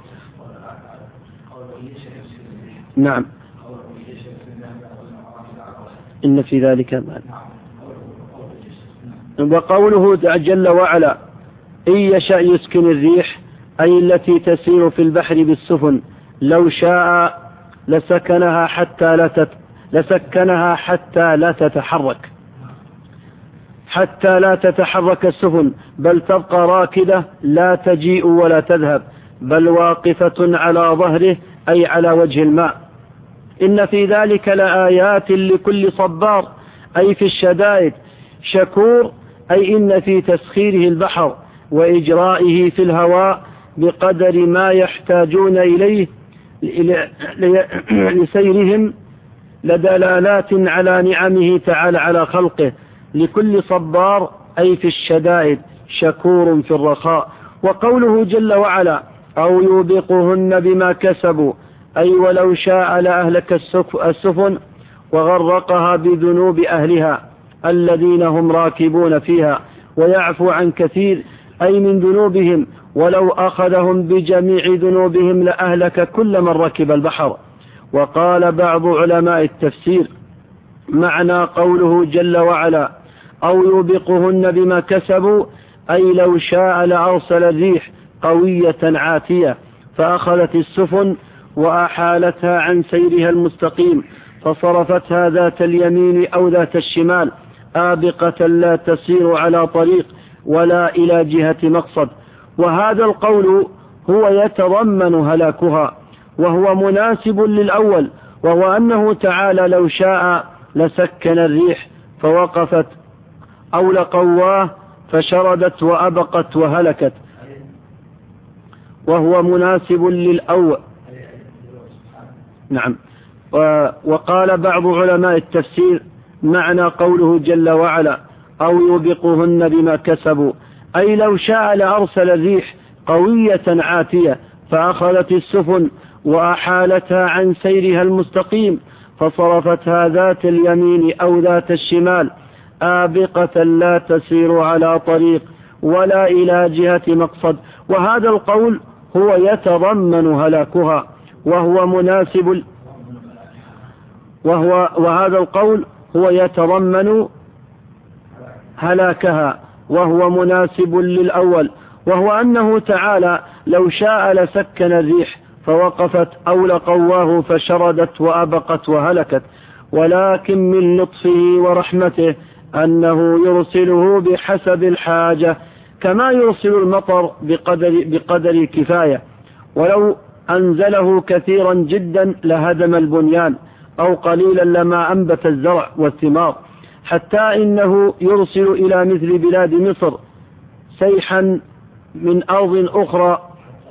نعم إن في ذلك مال. وقوله جل وعلا إن يشأ يسكن الريح أي التي تسير في البحر بالسفن لو شاء لسكنها حتى لا تت... لسكنها حتى لا تتحرك حتى لا تتحرك السفن بل تبقى راكدة لا تجيء ولا تذهب بل واقفة على ظهره أي على وجه الماء. إن في ذلك لآيات لكل صبار أي في الشدائد شكور أي إن في تسخيره البحر وإجرائه في الهواء بقدر ما يحتاجون إليه لسيرهم لدلالات على نعمه تعالى على خلقه. لكل صبار أي في الشدائد شكور في الرخاء. وقوله جل وعلا أو يوبقهن بما كسبوا أي ولو شاء لأهلك السفن وغرقها بذنوب أهلها الذين هم راكبون فيها ويعفو عن كثير أي من ذنوبهم ولو أخذهم بجميع ذنوبهم لأهلك كل من ركب البحر. وقال بعض علماء التفسير معنى قوله جل وعلا أو يوبقهن بما كسبوا أي لو شاء لأرسل الريح قوية عاتية فأخذت السفن وأحالتها عن سيرها المستقيم فصرفتها ذات اليمين أو ذات الشمال آبقة لا تسير على طريق ولا إلى جهة مقصد. وهذا القول هو يتضمن هلاكها وهو مناسب للأول وهو أنه تعالى لو شاء لسكن الريح فوقفت أو لقواه فشردت وأبقت وهلكت وهو مناسب للأول. نعم. وقال بعض علماء التفسير معنى قوله جل وعلا أو يوبقهن بما كسبوا أي لو شاء لأرسل الريح قوية عاتية فأخذت السفن وأحالتها عن سيرها المستقيم فصرفتها ذات اليمين أو ذات الشمال آبقة لا تسير على طريق ولا إلى جهة مقصد. وهذا القول هو يتضمن هلاكها وهو مناسب وهو وهذا القول هو يتضمن هلاكها وهو مناسب للأول وهو أنه تعالى لو شاء لسكن الريح فوقفت أو لقواه فشردت وأبقت وهلكت ولكن من لطفه ورحمته أنه يرسله بحسب الحاجة كما يرسل المطر بقدر, بقدر الكفاية ولو أنزله كثيرا جدا لهدم البنيان أو قليلا لما أنبت الزرع والثمار حتى إنه يرسل إلى مثل بلاد مصر سيحا من أرض أخرى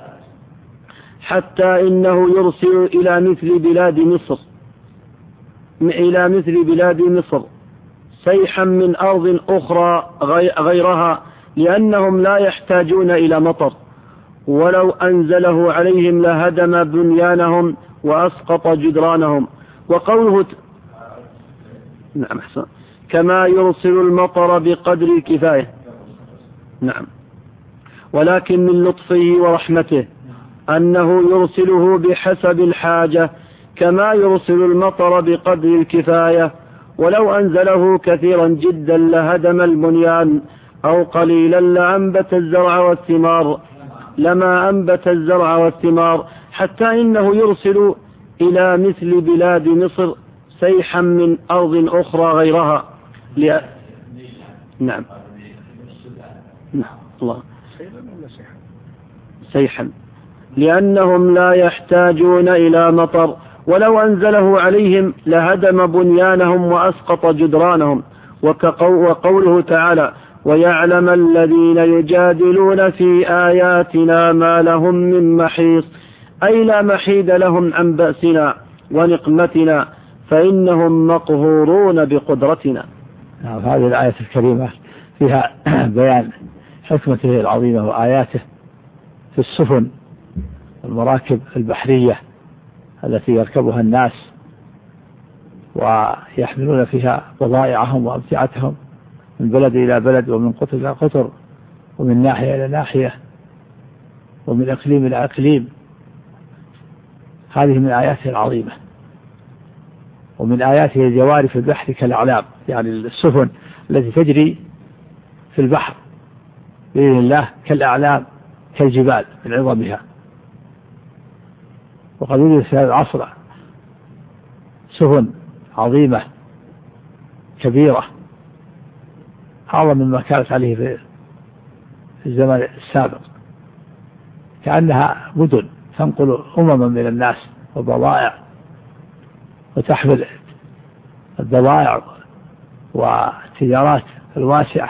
حتى إنه يرسل إلى مثل بلاد مصر إلى مثل بلاد مصر سيحا من أرض أخرى غيرها لأنهم لا يحتاجون إلى مطر ولو أنزله عليهم لهدم بنيانهم وأسقط جدرانهم. وقوله ت... نعم أحسن كما يرسل المطر بقدر الكفاية. نعم. ولكن من لطفه ورحمته أنه يرسله بحسب الحاجة كما يرسل المطر بقدر الكفاية ولو أنزله كثيرا جدا لهدم البنيان أو قليلا لأنبت الزرع والثمار لما أنبت الزرع والثمار حتى إنه يرسل إلى مثل بلاد مصر سيحا من أرض أخرى غيرها. لأ... نعم نعم الله سيحا لأنهم لا يحتاجون إلى مطر، ولو أنزله عليهم لهدم بنيانهم وأسقط جدرانهم. وقوله تعالى ويعلم الذين يجادلون في آياتنا ما لهم من محيص، أي لا محيد لهم عن بأسنا ونقمتنا فإنهم مقهورون بقدرتنا. نعم، هذه الآية الكريمة فيها بيان حكمته العظيمة وآياته في السفن المراكب البحرية التي يركبها الناس ويحملون فيها بضائعهم وأمتعتهم من بلد إلى بلد ومن قطر إلى قطر ومن ناحية إلى ناحية ومن إقليم إلى إقليم. هذه من آياته العظيمة. ومن آياته الجواري في البحر كالأعلام، يعني السفن التي تجري في البحر بإذن الله كالأعلام كالجبال من عظمها. وقد وجد في هذا العصر سفن عظيمة كبيرة أعظم مما كانت عليه في الزمن السابق، كأنها مدن تنقل أمما من الناس وبضائع وتحمل البضائع والتجارات الواسعة،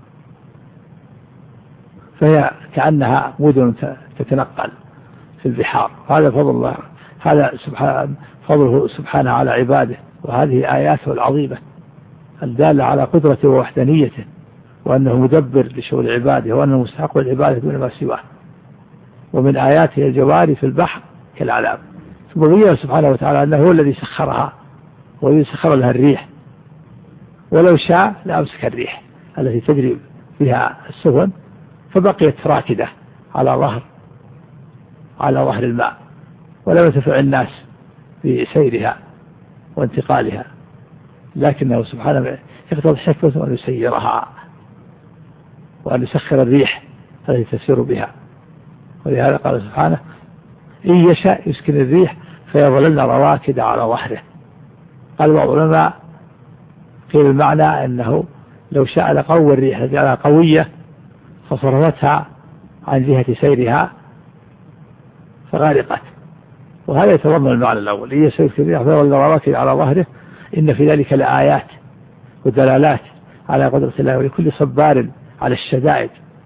فهي كأنها مدن تتنقل في البحار. هذا فضل الله، هذا سبحانه فضله سبحانه على عباده، وهذه آياته العظيمة الدالة على قدرته ووحدانيته، وأنه مدبر لشؤون عباده، وأنه مستحق العبادة دون ما سواه. ومن آياته الجواري في البحر كالأعلام. ثم بين سبحانه وتعالى أنه هو الذي سخرها والذي سخر لها الريح، ولو شاء لأمسك الريح التي تجري فيها السفن فبقيت راكدة على ظهر على ظهر الماء، ولم ينتفع الناس بسيرها وانتقالها، لكنه سبحانه يقتضي حكمته أن يسيرها وأن يسخر الريح التي تسير بها. ولهذا قال سبحانه إن يشاء يسكن الريح فيظللن رواكد على ظهره. قال بعض العلماء قيل المعنى أنه لو شاء لقوى الريح لجعلها قوية فصرفتها عن جهة سيرها فغارقت. وهذا يتضمن المعنى الأول إن يشاء يسكن الريح فيظللن رواكد على ظهره. إن في ذلك لآيات ودلالات على قدرة الله، ولكل صبار على الشدائد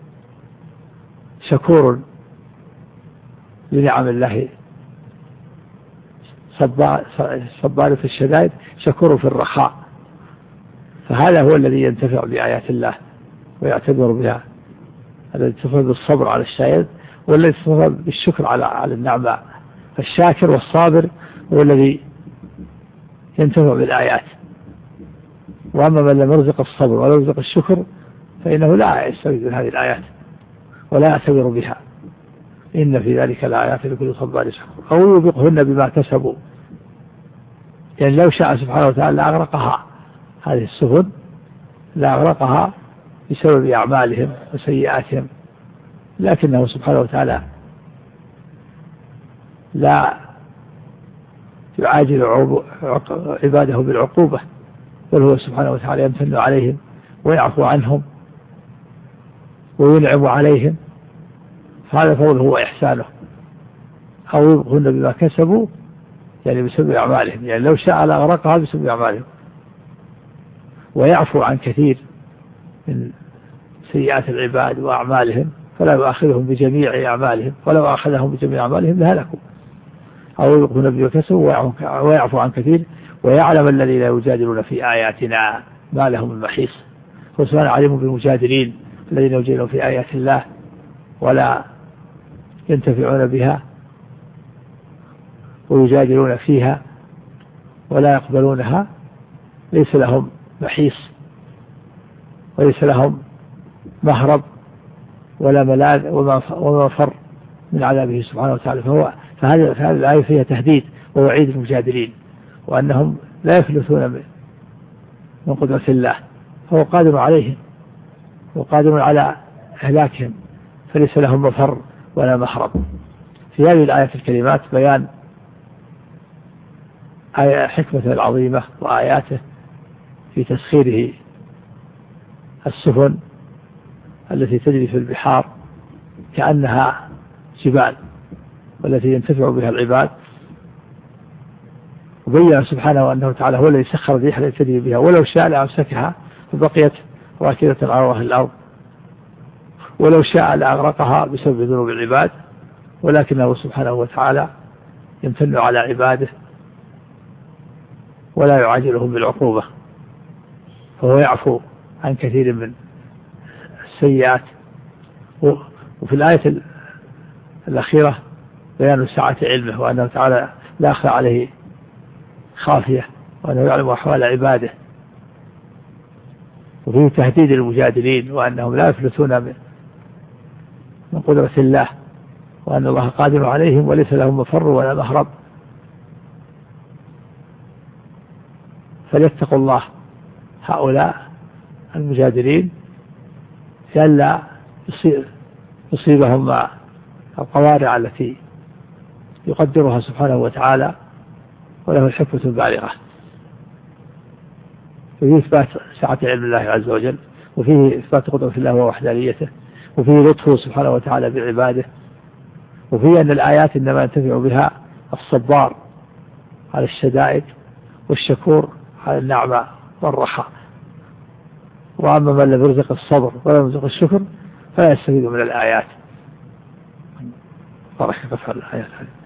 شكور لنعم الله. صبار في الشدائد شكور في الرخاء. فهذا هو الذي ينتفع بآيات الله ويعتبر بها، الذي ينتفع بالصبر على الشدائد والذي ينتفع بالشكر على على النعمة. فالشاكر والصابر هو الذي ينتفع بالآيات. وأما من لم يرزق الصبر ولا يرزق الشكر فإنه لا يستفيد من هذه الآيات ولا يعتبر بها. إن في ذلك لآيات لكل صبار شكور. أو يوبقهن بما كسبوا، يعني لو شاء سبحانه وتعالى لأغرقها هذه السفن، لأغرقها بسبب أعمالهم وسيئاتهم، لكنه سبحانه وتعالى لا يعاجل عباده بالعقوبة، بل هو سبحانه وتعالى يمتن عليهم ويعفو عنهم وينعم عليهم. فهذا فضله وإحسانه. أو يبقون بما كسبوا يعني بسبب أعمالهم، يعني لو شاء لأغرقها بسبب أعمالهم. ويعفو عن كثير من سيئات العباد وأعمالهم فلا يؤاخذهم بجميع أعمالهم، ولو أخذهم بجميع أعمالهم لهلكوا. أو يبقون بما كسبوا ويعفو عن كثير. ويعلم الذين يجادلون في آياتنا ما لهم من محيص. فسبحانه عليم بالمجادلين الذين يجادلون في آيات الله ولا ينتفعون بها ويجادلون فيها ولا يقبلونها، ليس لهم محيص وليس لهم مهرب ولا ملاذ وما مفر من عذابه سبحانه وتعالى. فهو فهذه فهذه الآية فيها تهديد ووعيد المجادلين، وأنهم لا يفلتون من قدرة الله، فهو قادر عليهم وقادر على إهلاكهم، فليس لهم مفر ولا محرم. في هذه الآية الكلمات بيان حكمته العظيمة وآياته في تسخيره السفن التي تجري في البحار كأنها جبال والتي ينتفع بها العباد، وبين سبحانه أنه تعالى هو الذي سخر الريح التي تجري بها ولو شاء لأمسكها فبقيت راكدة على وجه الأرض، ولو شاء لأغرقها بسبب ذنوب العباد، ولكنه سبحانه وتعالى يمتن على عباده ولا يعاجلهم بالعقوبة، فهو يعفو عن كثير من السيئات. وفي الآية الأخيرة بيان سعة علمه وأنه تعالى لا يخفى عليه خافية وأنه يعلم أحوال عباده، وفيه تهديد المجادلين وأنهم لا يفلتون من قدرة الله، وأن الله قادر عليهم وليس لهم مفر ولا مهرب، فليتقوا الله هؤلاء المجادلين لئلا يصيبهم القوارع التي يقدرها سبحانه وتعالى وله الحكمة البالغة. وفيه إثبات سعة علم الله عز وجل، وفيه إثبات قدرة الله ووحدانيته، وفيه لطفه سبحانه وتعالى بعباده، وفيه أن الآيات إنما ينتفع بها الصبار على الشدائد والشكور على النعمة والرخاء، وأما من لم يرزق الصبر ولم يرزق الشكر فلا يستفيد من الآيات. بارك الله في الآيات.